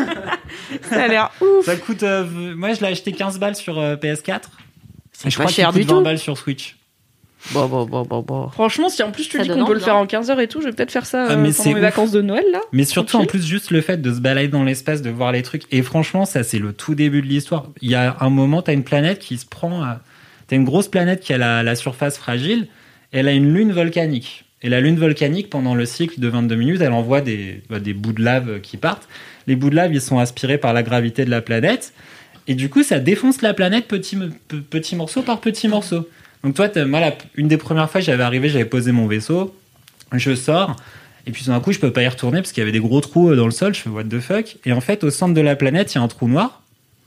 Ça a l'air ouf. Ça coûte. euh, moi, je l'ai acheté quinze balles sur euh, P S quatre. C'est Et je pas crois cher qu'il du coûte vingt tout. balles sur Switch. Bon, bon, bon, bon, bon. Franchement, si en plus tu Ça dis donne qu'on peut le envie, faire hein. en quinze heures et tout, je vais peut-être faire ça Ah, euh, mais pendant c'est mes ouf. vacances de Noël là. Mais surtout, en Tranquille. plus, juste le fait de se balader dans l'espace, de voir les trucs. Et franchement, ça, c'est le tout début de l'histoire. Il y a un moment, t'as une planète qui se prend à... T'as une grosse planète qui a la, la surface fragile. Elle a une lune volcanique. Et la lune volcanique, pendant le cycle de vingt-deux minutes, elle envoie des, bah, des bouts de lave qui partent. Les bouts de lave, ils sont aspirés par la gravité de la planète. Et du coup, ça défonce la planète petit, pe- petit morceau par petit morceau. Donc toi, t'as- moi, la- une des premières fois, j'avais arrivé, j'avais posé mon vaisseau. Je sors. Et puis tout d'un coup, je peux pas y retourner parce qu'il y avait des gros trous euh, dans le sol. Je fais what the fuck. Et en fait, au centre de la planète, il y a un trou noir.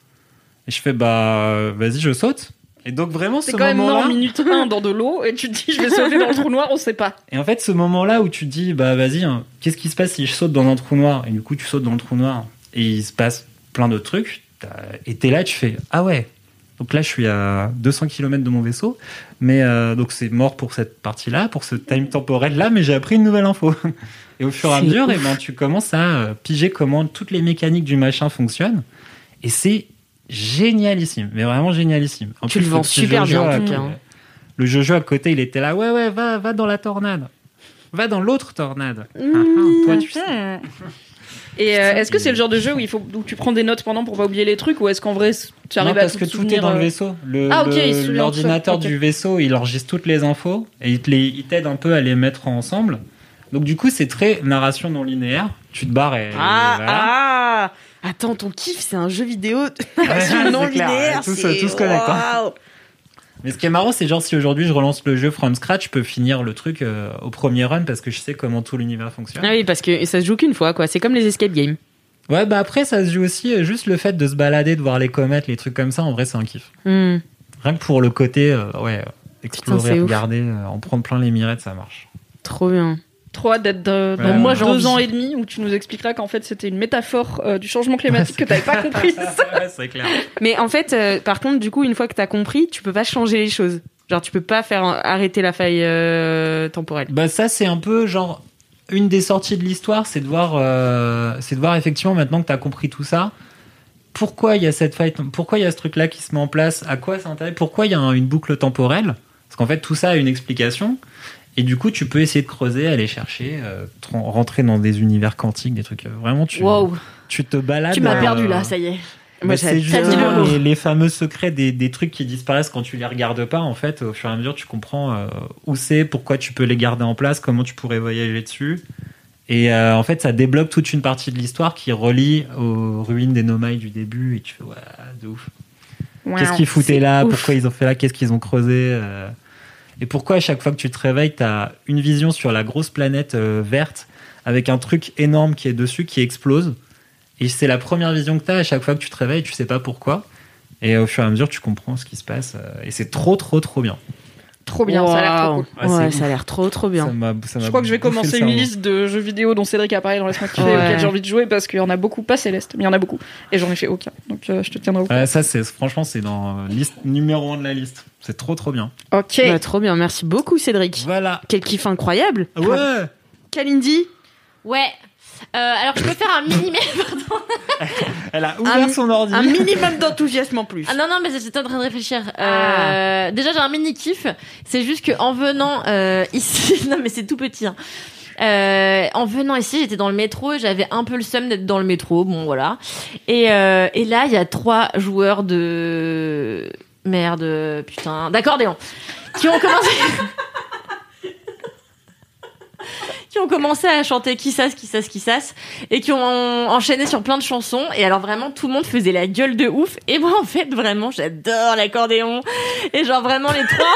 Et je fais bah vas-y, je saute. Et donc vraiment C'est ce quand même mort moment-là. en minute un dans de l'eau et tu te dis je vais sauter dans le trou noir, on sait pas. Et en fait, ce moment-là où tu te dis bah vas-y, hein, qu'est-ce qui se passe si je saute dans un trou noir? Et du coup, tu sautes dans le trou noir et il se passe plein d'autres trucs. T'as- Et t'es là, tu fais ah ouais. Donc là, je suis à deux cents kilomètres de mon vaisseau, mais euh, donc c'est mort pour cette partie-là, pour ce time temporel-là, mais j'ai appris une nouvelle info. Et au fur et à C'est mesure, ouf. et ben, tu commences à euh, piger comment toutes les mécaniques du machin fonctionnent, et c'est génialissime, mais vraiment génialissime. En Tu plus, le vends petit super Jojo bien, en à- tout cas, hein. Le Jojo à côté, il était là, ouais, ouais, va, va dans la tornade. Va dans l'autre tornade. Ah, ah, toi, tu sais. Et euh, est-ce que c'est le genre de jeu où il faut où tu prends des notes pendant pour pas oublier les trucs ou est-ce qu'en vrai tu Non, arrives à parce tout que te tout souvenir, est dans le euh, vaisseau. Le, Ah, ok, le- il se souvient de l'ordinateur tout ça, ok. du vaisseau, il enregistre toutes les infos et il te les- il t'aide un peu à les mettre ensemble. Donc du coup, c'est très narration non linéaire. Tu te barres et Ah, voilà. ah. Attends, ton kiff, c'est un jeu vidéo de narration Ouais, non c'est clair, linéaire. tout se- c'est- tout se connecte, hein. Waouh. Mais ce qui est marrant, c'est genre si aujourd'hui je relance le jeu from scratch, je peux finir le truc euh, au premier run parce que je sais comment tout l'univers fonctionne. Ah oui, parce que ça se joue qu'une fois, quoi. C'est comme les escape games. Ouais, bah après, ça se joue aussi euh, juste le fait de se balader, de voir les comètes, les trucs comme ça. En vrai, c'est un kiff. Hmm. Rien que pour le côté, euh, ouais, euh, explorer, c'est ouf. regarder, euh, en prendre plein les mirettes, ça marche. Trop bien. Trop hâte d'être de- dans Ouais, moi ouais. deux ans et demi où tu nous expliqueras qu'en fait c'était une métaphore euh, du changement climatique que t'avais pas compris. Ouais, c'est clair. Mais en fait, euh, par contre, du coup, une fois que t'as compris, tu peux pas changer les choses. Genre, tu peux pas faire arrêter la faille euh, temporelle. Bah ça c'est un peu genre une des sorties de l'histoire, c'est de voir euh, c'est de voir effectivement maintenant que tu as compris tout ça, pourquoi il y a cette faille, pourquoi il y a ce truc là qui se met en place, à quoi ça intéresse, pourquoi il y a un- une boucle temporelle, parce qu'en fait tout ça a une explication et du coup tu peux essayer de creuser, aller chercher, euh, tr- rentrer dans des univers quantiques, des trucs euh, vraiment tu Wow. tu te balades. Tu m'as euh, perdu là, ça y est. Moi, c'est j'adore. justement les, les fameux secrets des, des trucs qui disparaissent quand tu les regardes pas. En fait, au fur et à mesure, tu comprends euh, où c'est, pourquoi tu peux les garder en place, comment tu pourrais voyager dessus. Et euh, en fait, ça débloque toute une partie de l'histoire qui relie aux ruines des Nomai du début. Et tu fais, ouais, de ouf. Wow, Qu'est-ce qu'ils foutaient c'est là? ouf. Pourquoi ils ont fait là? Qu'est-ce qu'ils ont creusé? euh... Et pourquoi à chaque fois que tu te réveilles, t'as une vision sur la grosse planète euh, verte avec un truc énorme qui est dessus, qui explose. Et c'est la première vision que tu as à chaque fois que tu te réveilles, tu sais pas pourquoi. Et au fur et à mesure, tu comprends ce qui se passe. Et c'est trop, trop, trop bien. Trop bien, ça a l'air trop cool. Ouais, Ouais, c'est ça a l'air trop, trop bien. Ça m'a- ça m'a Je crois que je vais bouffé commencer le une cerveau. liste de jeux vidéo dont Cédric a parlé dans Laisse-moi kiffer, Ouais. auxquels j'ai envie de jouer parce qu'il y en a beaucoup, pas Céleste, mais il y en a beaucoup. Et j'en ai fait aucun. Donc euh, je te tiendrai au courant. Ouais, ça, c'est, franchement, c'est dans euh, liste numéro un de la liste. C'est trop, trop bien. Ok. Bah, trop bien, merci beaucoup Cédric. Voilà. Quel kiff incroyable. Ouais. Kalindi, Ouais. Euh, alors, je peux faire un mini... Pardon. Elle a ouvert Un- son ordi. un minimum d'enthousiasme en plus. Ah non, non, mais j'étais en train de réfléchir. Ah. Euh, déjà, j'ai un mini kiff. C'est juste qu'en venant euh, ici... Non, mais c'est tout petit. Hein. Euh, en venant ici, j'étais dans le métro et j'avais un peu le seum d'être dans le métro. Bon, voilà. Et, euh, et là, il y a trois joueurs de... Merde, putain... D'accordéon. Qui ont commencé... qui ont commencé à chanter qui sasse, qui sasse, qui sasse, et qui ont enchaîné sur plein de chansons. Et alors vraiment, tout le monde faisait la gueule de ouf. Et moi, en fait, vraiment, j'adore l'accordéon. Et genre vraiment les trois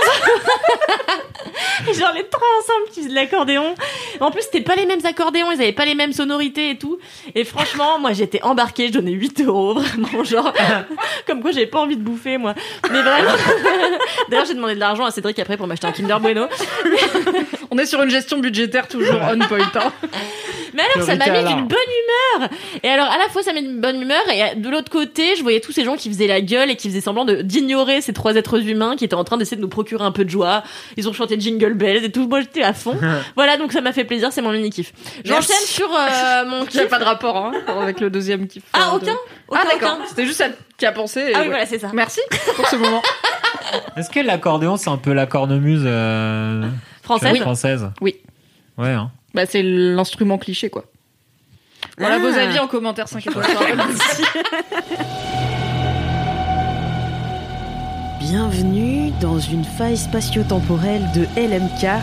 et genre les trois ensemble qui faisaient de l'accordéon. En plus, c'était pas les mêmes accordéons, ils avaient pas les mêmes sonorités et tout. Et franchement, moi, j'étais embarquée, je donnais huit euros, vraiment, genre, comme quoi j'avais pas envie de bouffer, moi. Mais vraiment. D'ailleurs, j'ai demandé de l'argent à Cédric après pour m'acheter un Kinder Bueno. On est sur une gestion budgétaire toujours on point. Hein. Mais alors, ça m'a Ricard. mis d'une bonne humeur. Et alors, à la fois, ça m'a mis d'une bonne humeur. Et de l'autre côté, je voyais tous ces gens qui faisaient la gueule et qui faisaient semblant de, d'ignorer ces trois êtres humains qui étaient en train d'essayer de nous procurer un peu de joie. Ils ont chanté Jingle Bells et tout. Moi, j'étais à fond. Voilà, donc ça m'a fait plaisir. C'est mon mini kiff. J'enchaîne Merci. sur euh, mon Il n'y kiff. a pas de rapport hein, avec le deuxième kiff. Ah, euh, aucun, de- aucun, Ah d'accord, aucun. c'était juste elle qui a pensé. et Ah oui, ouais. voilà, c'est ça. Merci pour ce moment. Est-ce que l'accordéon, c'est un peu la cornemuse euh, Française. tu vois, française? Oui. Ouais, hein. Bah c'est l'instrument cliché quoi. Voilà Ah. vos avis en commentaire cinq étoiles. sur Apple Music. bienvenue dans une faille spatio-temporelle de L M K.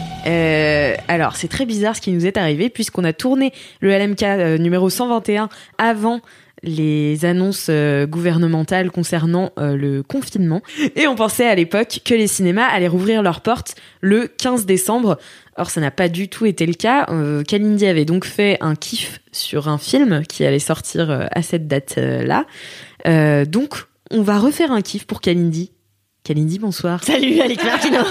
Euh, alors, c'est très bizarre ce qui nous est arrivé puisqu'on a tourné le L M K euh, numéro cent vingt et un avant les annonces euh, gouvernementales concernant euh, le confinement. Et on pensait à l'époque que les cinémas allaient rouvrir leurs portes le quinze décembre. Or, ça n'a pas du tout été le cas. Euh, Kalindi avait donc fait un kiff sur un film qui allait sortir euh, à cette date-là. Euh, donc, on va refaire un kiff pour Kalindi. Kalindi, bonsoir. Salut, Alix Martino.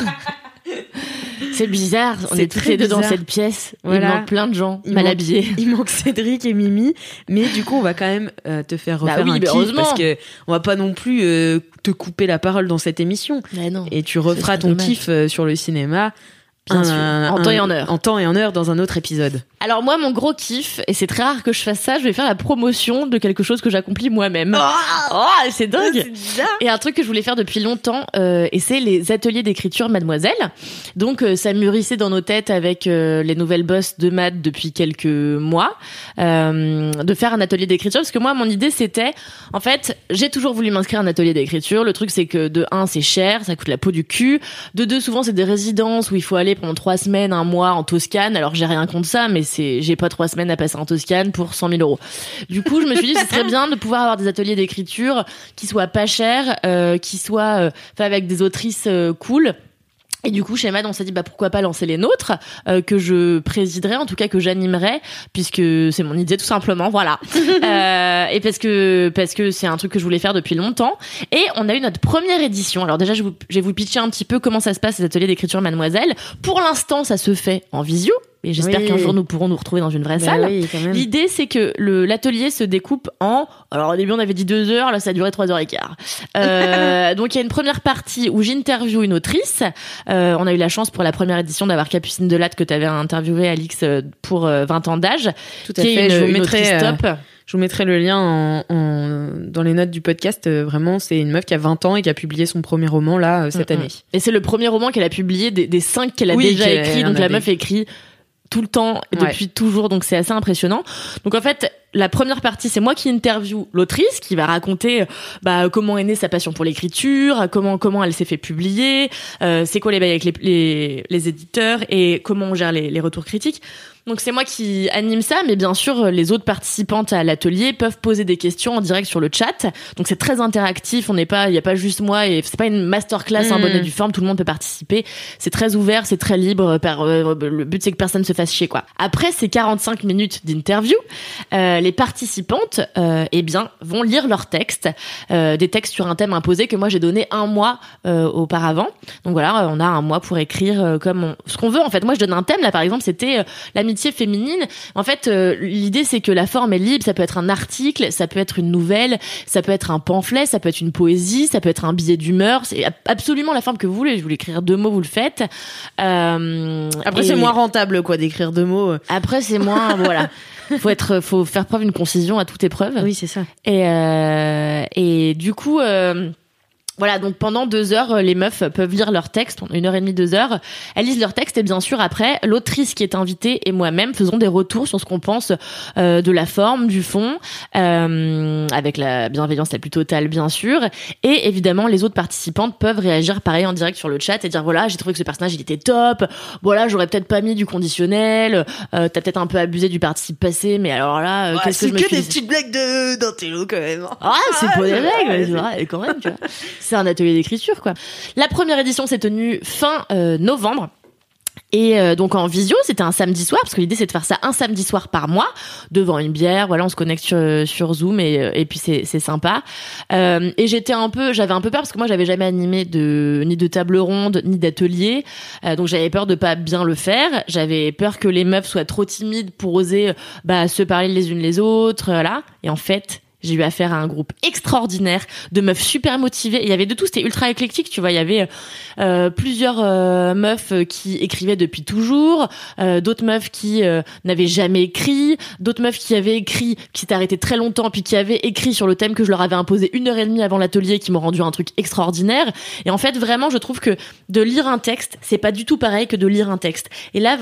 C'est bizarre, on C'est est toutes très les deux dans bizarre. cette pièce. Voilà. Il manque plein de gens Il mal manque- habillés. Il manque Cédric et Mimi, mais du coup, on va quand même euh, te faire Bah refaire oui, un bah kiff heureusement. parce que on va pas non plus euh, te couper la parole dans cette émission. Mais non. Et tu referas serait ton dommage. kiff euh, sur le cinéma. Bien sûr. En temps et en heure. En temps et en heure dans un autre épisode. Alors moi, mon gros kiff, et c'est très rare que je fasse ça, je vais faire la promotion de quelque chose que j'accomplis moi-même. Oh, c'est dingue. Et un truc que je voulais faire depuis longtemps, euh, et c'est les ateliers d'écriture Mademoiselle. Donc euh, ça mûrissait dans nos têtes avec euh, les nouvelles boss de Mad depuis quelques mois, euh, de faire un atelier d'écriture. Parce que moi, mon idée, c'était, en fait, j'ai toujours voulu m'inscrire à un atelier d'écriture. Le truc, c'est que de un, c'est cher, ça coûte la peau du cul. De deux, souvent, c'est des résidences où il faut aller pendant trois semaines, un mois en Toscane. Alors j'ai rien contre ça, mais c'est, j'ai pas trois semaines à passer en Toscane pour cent mille euros. Du coup, je me suis dit, ce serait bien de pouvoir avoir des ateliers d'écriture qui soient pas chers, euh, qui soient euh, faits avec des autrices euh, cool. Et du coup, chez Mad, on s'est dit, bah, pourquoi pas lancer les nôtres, euh, que je présiderais, en tout cas, que j'animerais, puisque c'est mon idée, tout simplement, voilà. euh, et parce que, parce que c'est un truc que je voulais faire depuis longtemps. Et on a eu notre première édition. Alors déjà, je, vous, je vais vous pitcher un petit peu comment ça se passe, ces ateliers d'écriture Mademoiselle. Pour l'instant, ça se fait en visio. Et j'espère Oui. qu'un jour, nous pourrons nous retrouver dans une vraie Bah salle. oui, quand même. L'idée, c'est que le, l'atelier se découpe en... Alors, au début, on avait dit deux heures. Là, ça a duré trois heures et quart. Euh, donc, il y a une première partie où j'interviewe une autrice. Euh, on a eu la chance pour la première édition d'avoir Capucine Delatte, que tu avais interviewé, Alix, euh, pour euh, vingt ans d'âge. Tout à qui est fait. une- je vous une mettrai, autrice euh, top. je vous mettrai le lien en, en- dans les notes du podcast. Euh, vraiment, c'est une meuf qui a vingt ans et qui a publié son premier roman là euh, cette Mm, mm. année. Et c'est le premier roman qu'elle a publié des, des cinq qu'elle a Oui, déjà qu'elle- écrit. elle en Donc a la des- meuf écrit tout le temps, Ouais. depuis toujours. Donc c'est assez impressionnant. Donc en fait, la première partie, c'est moi qui interview l'autrice, qui va raconter bah, comment est née sa passion pour l'écriture, comment comment elle s'est fait publier, euh, c'est quoi les bails avec les, les, les éditeurs et comment on gère les, les retours critiques. Donc c'est moi qui anime ça, mais bien sûr les autres participantes à l'atelier peuvent poser des questions en direct sur le chat. Donc c'est très interactif, on n'est pas, il y a pas juste moi et c'est pas une masterclass en bonne et due forme, tout le monde peut participer. C'est très ouvert, c'est très libre. Par, euh, le but c'est que personne se fasse chier quoi. Après ces quarante-cinq minutes d'interview, euh, les participantes, euh, eh bien vont lire leurs textes, euh, des textes sur un thème imposé que moi j'ai donné un mois euh, auparavant. Donc voilà, on a un mois pour écrire euh, comme on, ce qu'on veut en fait. Moi je donne un thème là par exemple, c'était euh, l'amitié féminine. En fait, euh, l'idée c'est que la forme est libre, ça peut être un article, ça peut être une nouvelle, ça peut être un pamphlet, ça peut être une poésie, ça peut être un billet d'humeur, c'est absolument la forme que vous voulez. Je voulais écrire deux mots, vous le faites. Euh, Après et... c'est moins rentable quoi d'écrire deux mots. Après c'est moins voilà. Faut être, faut faire preuve d'une concision à toute épreuve. Oui, c'est ça. Et euh, et du coup. Euh, Voilà, donc pendant deux heures, les meufs peuvent lire leur texte, une heure et demie, deux heures. Elles lisent leur texte et bien sûr après, l'autrice qui est invitée et moi-même faisons des retours sur ce qu'on pense euh, de la forme, du fond, euh, avec la bienveillance la plus totale bien sûr. Et évidemment, les autres participantes peuvent réagir pareil en direct sur le chat et dire voilà, j'ai trouvé que ce personnage il était top. Voilà, j'aurais peut-être pas mis du conditionnel. Euh, t'as peut-être un peu abusé du participe passé, mais alors là, euh, ouais, qu'est-ce que je me C'est suis que des dit petites blagues de d'intello quand même. Ah, c'est ah, pas des ouais, règles, ouais, c'est vrai, quand même, tu vois. C'est un atelier d'écriture, quoi. La première édition s'est tenue fin euh, novembre. Et euh, donc en visio, c'était un samedi soir, parce que l'idée c'est de faire ça un samedi soir par mois, devant une bière, voilà, on se connecte sur, sur Zoom et, et puis c'est, c'est sympa. Euh, et j'étais un peu, j'avais un peu peur parce que moi j'avais jamais animé de ni de table ronde ni d'atelier, euh, donc j'avais peur de pas bien le faire. J'avais peur que les meufs soient trop timides pour oser bah se parler les unes les autres, voilà. Et en fait. J'ai eu affaire à un groupe extraordinaire de meufs super motivées. Il y avait de tout, c'était ultra éclectique, tu vois. Il y avait euh, plusieurs euh, meufs qui écrivaient depuis toujours, euh, d'autres meufs qui euh, n'avaient jamais écrit, d'autres meufs qui avaient écrit, qui s'étaient arrêtées très longtemps, puis qui avaient écrit sur le thème que je leur avais imposé une heure et demie avant l'atelier, qui m'ont rendu un truc extraordinaire. Et en fait, vraiment, je trouve que de lire un texte, c'est pas du tout pareil que de lire un texte. Et là,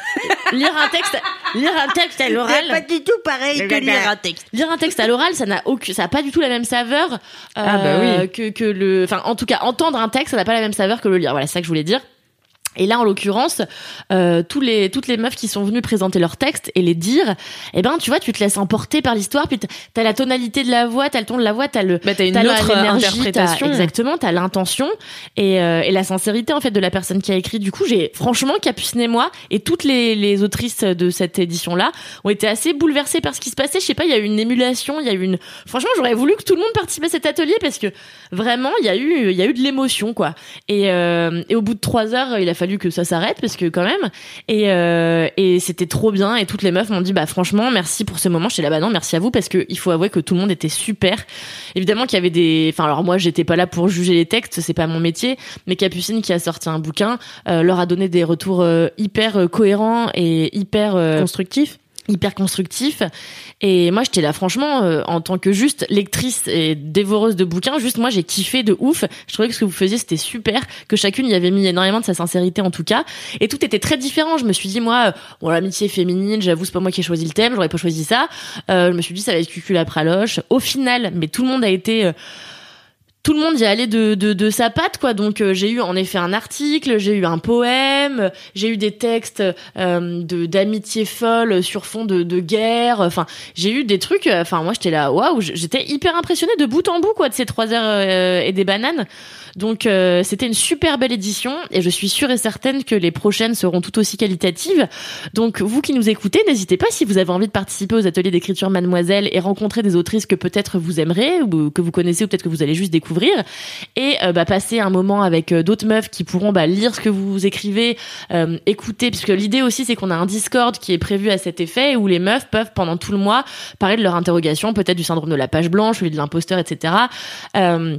lire un texte, lire un texte à l'oral, c'est pas du tout pareil que lire un texte. Lire un texte à l'oral, ça n'a aucun, ça a pas du tout la même saveur euh, ah bah oui. que que le, enfin en tout cas entendre un texte, ça n'a pas la même saveur que le lire. Voilà, c'est ça que je voulais dire. Et là, en l'occurrence, euh, tous les, toutes les meufs qui sont venues présenter leur texte et les dire, eh ben, tu vois, tu te laisses emporter par l'histoire, puis t'as la tonalité de la voix, t'as le ton de la voix, t'as le, bah, t'as une t'as autre interprétation. T'as, exactement, t'as l'intention et, euh, et la sincérité, en fait, de la personne qui a écrit. Du coup, j'ai, franchement, Capucine et moi, et toutes les, les autrices de cette édition-là, ont été assez bouleversées par ce qui se passait. Je sais pas, il y a eu une émulation, il y a eu une, franchement, j'aurais voulu que tout le monde participe à cet atelier parce que vraiment, il y a eu, il y a eu de l'émotion, quoi. Et, euh, et au bout de trois heures, il a fallu que ça s'arrête parce que quand même et euh, et c'était trop bien et toutes les meufs m'ont dit bah franchement merci pour ce moment. J'étais là bah non merci à vous parce que il faut avouer que tout le monde était super. Évidemment qu'il y avait des enfin alors moi j'étais pas là pour juger les textes, c'est pas mon métier, mais Capucine qui a sorti un bouquin euh, leur a donné des retours euh, hyper euh, cohérents et hyper euh, constructifs. hyper constructif et moi j'étais là franchement euh, en tant que juste lectrice et dévoreuse de bouquins, juste moi j'ai kiffé de ouf. Je trouvais que ce que vous faisiez c'était super, que chacune y avait mis énormément de sa sincérité en tout cas et tout était très différent. Je me suis dit moi bon l'amitié féminine, j'avoue c'est pas moi qui ai choisi le thème, j'aurais pas choisi ça. Euh, je me suis dit ça va être cucul à praloche au final, mais tout le monde a été euh, tout le monde y allait de, de, de sa patte, quoi. Donc, euh, j'ai eu en effet un article, j'ai eu un poème, j'ai eu des textes euh, de d'amitié folle sur fond de, de guerre. Enfin, j'ai eu des trucs. Enfin, moi, j'étais là, waouh, j'étais hyper impressionnée de bout en bout, quoi, de ces trois heures euh, et des bananes. Donc, euh, c'était une super belle édition et je suis sûre et certaine que les prochaines seront tout aussi qualitatives. Donc, vous qui nous écoutez, n'hésitez pas si vous avez envie de participer aux ateliers d'écriture Mademoiselle et rencontrer des autrices que peut-être vous aimerez ou que vous connaissez ou peut-être que vous allez juste découvrir. Et euh, bah, passer un moment avec euh, d'autres meufs qui pourront bah, lire ce que vous écrivez, euh, écouter, puisque l'idée aussi c'est qu'on a un Discord qui est prévu à cet effet où les meufs peuvent pendant tout le mois parler de leur interrogation, peut-être du syndrome de la page blanche ou de l'imposteur, et cetera. Euh,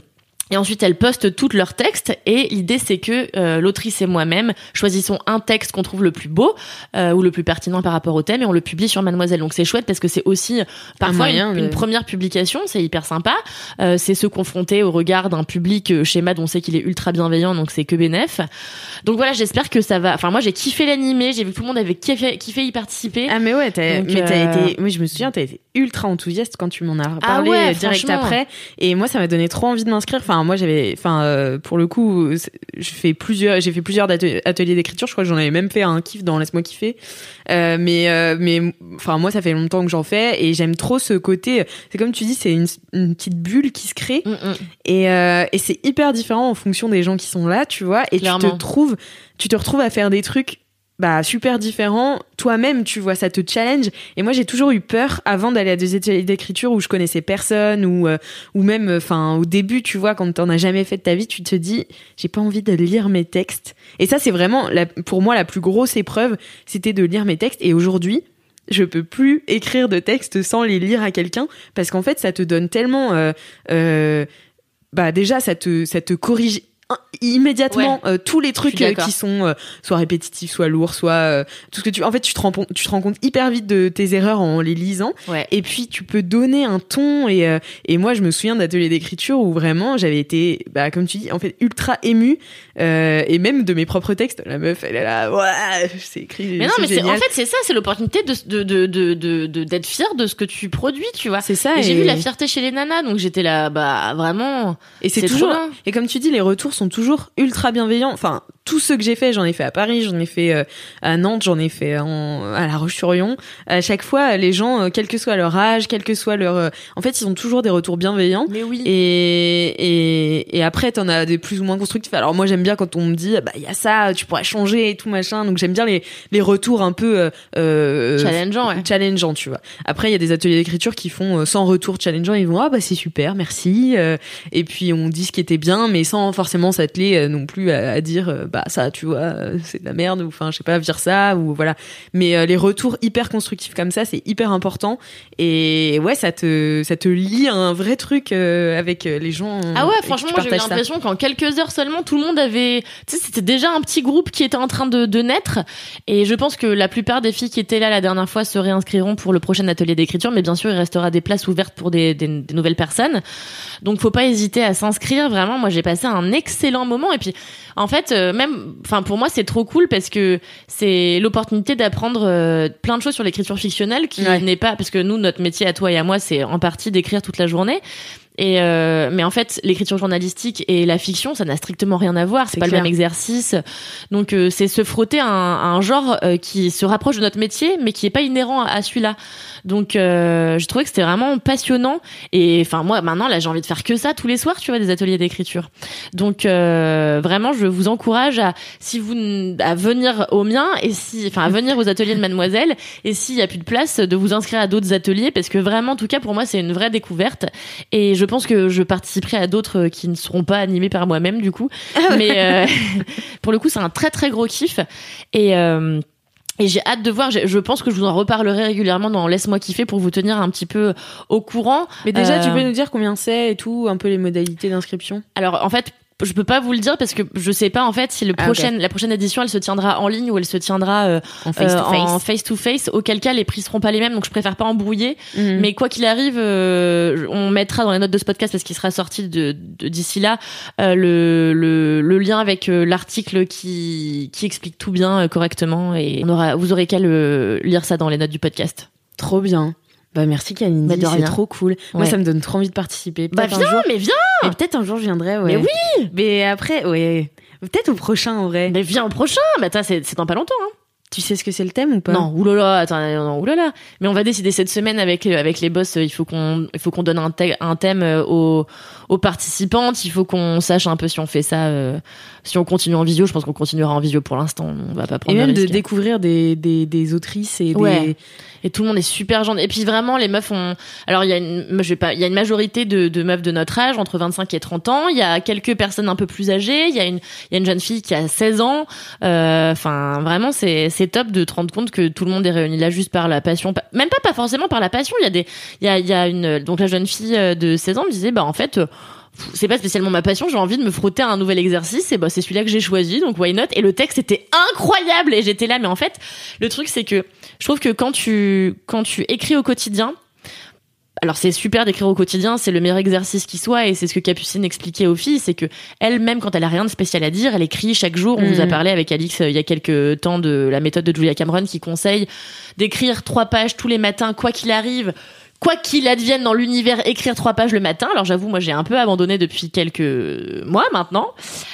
Et ensuite, elles postent tous leurs textes. Et l'idée, c'est que euh, l'autrice et moi-même choisissons un texte qu'on trouve le plus beau euh, ou le plus pertinent par rapport au thème et on le publie sur Mademoiselle. Donc c'est chouette parce que c'est aussi parfois une, de... une première publication. C'est hyper sympa. Euh, c'est se confronter au regard d'un public chez Mad. On sait qu'il est ultra bienveillant, donc c'est que bénef. Donc voilà, j'espère que ça va. Enfin, moi, j'ai kiffé l'animé. J'ai vu que tout le monde avait kiffé, kiffé y participer. Ah mais ouais, t'as, donc, mais t'as euh... été. Moi, je me souviens, t'as été ultra enthousiaste quand tu m'en as parlé ah ouais, direct après. Et moi, ça m'a donné trop envie de m'inscrire. Enfin, moi, j'avais. Enfin, euh, pour le coup, je fais plusieurs. J'ai fait plusieurs ateliers d'écriture. Je crois que j'en avais même fait un kiff dans Laisse-moi kiffer. Euh, mais euh, mais enfin, moi, ça fait longtemps que j'en fais et j'aime trop ce côté. C'est comme tu dis, c'est une, une petite bulle qui se crée. Mm-mm. Et euh, et c'est hyper différent en fonction des gens qui sont là, tu vois. Et Clairement. tu te trouves, tu te retrouves à faire des trucs. Bah, super différent toi-même, tu vois, ça te challenge. Et moi, j'ai toujours eu peur avant d'aller à des ateliers d'écriture où je connaissais personne ou euh, ou même, enfin, au début, tu vois, quand t'en as jamais fait de ta vie, tu te dis, j'ai pas envie de lire mes textes. Et ça, c'est vraiment, la, pour moi, la plus grosse épreuve, c'était de lire mes textes. Et aujourd'hui, je peux plus écrire de textes sans les lire à quelqu'un parce qu'en fait, ça te donne tellement, euh, euh, bah, déjà, ça te, ça te corrige immédiatement ouais. euh, tous les trucs euh, qui sont euh, soit répétitifs, soit lourds, soit euh, tout ce que tu en fait tu te rends tu te rends compte hyper vite de tes erreurs en les lisant ouais. et puis tu peux donner un ton et euh, et moi je me souviens d'ateliers d'écriture où vraiment j'avais été bah comme tu dis en fait ultra émue euh, et même de mes propres textes la meuf elle est là ouais c'est écrit mais non c'est mais génial. c'est, en fait c'est ça c'est l'opportunité de de, de de de de d'être fier de ce que tu produis tu vois c'est ça et, et j'ai vu la fierté chez les nanas donc j'étais là bah vraiment et c'est, c'est toujours et comme tu dis les retours sont toujours ultra bienveillants. Enfin, tous ceux que j'ai fait, j'en ai fait à Paris, j'en ai fait euh, à Nantes, j'en ai fait en, à La Roche-sur-Yon. À chaque fois, les gens, euh, quel que soit leur âge, quel que soit leur, euh, en fait, ils ont toujours des retours bienveillants. Mais oui. Et et et après, t'en as des plus ou moins constructifs. Alors moi, j'aime bien quand on me dit, bah il y a ça, tu pourrais changer et tout machin. Donc j'aime bien les les retours un peu euh, challengeants, ouais. challengeants, tu vois. Après, il y a des ateliers d'écriture qui font euh, sans retour challengeant. Ils vont ah bah c'est super, merci. Euh, et puis on dit ce qui était bien, mais sans forcément s'atteler euh, non plus à, à dire euh, bah ça tu vois euh, c'est de la merde ou enfin je sais pas vire ça ou voilà mais euh, les retours hyper constructifs comme ça c'est hyper important et ouais ça te ça te lie à un vrai truc euh, avec les gens ah ouais franchement moi j'ai eu l'impression ça. Qu'en quelques heures seulement tout le monde avait tu sais c'était déjà un petit groupe qui était en train de, de naître et je pense que la plupart des filles qui étaient là la dernière fois se réinscriront pour le prochain atelier d'écriture mais bien sûr il restera des places ouvertes pour des, des, des nouvelles personnes donc faut pas hésiter à s'inscrire vraiment moi j'ai passé un excellent moment et puis en fait, euh, même, enfin pour moi c'est trop cool parce que c'est l'opportunité d'apprendre euh, plein de choses sur l'écriture fictionnelle qui ouais. n'est pas parce que nous notre métier à toi et à moi c'est en partie d'écrire toute la journée. Et euh, mais en fait, l'écriture journalistique et la fiction, ça n'a strictement rien à voir. C'est, c'est pas clair. Le même exercice. Donc, euh, c'est se frotter à un, à un genre euh, qui se rapproche de notre métier, mais qui est pas inhérent à, à celui-là. Donc, euh, je trouvais que c'était vraiment passionnant. Et enfin, moi, maintenant, là, j'ai envie de faire que ça tous les soirs, tu vois, des ateliers d'écriture. Donc, euh, vraiment, je vous encourage à, si vous, à venir au mien et si, enfin, à venir aux ateliers de Mademoiselle. Et s'il y a plus de place, de vous inscrire à d'autres ateliers, parce que vraiment, en tout cas, pour moi, c'est une vraie découverte. Et je pense que je participerai à d'autres qui ne seront pas animés par moi-même, du coup. Mais euh, pour le coup, c'est un très très gros kiff. Et euh, Et j'ai hâte de voir, je pense que je vous en reparlerai régulièrement dans Laisse-moi kiffer pour vous tenir un petit peu au courant. Mais déjà, euh... tu peux nous dire combien c'est et tout, un peu les modalités d'inscription? Alors, en fait, je peux pas vous le dire parce que je sais pas en fait si le ah, prochaine, okay. la prochaine édition elle se tiendra en ligne ou elle se tiendra euh, en face to face. En face to face. Auquel cas les prix seront pas les mêmes donc je préfère pas embrouiller. Mm-hmm. Mais quoi qu'il arrive, euh, on mettra dans les notes de ce podcast parce qu'il sera sorti de, de d'ici là euh, le, le le lien avec euh, l'article qui qui explique tout bien euh, correctement et on aura vous aurez qu'à le lire ça dans les notes du podcast. Trop bien. Bah merci Kalindi, bah c'est trop cool. Ouais. Moi ça me donne trop envie de participer. Peut-être bah viens, un jour... mais viens. Et peut-être un jour je viendrai, ouais. Mais oui. Mais après, ouais. Peut-être au prochain en vrai. Mais viens au prochain. Bah attends, c'est c'est dans pas longtemps. Hein. Tu sais ce que c'est le thème ou pas? Non, oulala, attends, non, oulala. Mais on va décider cette semaine avec avec les boss. Il faut qu'on il faut qu'on donne un, te- un thème aux aux participantes. Il faut qu'on sache un peu si on fait ça, euh, si on continue en visio. Je pense qu'on continuera en visio pour l'instant. On va pas prendre. Et même de, de découvrir des des des autrices et ouais. des Et tout le monde est super gentil. Et puis vraiment, les meufs ont. Alors il y a une, je vais pas, il y a une majorité de, de meufs de notre âge, entre vingt-cinq et trente ans. Il y a quelques personnes un peu plus âgées. Il y a une, il y a une jeune fille qui a seize ans. Enfin, euh, vraiment, c'est, c'est top de te rendre compte que tout le monde est réuni là juste par la passion. Même pas, pas forcément par la passion. Il y a des, il y a, il y a une, donc la jeune fille de seize ans me disait, bah en fait. c'est pas spécialement ma passion, j'ai envie de me frotter à un nouvel exercice et bah c'est celui-là que j'ai choisi, donc why not. Et le texte était incroyable et j'étais là, mais en fait le truc c'est que je trouve que quand tu quand tu écris au quotidien, alors c'est super d'écrire au quotidien, c'est le meilleur exercice qui soit, et c'est ce que Capucine expliquait aux filles, c'est que elle-même quand elle a rien de spécial à dire, elle écrit chaque jour. On mmh. vous a parlé avec Alix euh, il y a quelques temps de la méthode de Julia Cameron qui conseille d'écrire trois pages tous les matins, quoi qu'il arrive. Quoi qu'il advienne dans l'univers, écrire trois pages le matin. Alors j'avoue, moi j'ai un peu abandonné depuis quelques mois maintenant.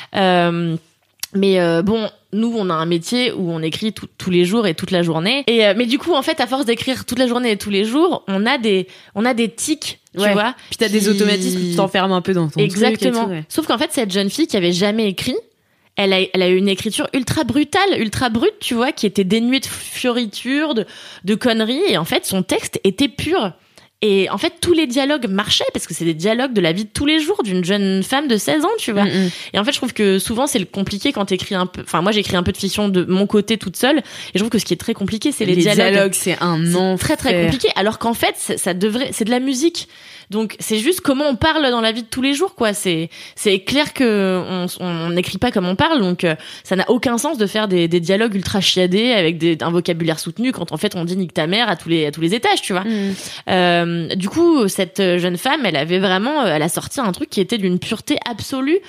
Euh, mais euh, bon, nous on a un métier où on écrit tout, tous les jours et toute la journée. Et euh, mais du coup, en fait, à force d'écrire toute la journée et tous les jours, on a des on a des tics, tu ouais. vois. Puis t'as qui... des automatismes qui t'enferment un peu dans ton Exactement. truc et tout, ouais. Sauf qu'en fait, cette jeune fille qui avait jamais écrit, Elle a, elle a eu une écriture ultra brutale, ultra brute, tu vois, qui était dénuée de fioritures, de, de conneries. Et en fait, son texte était pur. Et en fait, tous les dialogues marchaient parce que c'est des dialogues de la vie de tous les jours d'une jeune femme de seize ans, tu vois. Mm-hmm. Et en fait, je trouve que souvent, c'est le compliqué quand t'écris un peu... Enfin, moi, j'écris un peu de fiction de mon côté toute seule. Et je trouve que ce qui est très compliqué, c'est les, les dialogues. dialogues, c'est un enfer. Très, très compliqué. Alors qu'en fait, ça, ça devrait... C'est de la musique. Donc, c'est juste comment on parle dans la vie de tous les jours, quoi. C'est, c'est clair que on, on n'écrit pas comme on parle. Donc, euh, ça n'a aucun sens de faire des, des dialogues ultra chiadés avec des, un vocabulaire soutenu quand en fait, on dit nique ta mère à tous les, à tous les étages, tu vois. Mm. Euh, du coup, cette jeune femme, elle avait vraiment, elle a sorti un truc qui était d'une pureté absolue,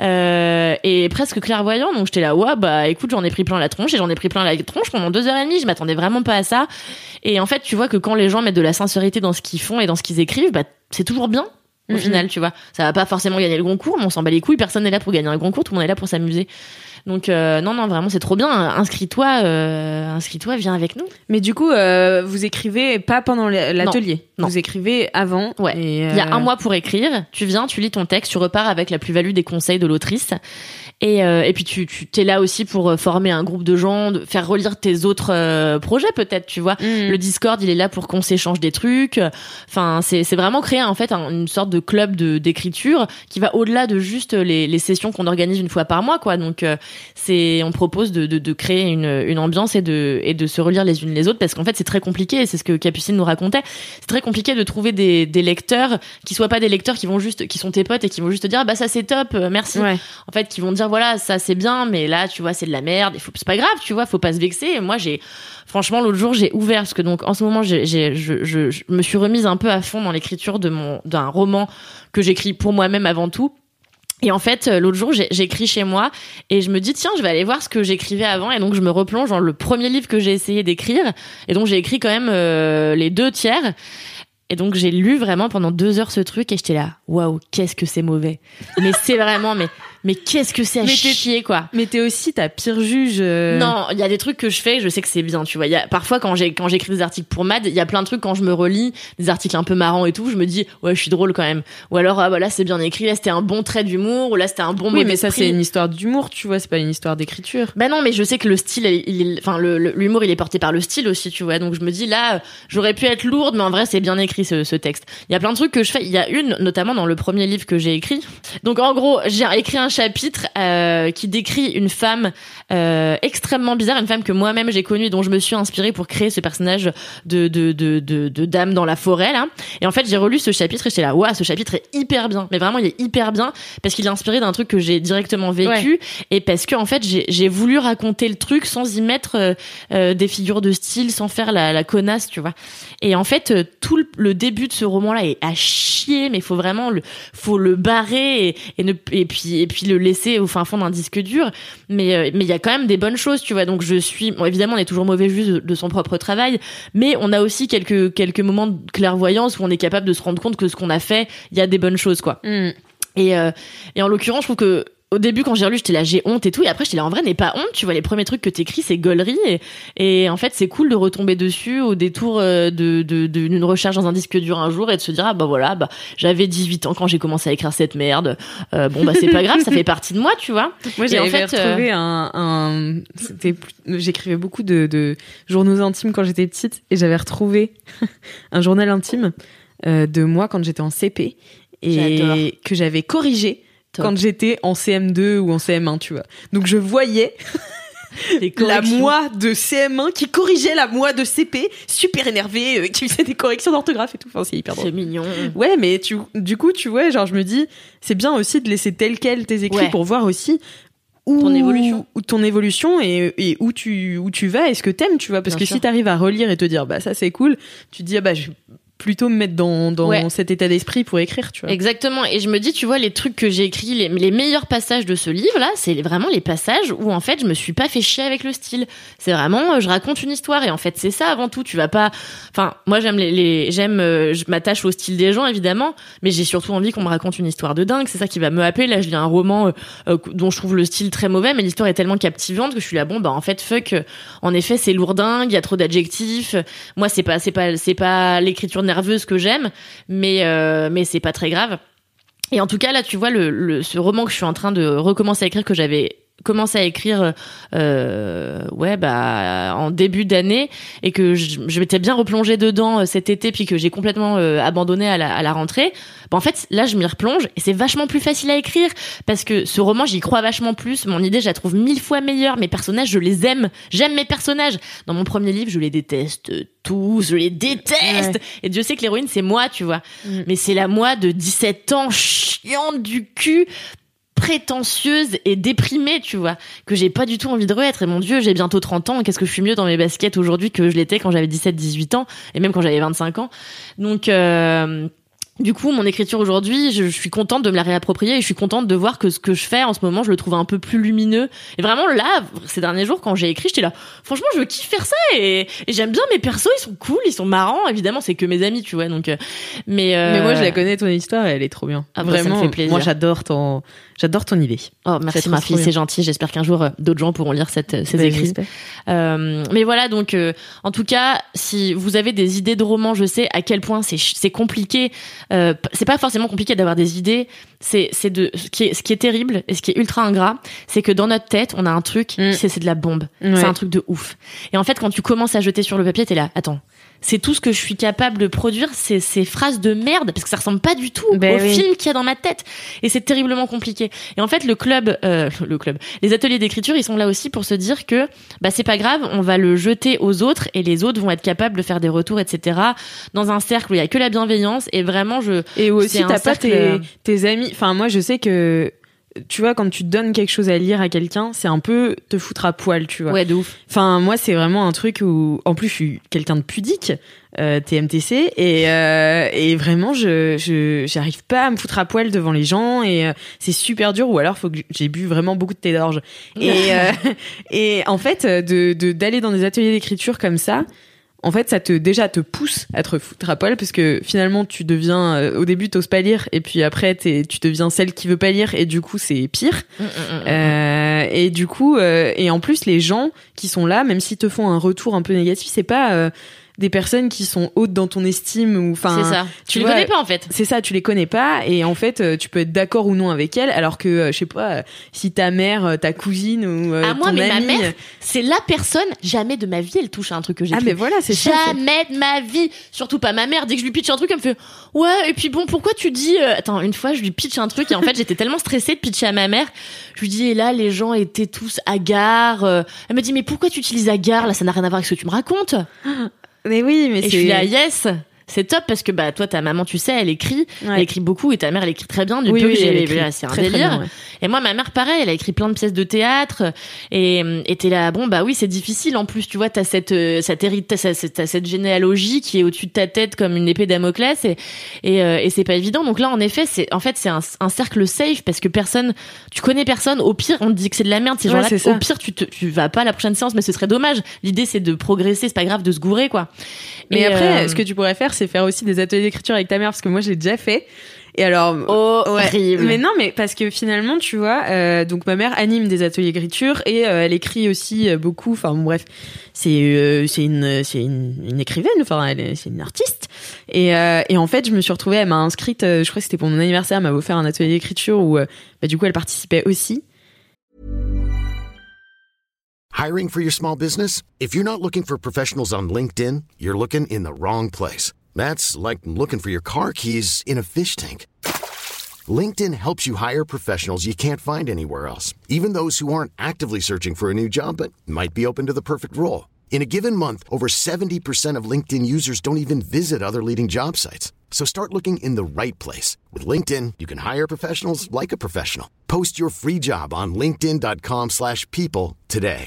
euh, et presque clairvoyant. Donc, j'étais là, ouais, bah, écoute, j'en ai pris plein la tronche et j'en ai pris plein la tronche pendant deux heures et demie. Je m'attendais vraiment pas à ça. Et en fait, tu vois que quand les gens mettent de la sincérité dans ce qu'ils font et dans ce qu'ils écrivent, bah, c'est toujours bien au mm-hmm. final, tu vois. Ça va pas forcément gagner le concours, mais on s'en bat les couilles, personne n'est là pour gagner un concours, tout le monde est là pour s'amuser. Donc euh, non non vraiment c'est trop bien, inscris-toi euh, inscris-toi, viens avec nous. Mais du coup euh, vous écrivez pas pendant l'atelier, non, non. Vous écrivez avant. Ouais. Et euh... il y a un mois pour écrire, tu viens, tu lis ton texte, tu repars avec la plus-value des conseils de l'autrice. Et, euh, et puis tu, tu t'es là aussi pour former un groupe de gens, de faire relire tes autres euh, projets peut-être, tu vois. Mmh. Le Discord, il est là pour qu'on s'échange des trucs. Enfin, c'est, c'est vraiment créer en fait un, une sorte de club de, d'écriture qui va au-delà de juste les, les sessions qu'on organise une fois par mois, quoi. Donc euh, c'est, on propose de, de, de créer une, une ambiance et de, et de se relire les unes les autres parce qu'en fait c'est très compliqué. Et c'est ce que Capucine nous racontait. C'est très compliqué de trouver des, des lecteurs qui soient pas des lecteurs qui vont juste, qui sont tes potes et qui vont juste te dire ah, bah ça c'est top, merci. Ouais. En fait, qui vont dire voilà, ça c'est bien, mais là tu vois c'est de la merde, il faut, c'est pas grave, tu vois, faut pas se vexer. Et moi j'ai franchement l'autre jour j'ai ouvert parce que donc en ce moment j'ai, j'ai je, je, je me suis remise un peu à fond dans l'écriture de mon d'un roman que j'écris pour moi-même avant tout. Et en fait, l'autre jour, j'ai, j'écris chez moi et je me dis, tiens, je vais aller voir ce que j'écrivais avant. Et donc, je me replonge dans le premier livre que j'ai essayé d'écrire. Et donc, j'ai écrit quand même euh, les deux tiers. Et donc, j'ai lu vraiment pendant deux heures ce truc et j'étais là, waouh, qu'est-ce que c'est mauvais. Mais c'est vraiment, mais... Mais qu'est-ce que c'est à chier, quoi. Mais t'es aussi ta pire juge. Euh... Non, il y a des trucs que je fais, je sais que c'est bien, tu vois. Il y a parfois quand j'ai quand j'écris des articles pour Mad, il y a plein de trucs quand je me relis, des articles un peu marrants et tout, je me dis ouais, je suis drôle quand même. Ou alors ah bah là c'est bien écrit, là c'était un bon trait d'humour, ou là c'était un bon mot oui, mais d'esprit. ça c'est une histoire d'humour, tu vois, c'est pas une histoire d'écriture. Ben non, mais je sais que le style, il, enfin le, le, l'humour, il est porté par le style aussi, tu vois. Donc je me dis là, j'aurais pu être lourde, mais en vrai c'est bien écrit ce, ce texte. Il y a plein de trucs que je fais. Il y a une, notamment dans le premier livre que j'ai écrit. Donc en gros, j'ai écrit un chapitre. Euh, Euh, qui décrit une femme euh, extrêmement bizarre, une femme que moi-même j'ai connue, dont je me suis inspirée pour créer ce personnage de de de de, de dame dans la forêt là. Et en fait, j'ai relu ce chapitre et j'étais là, waouh, ce chapitre est hyper bien. Mais vraiment, il est hyper bien parce qu'il est inspiré d'un truc que j'ai directement vécu ouais. Et parce que en fait, j'ai j'ai voulu raconter le truc sans y mettre euh, euh, des figures de style, sans faire la la connasse, tu vois. Et en fait, euh, tout le, le début de ce roman-là est à chier, mais faut vraiment le faut le barrer et, et ne et puis et puis le laisser au fin fond d'un disque dur, mais euh, mais il y a quand même des bonnes choses, tu vois. Donc je suis bon, évidemment on est toujours mauvais juge de, de son propre travail, mais on a aussi quelques quelques moments de clairvoyance où on est capable de se rendre compte que ce qu'on a fait, il y a des bonnes choses, quoi. Mm. Et euh, et en l'occurrence, je trouve que au début, quand j'ai relu, j'étais là, j'ai honte et tout. Et après, j'étais là, en vrai, n'aie pas honte. Tu vois, les premiers trucs que t'écris, c'est gaulerie. Et, et en fait, c'est cool de retomber dessus au détour de, de, de, d'une recherche dans un disque dur un jour et de se dire, ah bah voilà, bah, j'avais dix-huit ans quand j'ai commencé à écrire cette merde. Euh, bon, bah, c'est pas grave, ça fait partie de moi, tu vois. Moi, j'avais en fait, retrouvé euh... un, un, c'était, j'écrivais beaucoup de, de journaux intimes quand j'étais petite et j'avais retrouvé un journal intime, euh, de moi quand j'étais en C P et J'adore. Que j'avais corrigé. Top. Quand j'étais en C M deux ou en C M un, tu vois. Donc je voyais la moi de C M un qui corrigeait la moi de C P, super énervée, euh, qui faisait des corrections d'orthographe et tout. Enfin, c'est hyper drôle. C'est mignon. Ouais, mais tu, du coup, tu vois, genre, je me dis, c'est bien aussi de laisser tel quel tes écrits Ouais. pour voir aussi où, Ton évolution. où ton évolution et, et où tu où tu vas et ce que t'aimes, tu vois. Parce Bien que sûr. si t'arrives à relire et te dire, bah ça c'est cool, tu te dis, ah bah je vais plutôt me mettre dans, dans Ouais. cet état d'esprit pour écrire, tu vois. Exactement. Et je me dis, tu vois, les trucs que j'ai écrits, les, les meilleurs passages de ce livre-là, c'est vraiment les passages où, en fait, je me suis pas fait chier avec le style. C'est vraiment, euh, je raconte une histoire. Et en fait, c'est ça avant tout. Tu vas pas, enfin, moi, j'aime les, les j'aime, euh, je m'attache au style des gens, évidemment. Mais j'ai surtout envie qu'on me raconte une histoire de dingue. C'est ça qui va me happer. Là, je lis un roman, euh, euh, dont je trouve le style très mauvais, mais l'histoire est tellement captivante que je suis là, bon, bah, en fait, fuck. euh, En effet, c'est lourdingue. Il y a trop d'adjectifs. Moi, c'est pas, c'est pas, c'est pas l'écriture nerveuse que j'aime. Mais euh, mais c'est pas très grave. Et en tout cas là tu vois le, le ce roman que je suis en train de recommencer à écrire, que j'avais commencé à écrire euh, ouais bah en début d'année et que je, je m'étais bien replongée dedans euh, cet été puis que j'ai complètement euh, abandonné à la, à la rentrée. Bah, en fait là je m'y replonge et c'est vachement plus facile à écrire parce que ce roman j'y crois vachement plus. Mon idée je la trouve mille fois meilleure. Mes personnages je les aime. J'aime mes personnages. Dans mon premier livre je les déteste tous. Je les déteste. Ouais. Et Dieu sait que l'héroïne c'est moi tu vois. Mm. Mais c'est la moi de dix-sept ans chiante du cul, prétentieuse et déprimée, tu vois, que j'ai pas du tout envie de re-être. Et mon Dieu, j'ai bientôt trente ans. Qu'est-ce que je suis mieux dans mes baskets aujourd'hui que je l'étais quand j'avais dix-sept dix-huit ans et même quand j'avais vingt-cinq ans. Donc, euh, du coup, mon écriture aujourd'hui, je, je suis contente de me la réapproprier et je suis contente de voir que ce que je fais en ce moment, je le trouve un peu plus lumineux. Et vraiment, là, ces derniers jours, quand j'ai écrit, j'étais là, franchement, je kiffe faire ça et, et j'aime bien mes persos, ils sont cool, ils sont marrants. Évidemment, c'est que mes amis, tu vois, donc, euh, mais, euh, Mais moi je la connais ton histoire, elle est trop bien. Ah bah, ça me Vraiment, fait plaisir. moi j'adore ton, j'adore ton idée. Oh, merci C'est ma trop fille, bien. c'est gentil. J'espère qu'un jour euh, d'autres gens pourront lire cette, ces Ben, écrits. j'espère. Euh, mais voilà, donc euh, en tout cas, si vous avez des idées de romans, je sais à quel point c'est ch- c'est compliqué. Euh, p- c'est pas forcément compliqué d'avoir des idées. C'est c'est de ce qui est ce qui est terrible et ce qui est ultra ingrat, c'est que dans notre tête, on a un truc, Mm. c'est c'est de la bombe. Ouais. C'est un truc de ouf. Et en fait, quand tu commences à jeter sur le papier, t'es là, attends. C'est tout ce que je suis capable de produire, c'est ces phrases de merde, parce que ça ressemble pas du tout Ben au oui. film qu'il y a dans ma tête. Et c'est terriblement compliqué. Et en fait, le club, euh, le club, les ateliers d'écriture, ils sont là aussi pour se dire que, bah, c'est pas grave, on va le jeter aux autres et les autres vont être capables de faire des retours, et cetera. Dans un cercle où il y a que la bienveillance et vraiment, je, Et aussi, c'est un t'as pas cercle- tes, tes amis. Enfin, moi, je sais que, tu vois, quand tu donnes quelque chose à lire à quelqu'un, c'est un peu te foutre à poil, tu vois. ouais, de ouf. Enfin, moi, c'est vraiment un truc où, en plus, je suis quelqu'un de pudique, euh, T M T C, et, euh, et vraiment, je, je, j'arrive pas à me foutre à poil devant les gens, et euh, c'est super dur, ou alors, faut que j'ai bu vraiment beaucoup de thé d'orge. Et, euh, et en fait, de, de, d'aller dans des ateliers d'écriture comme ça, en fait, ça te, déjà, te pousse à te foutre à poil parce que finalement, tu deviens, euh, au début, t'oses pas lire et puis après, t'es, tu deviens celle qui veut pas lire et du coup, c'est pire. Mm, mm, mm. Euh, et du coup, euh, et en plus, les gens qui sont là, même s'ils te font un retour un peu négatif, c'est pas euh, des personnes qui sont hautes dans ton estime ou, enfin. C'est ça. Tu, tu les vois, connais pas, en fait. C'est ça, tu les connais pas et en fait, euh, tu peux être d'accord ou non avec elles, alors que, euh, je sais pas, euh, si ta mère, euh, ta cousine ou euh, Ah, moi, ton mais ma amie, mère, c'est la personne, jamais de ma vie, elle touche à un truc que j'ai ah mais voilà, c'est ça. c'est- Jamais de ma vie. Surtout pas ma mère. Dès que je lui pitch un truc, elle me fait ouais. Et puis bon, pourquoi tu dis euh, attends, une fois, je lui pitch un truc et en fait, j'étais tellement stressée de pitcher à ma mère. Je lui dis et là, les gens étaient tous hagards. Euh, Elle me dit mais pourquoi tu utilises hagard là? Ça n'a rien à voir avec ce que tu me racontes. Mais oui, mais Et c'est. je suis là yes. C'est top parce que bah toi ta maman tu sais elle écrit Ouais. elle écrit beaucoup et ta mère elle écrit très bien du Oui, peu oui, que j'ai elle elle écrit c'est un très, très délire bien, ouais. et moi ma mère pareil elle a écrit plein de pièces de théâtre et et t'es là bon bah oui c'est difficile en plus tu vois t'as cette euh, cette hérite t'as cette, t'as cette généalogie qui est au-dessus de ta tête comme une épée Damoclès et et, euh, et c'est pas évident donc là en effet c'est en fait c'est un, un cercle safe parce que personne tu connais personne au pire on te dit que c'est de la merde ces Ouais, gens-là c'est ça. au pire tu te, tu vas pas à la prochaine séance mais ce serait dommage l'idée c'est de progresser c'est pas grave de se gourer quoi. Mais Et, après, euh, ce que tu pourrais faire, c'est faire aussi des ateliers d'écriture avec ta mère, parce que moi, j'ai déjà fait. Et alors, horrible. ouais. Mais non, mais parce que finalement, tu vois, euh, donc ma mère anime des ateliers d'écriture et euh, elle écrit aussi euh, beaucoup. Enfin, bon, bref, c'est euh, c'est une c'est une, une écrivaine. Enfin, elle est- c'est une artiste. Et euh, et en fait, je me suis retrouvée, elle m'a inscrite. euh, je crois que c'était pour mon anniversaire, elle m'a offert un atelier d'écriture où, euh, bah, du coup, elle participait aussi. Hiring for your small business? If you're not looking for professionals on LinkedIn, you're looking in the wrong place. That's like looking for your car keys in a fish tank. LinkedIn helps you hire professionals you can't find anywhere else, even those who aren't actively searching for a new job but might be open to the perfect role. In a given month, over seventy percent of LinkedIn users don't even visit other leading job sites. So start looking in the right place. With LinkedIn, you can hire professionals like a professional. Post your free job on linkedin.com slash people today.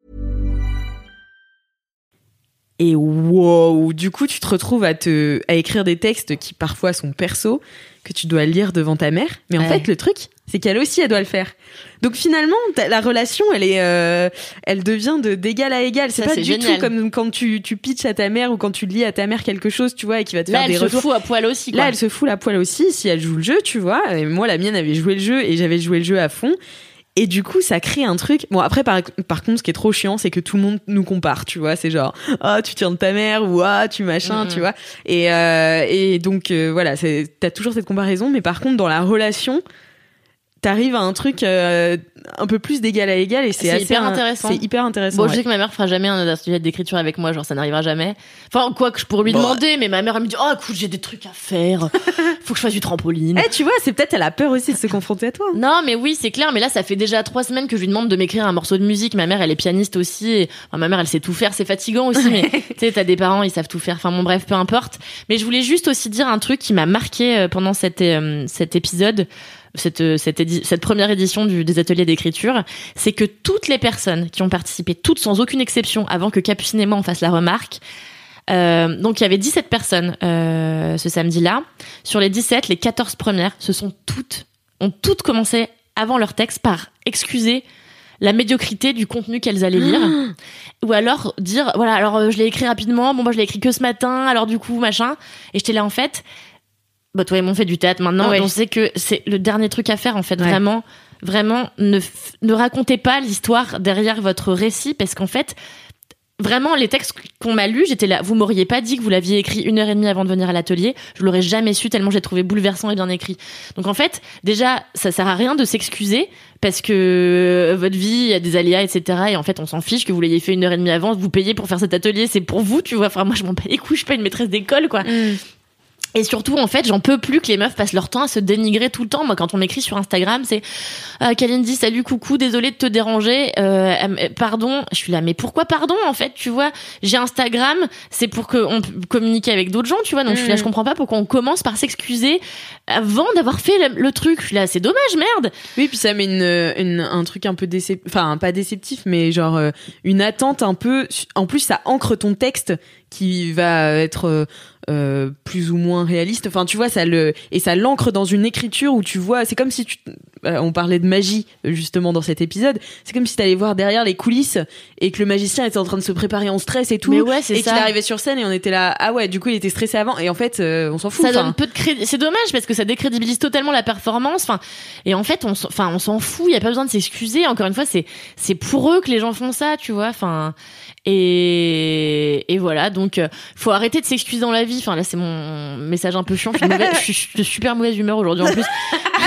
Et wow, du coup, tu te retrouves à te à écrire des textes qui parfois sont perso, que tu dois lire devant ta mère. Mais en ouais. fait, le truc, c'est qu'elle aussi, elle doit le faire. Donc finalement, la relation, elle est, euh, elle devient de d'égal à égal. C'est ça, pas c'est du génial. tout comme quand tu tu pitches à ta mère ou quand tu lis à ta mère quelque chose, tu vois, et qui va te Là, faire des elle retours. se fout à poil aussi, quoi. Là, elle se fout la poêle aussi si elle joue le jeu, tu vois. Et moi, la mienne avait joué le jeu et j'avais joué le jeu à fond. Et du coup, ça crée un truc. Bon, après, par, par contre, ce qui est trop chiant, c'est que tout le monde nous compare, tu vois. C'est genre, ah, tu tiens de ta mère, ou ah, tu machin, mmh. tu vois. Et, euh, et donc, euh, voilà, c'est, t'as toujours cette comparaison. Mais par contre, dans la relation, t'arrives à un truc euh, un peu plus d'égal à égal et c'est, c'est assez hyper un- intéressant. C'est hyper intéressant. Bon, ouais. je sais que ma mère fera jamais un sujet d'écriture avec moi, genre ça n'arrivera jamais. Enfin, quoi que je pourrais lui Bon. demander, mais ma mère elle me dit oh écoute j'ai des trucs à faire, faut que je fasse du trampoline. Eh, tu vois, c'est peut-être elle a peur aussi de se confronter à toi. Non, mais oui, c'est clair. Mais là, ça fait déjà trois semaines que je lui demande de m'écrire un morceau de musique. Ma mère, elle est pianiste aussi. Et... Enfin, ma mère, elle sait tout faire. C'est fatigant aussi, mais tu sais, t'as des parents, ils savent tout faire. Enfin, bon, bref, peu importe. Mais je voulais juste aussi dire un truc qui m'a marqué euh, pendant cet, euh, cet épisode, cette, cette, édi- cette première édition du, des ateliers d'écriture. C'est que toutes les personnes qui ont participé, toutes sans aucune exception, avant que Capucine et moi on fasse la remarque, Euh, donc il y avait dix-sept personnes euh, ce samedi-là. Sur les dix-sept, les quatorze premières se sont toutes ont toutes commencé avant leur texte par excuser la médiocrité du contenu qu'elles allaient lire, ou alors dire voilà alors euh, je l'ai écrit rapidement, bon moi je l'ai écrit que ce matin, alors du coup machin. Et j'étais là en fait, bah toi et moi on fait du théâtre maintenant, Ouais. et on sait que c'est le dernier truc à faire en fait, Ouais. vraiment. Vraiment, ne, f- ne racontez pas l'histoire derrière votre récit, parce qu'en fait, vraiment, les textes qu'on m'a lus, j'étais là, vous m'auriez pas dit que vous l'aviez écrit une heure et demie avant de venir à l'atelier, je l'aurais jamais su tellement j'ai trouvé bouleversant et bien écrit. Donc en fait, déjà, ça sert à rien de s'excuser, parce que votre vie, il y a des aléas, et cetera. Et en fait, on s'en fiche que vous l'ayez fait une heure et demie avant, vous payez pour faire cet atelier, c'est pour vous, tu vois. Enfin, moi, je m'en bats les couilles, je suis pas une maîtresse d'école, quoi. Mm. Et surtout, en fait, j'en peux plus que les meufs passent leur temps à se dénigrer tout le temps. Moi, quand on m'écrit sur Instagram, c'est euh, Kalindi, salut, coucou, désolée de te déranger. Euh, euh, pardon. Je suis là, mais pourquoi pardon, en fait, tu vois. J'ai Instagram, c'est pour qu'on puisse communiquer avec d'autres gens, tu vois. Donc, je suis là, je comprends pas pourquoi on commence par s'excuser avant d'avoir fait le, le truc. Je suis là, c'est dommage, merde. Oui, puis ça met une, une, un truc un peu déceptif, enfin pas déceptif, mais genre euh, une attente un peu. En plus, ça ancre ton texte qui va être euh, euh, plus ou moins réaliste. Enfin, tu vois, ça le et ça l'ancre dans une écriture où tu vois. C'est comme si tu. Euh, on parlait de magie justement dans cet épisode. C'est comme si t'allais voir derrière les coulisses et que le magicien était en train de se préparer en stress et tout. Mais ouais, c'est et ça. qu'il arrivait sur scène et on était là. Ah ouais, du coup, il était stressé avant. Et en fait, euh, on s'en fout. Ça enfin. donne peu de crédit. C'est dommage parce que ça décrédibilise totalement la performance. Enfin, et en fait, on, s- enfin, on s'en fout. Il y a pas besoin de s'excuser. Encore une fois, c'est, c'est pour eux que les gens font ça, tu vois. Enfin, et, et voilà. Donc, euh, faut arrêter de s'excuser dans la vie. Enfin, là, c'est mon message un peu chiant. Je suis, mauvaise- je suis- je suis de super mauvaise humeur aujourd'hui en plus.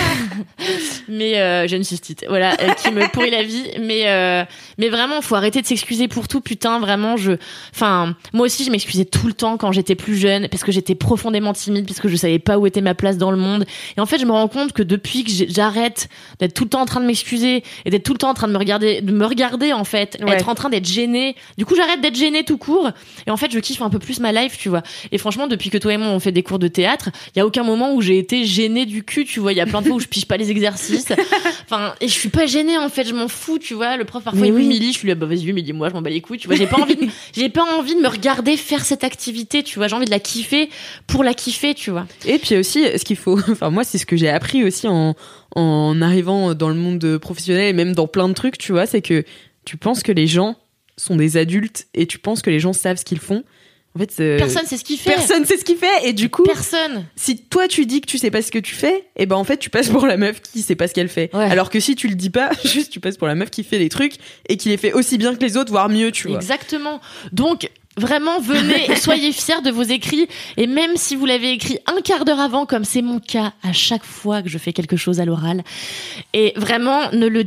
Mais euh, j'ai une cystite, voilà, euh, qui me pourrit la vie. Mais euh, mais vraiment, faut arrêter de s'excuser pour tout, putain. Vraiment, je, enfin, moi aussi, je m'excusais tout le temps quand j'étais plus jeune, parce que j'étais profondément timide, parce que je savais pas où était ma place dans le monde. Et en fait, je me rends compte que depuis que j'ai- j'arrête d'être tout le temps en train de m'excuser et d'être tout le temps en train de me regarder, de me regarder en fait, Ouais. être en train d'être gênée. Du coup, j'arrête d'être gênée tout court. Et en fait, je kiffe un peu plus ma life, tu vois. Et franchement, depuis que toi et moi on fait des cours de théâtre, il y a aucun moment où j'ai été gênée du cul, tu vois. Il y a plein de fois où je pige pas les exercices. Enfin, et je suis pas gênée en fait, je m'en fous, tu vois. Le prof parfois Mais il oui. m'humilie, je suis là, bah vas-y, humilie-moi, je m'en bats les couilles, tu vois. J'ai pas envie, de, j'ai pas envie de me regarder faire cette activité, tu vois. J'ai envie de la kiffer pour la kiffer, tu vois. Et puis aussi, ce qu'il faut, enfin moi c'est ce que j'ai appris aussi en, en arrivant dans le monde professionnel et même dans plein de trucs, tu vois, c'est que tu penses que les gens sont des adultes et tu penses que les gens savent ce qu'ils font. En fait, c'est- Personne sait ce qu'il fait. personne sait ce qu'il fait et du coup, Personne. si toi tu dis que tu sais pas ce que tu fais, et ben en fait tu passes pour la meuf qui sait pas ce qu'elle fait. Ouais. Alors que si tu le dis pas, juste tu passes pour la meuf qui fait des trucs et qui les fait aussi bien que les autres, voire mieux, tu vois. Exactement. Donc, vraiment, venez, soyez fiers de vos écrits. Et même si vous l'avez écrit un quart d'heure avant, comme c'est mon cas à chaque fois que je fais quelque chose à l'oral, et vraiment, ne le dites pas.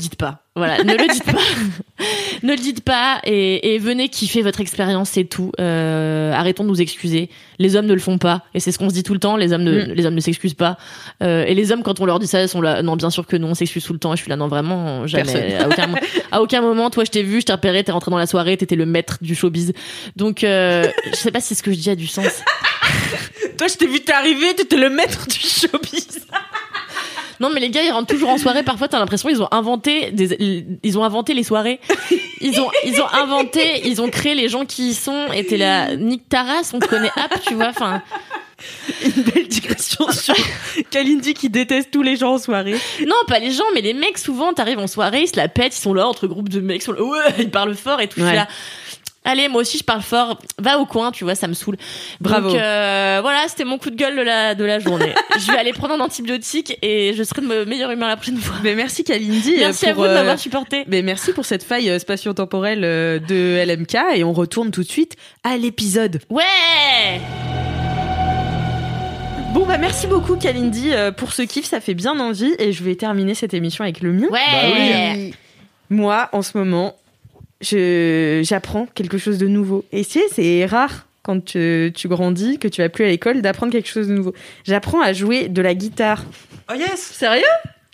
Voilà, ne le dites pas. Ne le dites pas et, et venez kiffer votre expérience, c'est tout. Euh, arrêtons de nous excuser. Les hommes ne le font pas et c'est ce qu'on se dit tout le temps. Les hommes ne, mm. les hommes ne s'excusent pas. Euh, et les hommes, quand on leur dit ça, ils sont là. Non, bien sûr que non, on s'excuse tout le temps. Et je suis là, non, vraiment, jamais. À aucun, à aucun moment, toi, je t'ai vu, je t'ai repéré, t'es rentré dans la soirée, t'étais le maître du showbiz. Donc, euh, je sais pas si ce que je dis a du sens. Toi, je t'ai vu t'arriver, t'étais le maître du showbiz. Non, mais les gars, ils rentrent toujours en soirée. Parfois, t'as l'impression qu'ils ont inventé des, ils ont inventé les soirées. Ils ont, ils ont inventé, ils ont créé les gens qui y sont. Et t'es là, nique ta race, on te connaît app, tu vois, enfin. Une belle digression sur Kalindi qui déteste tous les gens en soirée. Non, pas les gens, mais les mecs, souvent, t'arrives en soirée, ils se la pètent, ils sont là, entre groupes de mecs, ils sont là, ouais, ils parlent fort et tout, ouais. Là. Allez, moi aussi je parle fort. Va au coin, tu vois, ça me saoule. Bravo. Donc euh, voilà, c'était mon coup de gueule de la de la journée. Je vais aller prendre un antibiotique et je serai de meilleure humeur la prochaine fois. Mais merci Kalindi. Merci pour, à vous de m'avoir supporté. Mais merci pour cette faille spatio-temporelle de L M K et on retourne tout de suite à l'épisode. Ouais. Bon bah merci beaucoup Kalindi pour ce kiff, ça fait bien envie et je vais terminer cette émission avec le mien. Ouais. Bah oui. Moi en ce moment Je, j'apprends quelque chose de nouveau. Et tu sais, c'est rare quand tu, tu grandis, que tu vas plus à l'école, d'apprendre quelque chose de nouveau. J'apprends à jouer de la guitare. Oh yes, sérieux?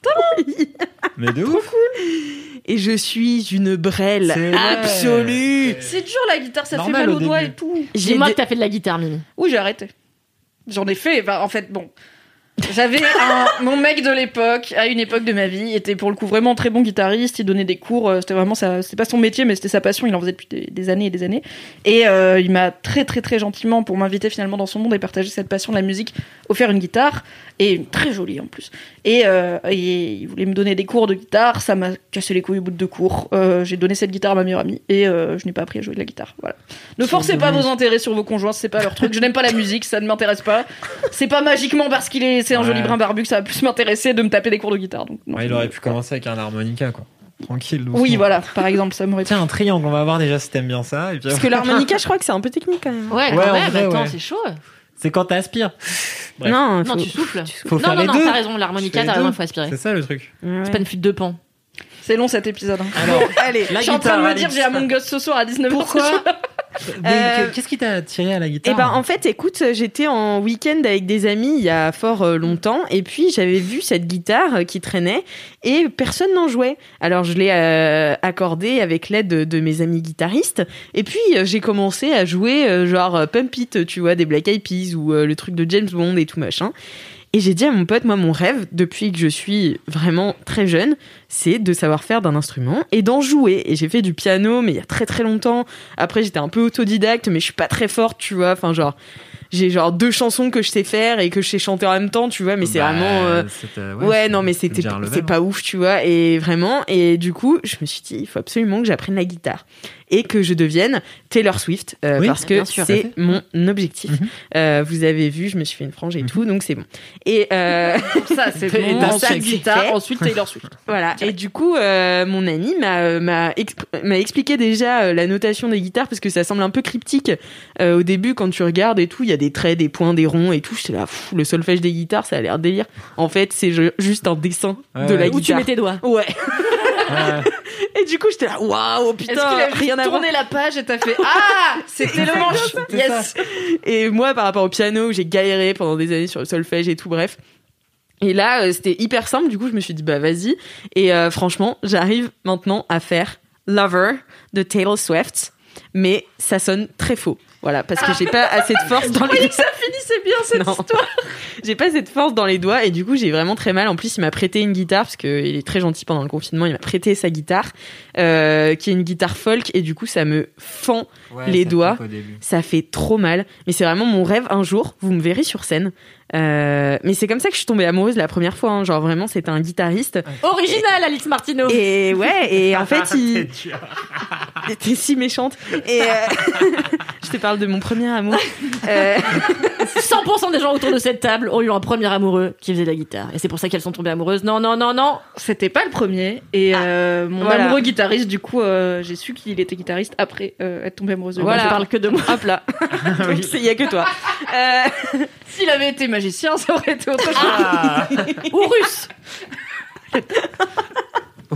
Oui. Mais de Trop ouf. cool. Et je suis une brêle c'est absolue. C'est dur la guitare, ça normal, fait mal au aux doigts début. et tout. Dis-moi des... que t'as fait de la guitare, Mimi. Oui, j'ai arrêté. J'en ai fait, bah, en fait, bon... J'avais un, mon mec de l'époque, à une époque de ma vie, était pour le coup vraiment très bon guitariste. Il donnait des cours, c'était vraiment ça, c'était pas son métier, mais c'était sa passion. Il en faisait depuis des, des années et des années. Et euh, il m'a très très très gentiment, pour m'inviter finalement dans son monde et partager cette passion de la musique, offert une guitare et très jolie en plus. Et, euh, et il voulait me donner des cours de guitare. Ça m'a cassé les couilles au bout de deux cours. Euh, j'ai donné cette guitare à ma meilleure amie et euh, je n'ai pas appris à jouer de la guitare. Voilà. Ne forcez pas vos intérêts sur vos conjoints, c'est pas leur truc. Je n'aime pas la musique, ça ne m'intéresse pas. C'est pas magiquement parce qu'il est, c'est un ouais. joli brin barbu que ça va plus m'intéresser de me taper des cours de guitare. Donc, non, ouais, il aurait pu commencer avec un harmonica, quoi. Tranquille, doucement. Oui, voilà, par exemple, ça m'aurait. Tiens, un triangle, on va voir déjà si t'aimes bien ça. Et puis... Parce que l'harmonica, je crois que c'est un peu technique quand même. Ouais, Ouais, quand en même, vrai, attends, ouais. c'est chaud. C'est quand t'aspires. Bref. Non, Non, faut... tu souffles. Faut non, faire non, les non, deux. t'as raison, l'harmonica, Je fais t'as les raison, deux. faut aspirer. C'est ça le truc. Ouais. C'est pas une flûte de pan. C'est long cet épisode. Hein. Alors, Allez, je suis en train de me dire, j'ai Among Us ce soir à dix-neuf heures. Pourquoi Mais Euh, qu'est-ce qui t'a attiré à la Eh guitare? ben en fait, écoute, j'étais en week-end avec des amis il y a fort euh, longtemps et puis j'avais vu cette guitare euh, qui traînait et personne n'en jouait. Alors je l'ai euh, accordée avec l'aide de, de mes amis guitaristes et puis euh, j'ai commencé à jouer euh, genre euh, Pump It, tu vois, des Black Eyed Peas ou euh, le truc de James Bond et tout machin. Et j'ai dit à mon pote, moi, mon rêve, depuis que je suis vraiment très jeune, c'est de savoir faire d'un instrument et d'en jouer. Et j'ai fait du piano, mais il y a très très longtemps. Après, j'étais un peu autodidacte, mais je suis pas très forte, tu vois. Enfin, genre, j'ai genre deux chansons que je sais faire et que je sais chanter en même temps, tu vois. Mais c'est Bah, vraiment... euh, c'était- Ouais, ouais, non, mais c'est c'était déjà un level, c'est pas ouf, tu vois. Et vraiment, et du coup, je me suis dit, il faut absolument que j'apprenne la guitare et que je devienne Taylor Swift euh, Oui, parce que bien sûr. c'est mon objectif. Mhm. Euh, vous avez vu, je me suis fait une frange et tout, donc c'est bon. Et euh, Ça, c'est Et bon. t'as Ensuite, fait. guitare, ensuite Taylor Swift. voilà. Et du coup, euh, mon ami m'a m'a exp- m'a expliqué déjà euh, la notation des guitares parce que ça semble un peu cryptique euh, au début quand tu regardes et tout. Il y a des traits, des points, des ronds et tout. J'étais là, pff, le solfège des guitares, ça a l'air délire. En fait, c'est ju- juste un dessin Ouais, de la ouais. Où tu guitare. mets tes doigts. Ouais. Ouais. Et du coup, j'étais là, waouh, Est-ce putain, qu'il a rien juste à voir. tourné la page et t'as fait ah, c'était le manche. Yes. Et moi, par rapport au piano, j'ai galéré pendant des années sur le solfège et tout, bref. Et là, euh, c'était hyper simple. Du coup, je me suis dit, bah vas-y. Et euh, franchement, j'arrive maintenant à faire Lover de Taylor Swift, mais ça sonne très faux. Voilà, parce que j'ai pas assez de force dans les doigts. Ça finissait bien cette Non. histoire. J'ai pas assez de force dans les doigts et du coup, j'ai vraiment très mal. En plus, il m'a prêté une guitare parce que il est très gentil pendant le confinement. Il m'a prêté sa guitare, euh, qui est une guitare folk et du coup, ça me fend Ouais, les ça doigts. pique au début. Ça fait trop mal, mais c'est vraiment mon rêve un jour. Vous me verrez sur scène. Euh, mais c'est comme ça que je suis tombée amoureuse la première fois. Hein. Genre vraiment, c'était un guitariste. Original, Alice Martino. Et ouais, et en fait, T'es il dur. était si méchante. Et euh... je te parle de mon premier amour. Euh... cent pour cent des gens autour de cette table ont eu un premier amoureux qui faisait de la guitare. Et c'est pour ça qu'elles sont tombées amoureuses. Non, non, non, non. C'était pas le premier. Et euh, mon voilà. amoureux guitariste, du coup, euh, j'ai su qu'il était guitariste après euh, être tombé amoureuse de lui. Voilà. Moi, je parle que de moi. Hop là. Donc, il y a que toi. Euh... S'il avait été magicien, ça aurait été autre chose. Ah. Ou russe.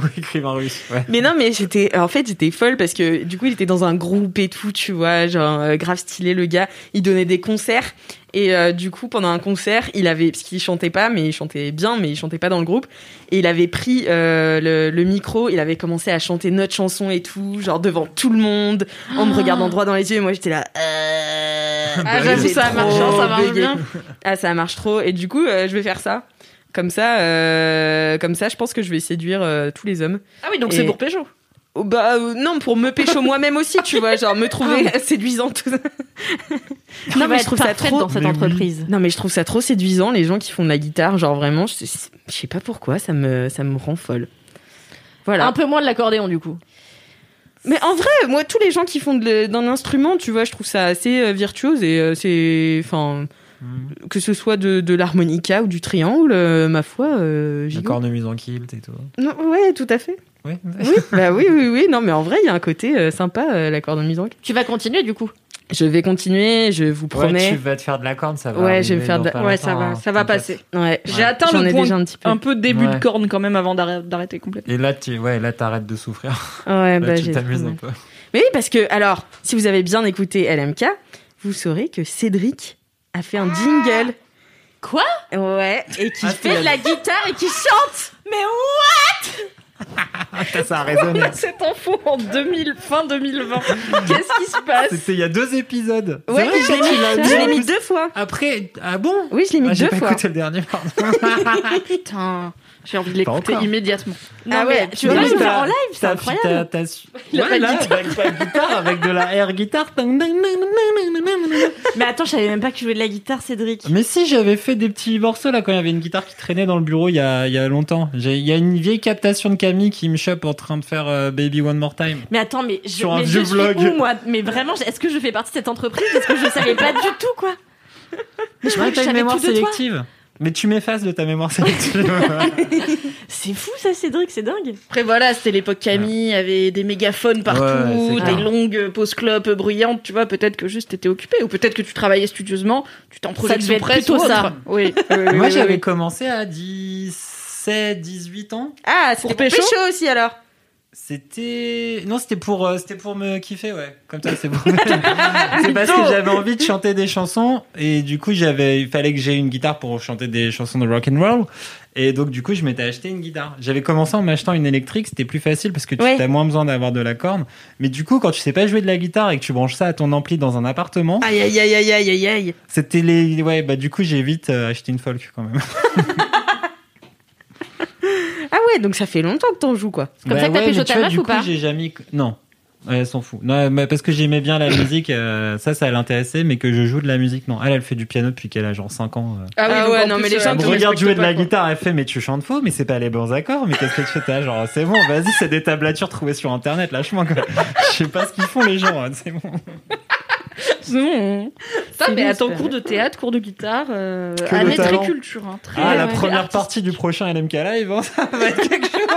Oui, écrivain russe. Ouais. Mais non, mais j'étais, en fait, j'étais folle parce que du coup, il était dans un groupe et tout, tu vois, genre euh, grave stylé le gars. Il donnait des concerts et euh, du coup, pendant un concert, il avait, parce qu'il chantait pas, mais il chantait bien, mais il chantait pas dans le groupe. Et il avait pris euh, le, le micro, il avait commencé à chanter notre chanson et tout, genre devant tout le monde, en me regardant droit dans les yeux. Et moi, j'étais là. Euh... Ah, j'avoue, J'ai ça trop marche, ça marche bugué. bien. Ah, ça marche trop. Et du coup, euh, je vais faire ça. Comme ça, euh, comme ça, je pense que je vais séduire euh, tous les hommes. Ah oui, donc Et- c'est pour pécho. Oh, bah euh, non, pour me pécho moi-même aussi, tu vois, genre me trouver séduisante. Non mais je trouve ça trop dans cette Mais oui. entreprise. Non mais je trouve ça trop séduisant les gens qui font de la guitare, genre vraiment, je, je sais pas pourquoi, ça me ça me rend folle. Voilà. Un peu moins de l'accordéon du coup. Mais en vrai, moi tous les gens qui font de- d'un instrument, tu vois, je trouve ça assez euh, virtuose et euh, c'est enfin que ce soit de, de l'harmonica ou du triangle, euh, ma foi, euh, j'y Le go. cornemuse en kilt et tout. Non, ouais, tout à fait. Oui. Oui, bah oui, oui, oui. Non, mais en vrai, il y a un côté euh, sympa, euh, la cornemuse en kilt. Tu vas continuer du coup. Je vais continuer, je vous promets. Ouais, tu vas te faire de la corne, ça va. Ouais, je vais arriver me faire dans de- pas Ouais, ça longtemps, va, hein, ça va t'inquiète. passer. Ouais. J'ai atteint J'en le ai point déjà un petit peu. un peu début Ouais. de corne quand même avant d'arrêter d'arrêter complètement. Et là, tu, ouais, là, t'arrêtes de souffrir. Ouais, Là, bah tu j'ai t'amuses trop un mal. peu. Mais oui, parce que, alors, si vous avez bien écouté L M K, vous saurez que Cédric a fait un jingle. Quoi? Ouais, et qui Ah, fait de la guitare et qui chante. Mais Ça, ça a résonné. On a cette info en deux mille, fin deux mille vingt. Qu'est-ce qui se passe? C'était il y a deux épisodes. Ouais, C'est vrai, mais je l'ai quand tu mis, l'as je dit, l'ai en mis plus. deux fois. Après, ah bon? Oui, je l'ai mis Ah, j'ai deux pas fois. écouté le dernier, pardon. Putain, j'ai envie de Pas l'écouter encore. immédiatement. Ah ouais, tu veux Mais pas oui, le faire t'as- en live? C'est t'as- incroyable. t'as- t'as su- Il a Ouais, pas de là, guitare. avec pas de guitare, avec de la air guitare. Mais attends, je savais même pas que tu jouais de la guitare, Cédric. Mais si, j'avais fait des petits morceaux là quand il y avait une guitare qui traînait dans le bureau il y a, il y a longtemps. J'ai- Il y a une vieille captation de Camille qui me chope en train de faire euh, Baby One More Time. Mais attends, mais je, Sur un mais vieux je suis vlog. où, moi? Mais vraiment, est-ce que je fais partie de cette entreprise? Est-ce que je savais pas du tout, quoi? Mais je crois Ouais, que t'as je une savais mémoire tout de toi. sélective. Mais tu m'effaces de ta mémoire sélective. C'est fou, ça, Cédric, c'est dingue. Après voilà, c'était l'époque Camille, il y avait des mégaphones partout, Ouais, c'est des clair. longues pauses clopes bruyantes, tu vois, peut-être que juste t'étais occupé, ou peut-être que tu travaillais studieusement, tu t'en projection devait être presse plutôt ou autre. ça. Oui. oui, oui, Moi oui, j'avais oui. commencé à dix-sept, dix-huit ans. Ah, c'était pour pécho pécho aussi alors. C'était non, c'était pour euh, c'était pour me kiffer, ouais. Comme ça, c'est pour. C'est parce que j'avais envie de chanter des chansons et du coup j'avais il fallait que j'ai une guitare pour chanter des chansons de rock and roll et donc du coup je m'étais acheté une guitare. J'avais commencé en m'achetant une électrique, c'était plus facile parce que tu Ouais. as moins besoin d'avoir de la corne. Mais du coup quand tu sais pas jouer de la guitare et que tu branches ça à ton ampli dans un appartement, Aïe aïe aïe aïe aïe aïe aïe. c'était les ouais bah du coup j'ai vite euh, acheté une folk quand même. Ah ouais, donc ça fait longtemps que t'en joues quoi. Comme ça que t'as ouais, pécho mais tu ta vois, meuf du ou coup, pas? j'ai jamais non. Ouais, elle s'en fout. Non, mais parce que j'aimais bien la musique, euh, ça, ça l'intéressait, mais que je joue de la musique, non. Elle, elle fait du piano depuis qu'elle a genre cinq ans. euh. Ah oui, Ah donc ouais, en non, plus, mais les euh, gens Elle qui me tu regarde respectes jouer de pas, la quoi. guitare, elle fait, mais tu chantes faux, mais c'est pas les bons accords, mais qu'est-ce que tu fais? T'as genre, c'est bon, vas-y, c'est des tablatures trouvées sur internet, lâche-moi, quoi. Je sais pas ce qu'ils font, les gens, hein, c'est bon. Mmh. Ça, C'est mais bien, attends, super. cours de théâtre, cours de guitare, euh, Que année de talent. très culture, hein, très, Ah, la très première artistique. partie du prochain L M K Live, hein, ça va être quelque chose.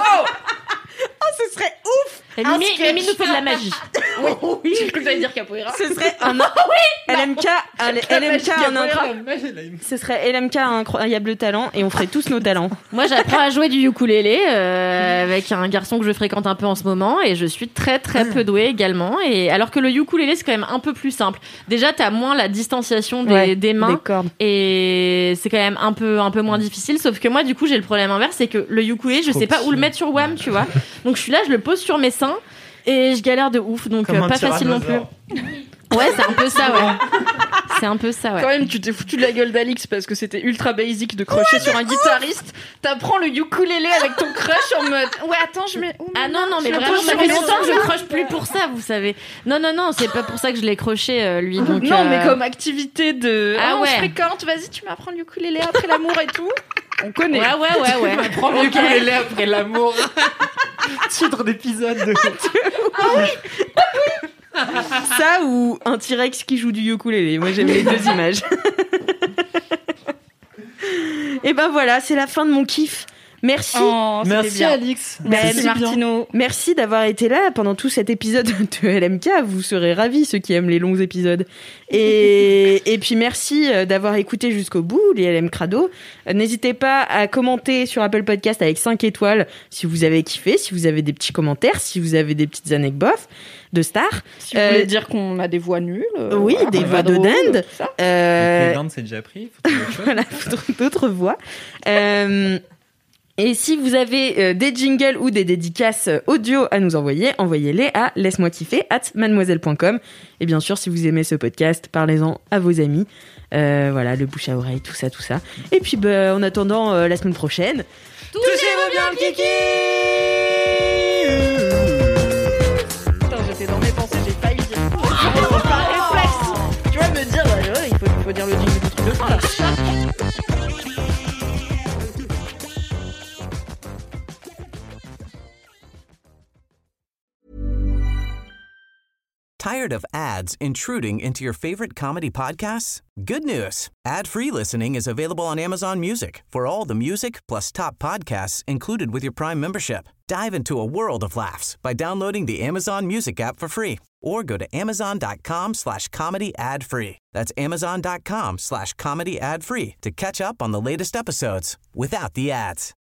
Ce serait ouf. Et Mimi, Mimi nous fait de la magie. Oui, j'ai cru que t'allais dire capoeira. Ce serait un L M K, un L M K, un incroyable. Ce serait L M K un incroyable talent et on ferait tous nos talents. Moi, j'apprends à jouer du ukulélé euh, avec un garçon que je fréquente un peu en ce moment et je suis très très peu douée également. Et alors que le ukulélé, c'est quand même un peu plus simple. Déjà, t'as moins la distanciation des, Ouais, des mains des cordes. et c'est quand même un peu un peu moins difficile. Sauf que moi, du coup, j'ai le problème inverse, c'est que le ukulélé, je Trop sais pas où le petit. mettre sur W A M, tu vois. Donc je suis là, je le pose sur mes seins et je galère de ouf. Donc Comme euh, un pas facile non plus. tyrannosaure. Ouais, c'est un peu ça, ouais. C'est un peu ça, ouais. Quand même, tu t'es foutu de la gueule d'Alix parce que c'était ultra basic de crocher sur un guitariste. T'apprends le ukulélé avec ton crush en mode ouais, attends, je mets. Ah non, non, mais Je le vraiment, pose ça sur fait mes longtemps que je seins. croche plus pour ça, vous savez. Non, non, non, c'est pas pour ça que je l'ai croché, euh, lui. Donc, non, euh, mais comme activité de. Ah on ouais. se fréquente, vas-y, tu m'apprends le ukulélé après l'amour et tout. On connaît. Ouais, ouais, ouais, ouais. Prends le Ok. ukulélé après l'amour. Titre d'épisode de. Ça ou un T-Rex qui joue du ukulélé. Moi, j'aime les deux images. Et ben voilà, c'est la fin de mon kiff. Merci. Oh, c'était Merci bien. Alix. Merci C'était bien. Martino. Merci d'avoir été là pendant tout cet épisode de L M K. Vous serez ravis, ceux qui aiment les longs épisodes. Et, et puis merci d'avoir écouté jusqu'au bout, les L M Crado. N'hésitez pas à commenter sur Apple Podcast avec cinq étoiles si vous avez kiffé, si vous avez des petits commentaires, si vous avez des petites anecdotes de stars. Si vous voulez dire qu'on a des voix nulles. euh, Oui, voilà, des qu'on est voix pas de drôle, dinde. tout ça. Euh, Donc, les Landes, c'est déjà pris. Faut trouver autre chose. voilà, faut trouver d'autres voix. Euh, et si vous avez euh, des jingles ou des dédicaces audio à nous envoyer, envoyez-les à laisse-moi kiffer at mademoiselle point com. Et bien sûr, si vous aimez ce podcast, parlez-en à vos amis. Euh, voilà, le bouche à oreille, tout ça, tout ça. Et puis, bah, en attendant euh, la semaine prochaine, Touchez-vous bien le kiki. Putain, j'étais dans mes pensées, j'ai failli dire. Par réflexe. Tu vois, me dire, ouais, ouais, il faut, il faut dire le jingle du truc de fin, là. Tired of ads intruding into your favorite comedy podcasts? Good news. Ad-free listening is available on Amazon Music for all the music plus top podcasts included with your Prime membership. Dive into a world of laughs by downloading the Amazon Music app for free or go to amazon.com slash comedy ad free. That's amazon.com slash comedy ad free to catch up on the latest episodes without the ads.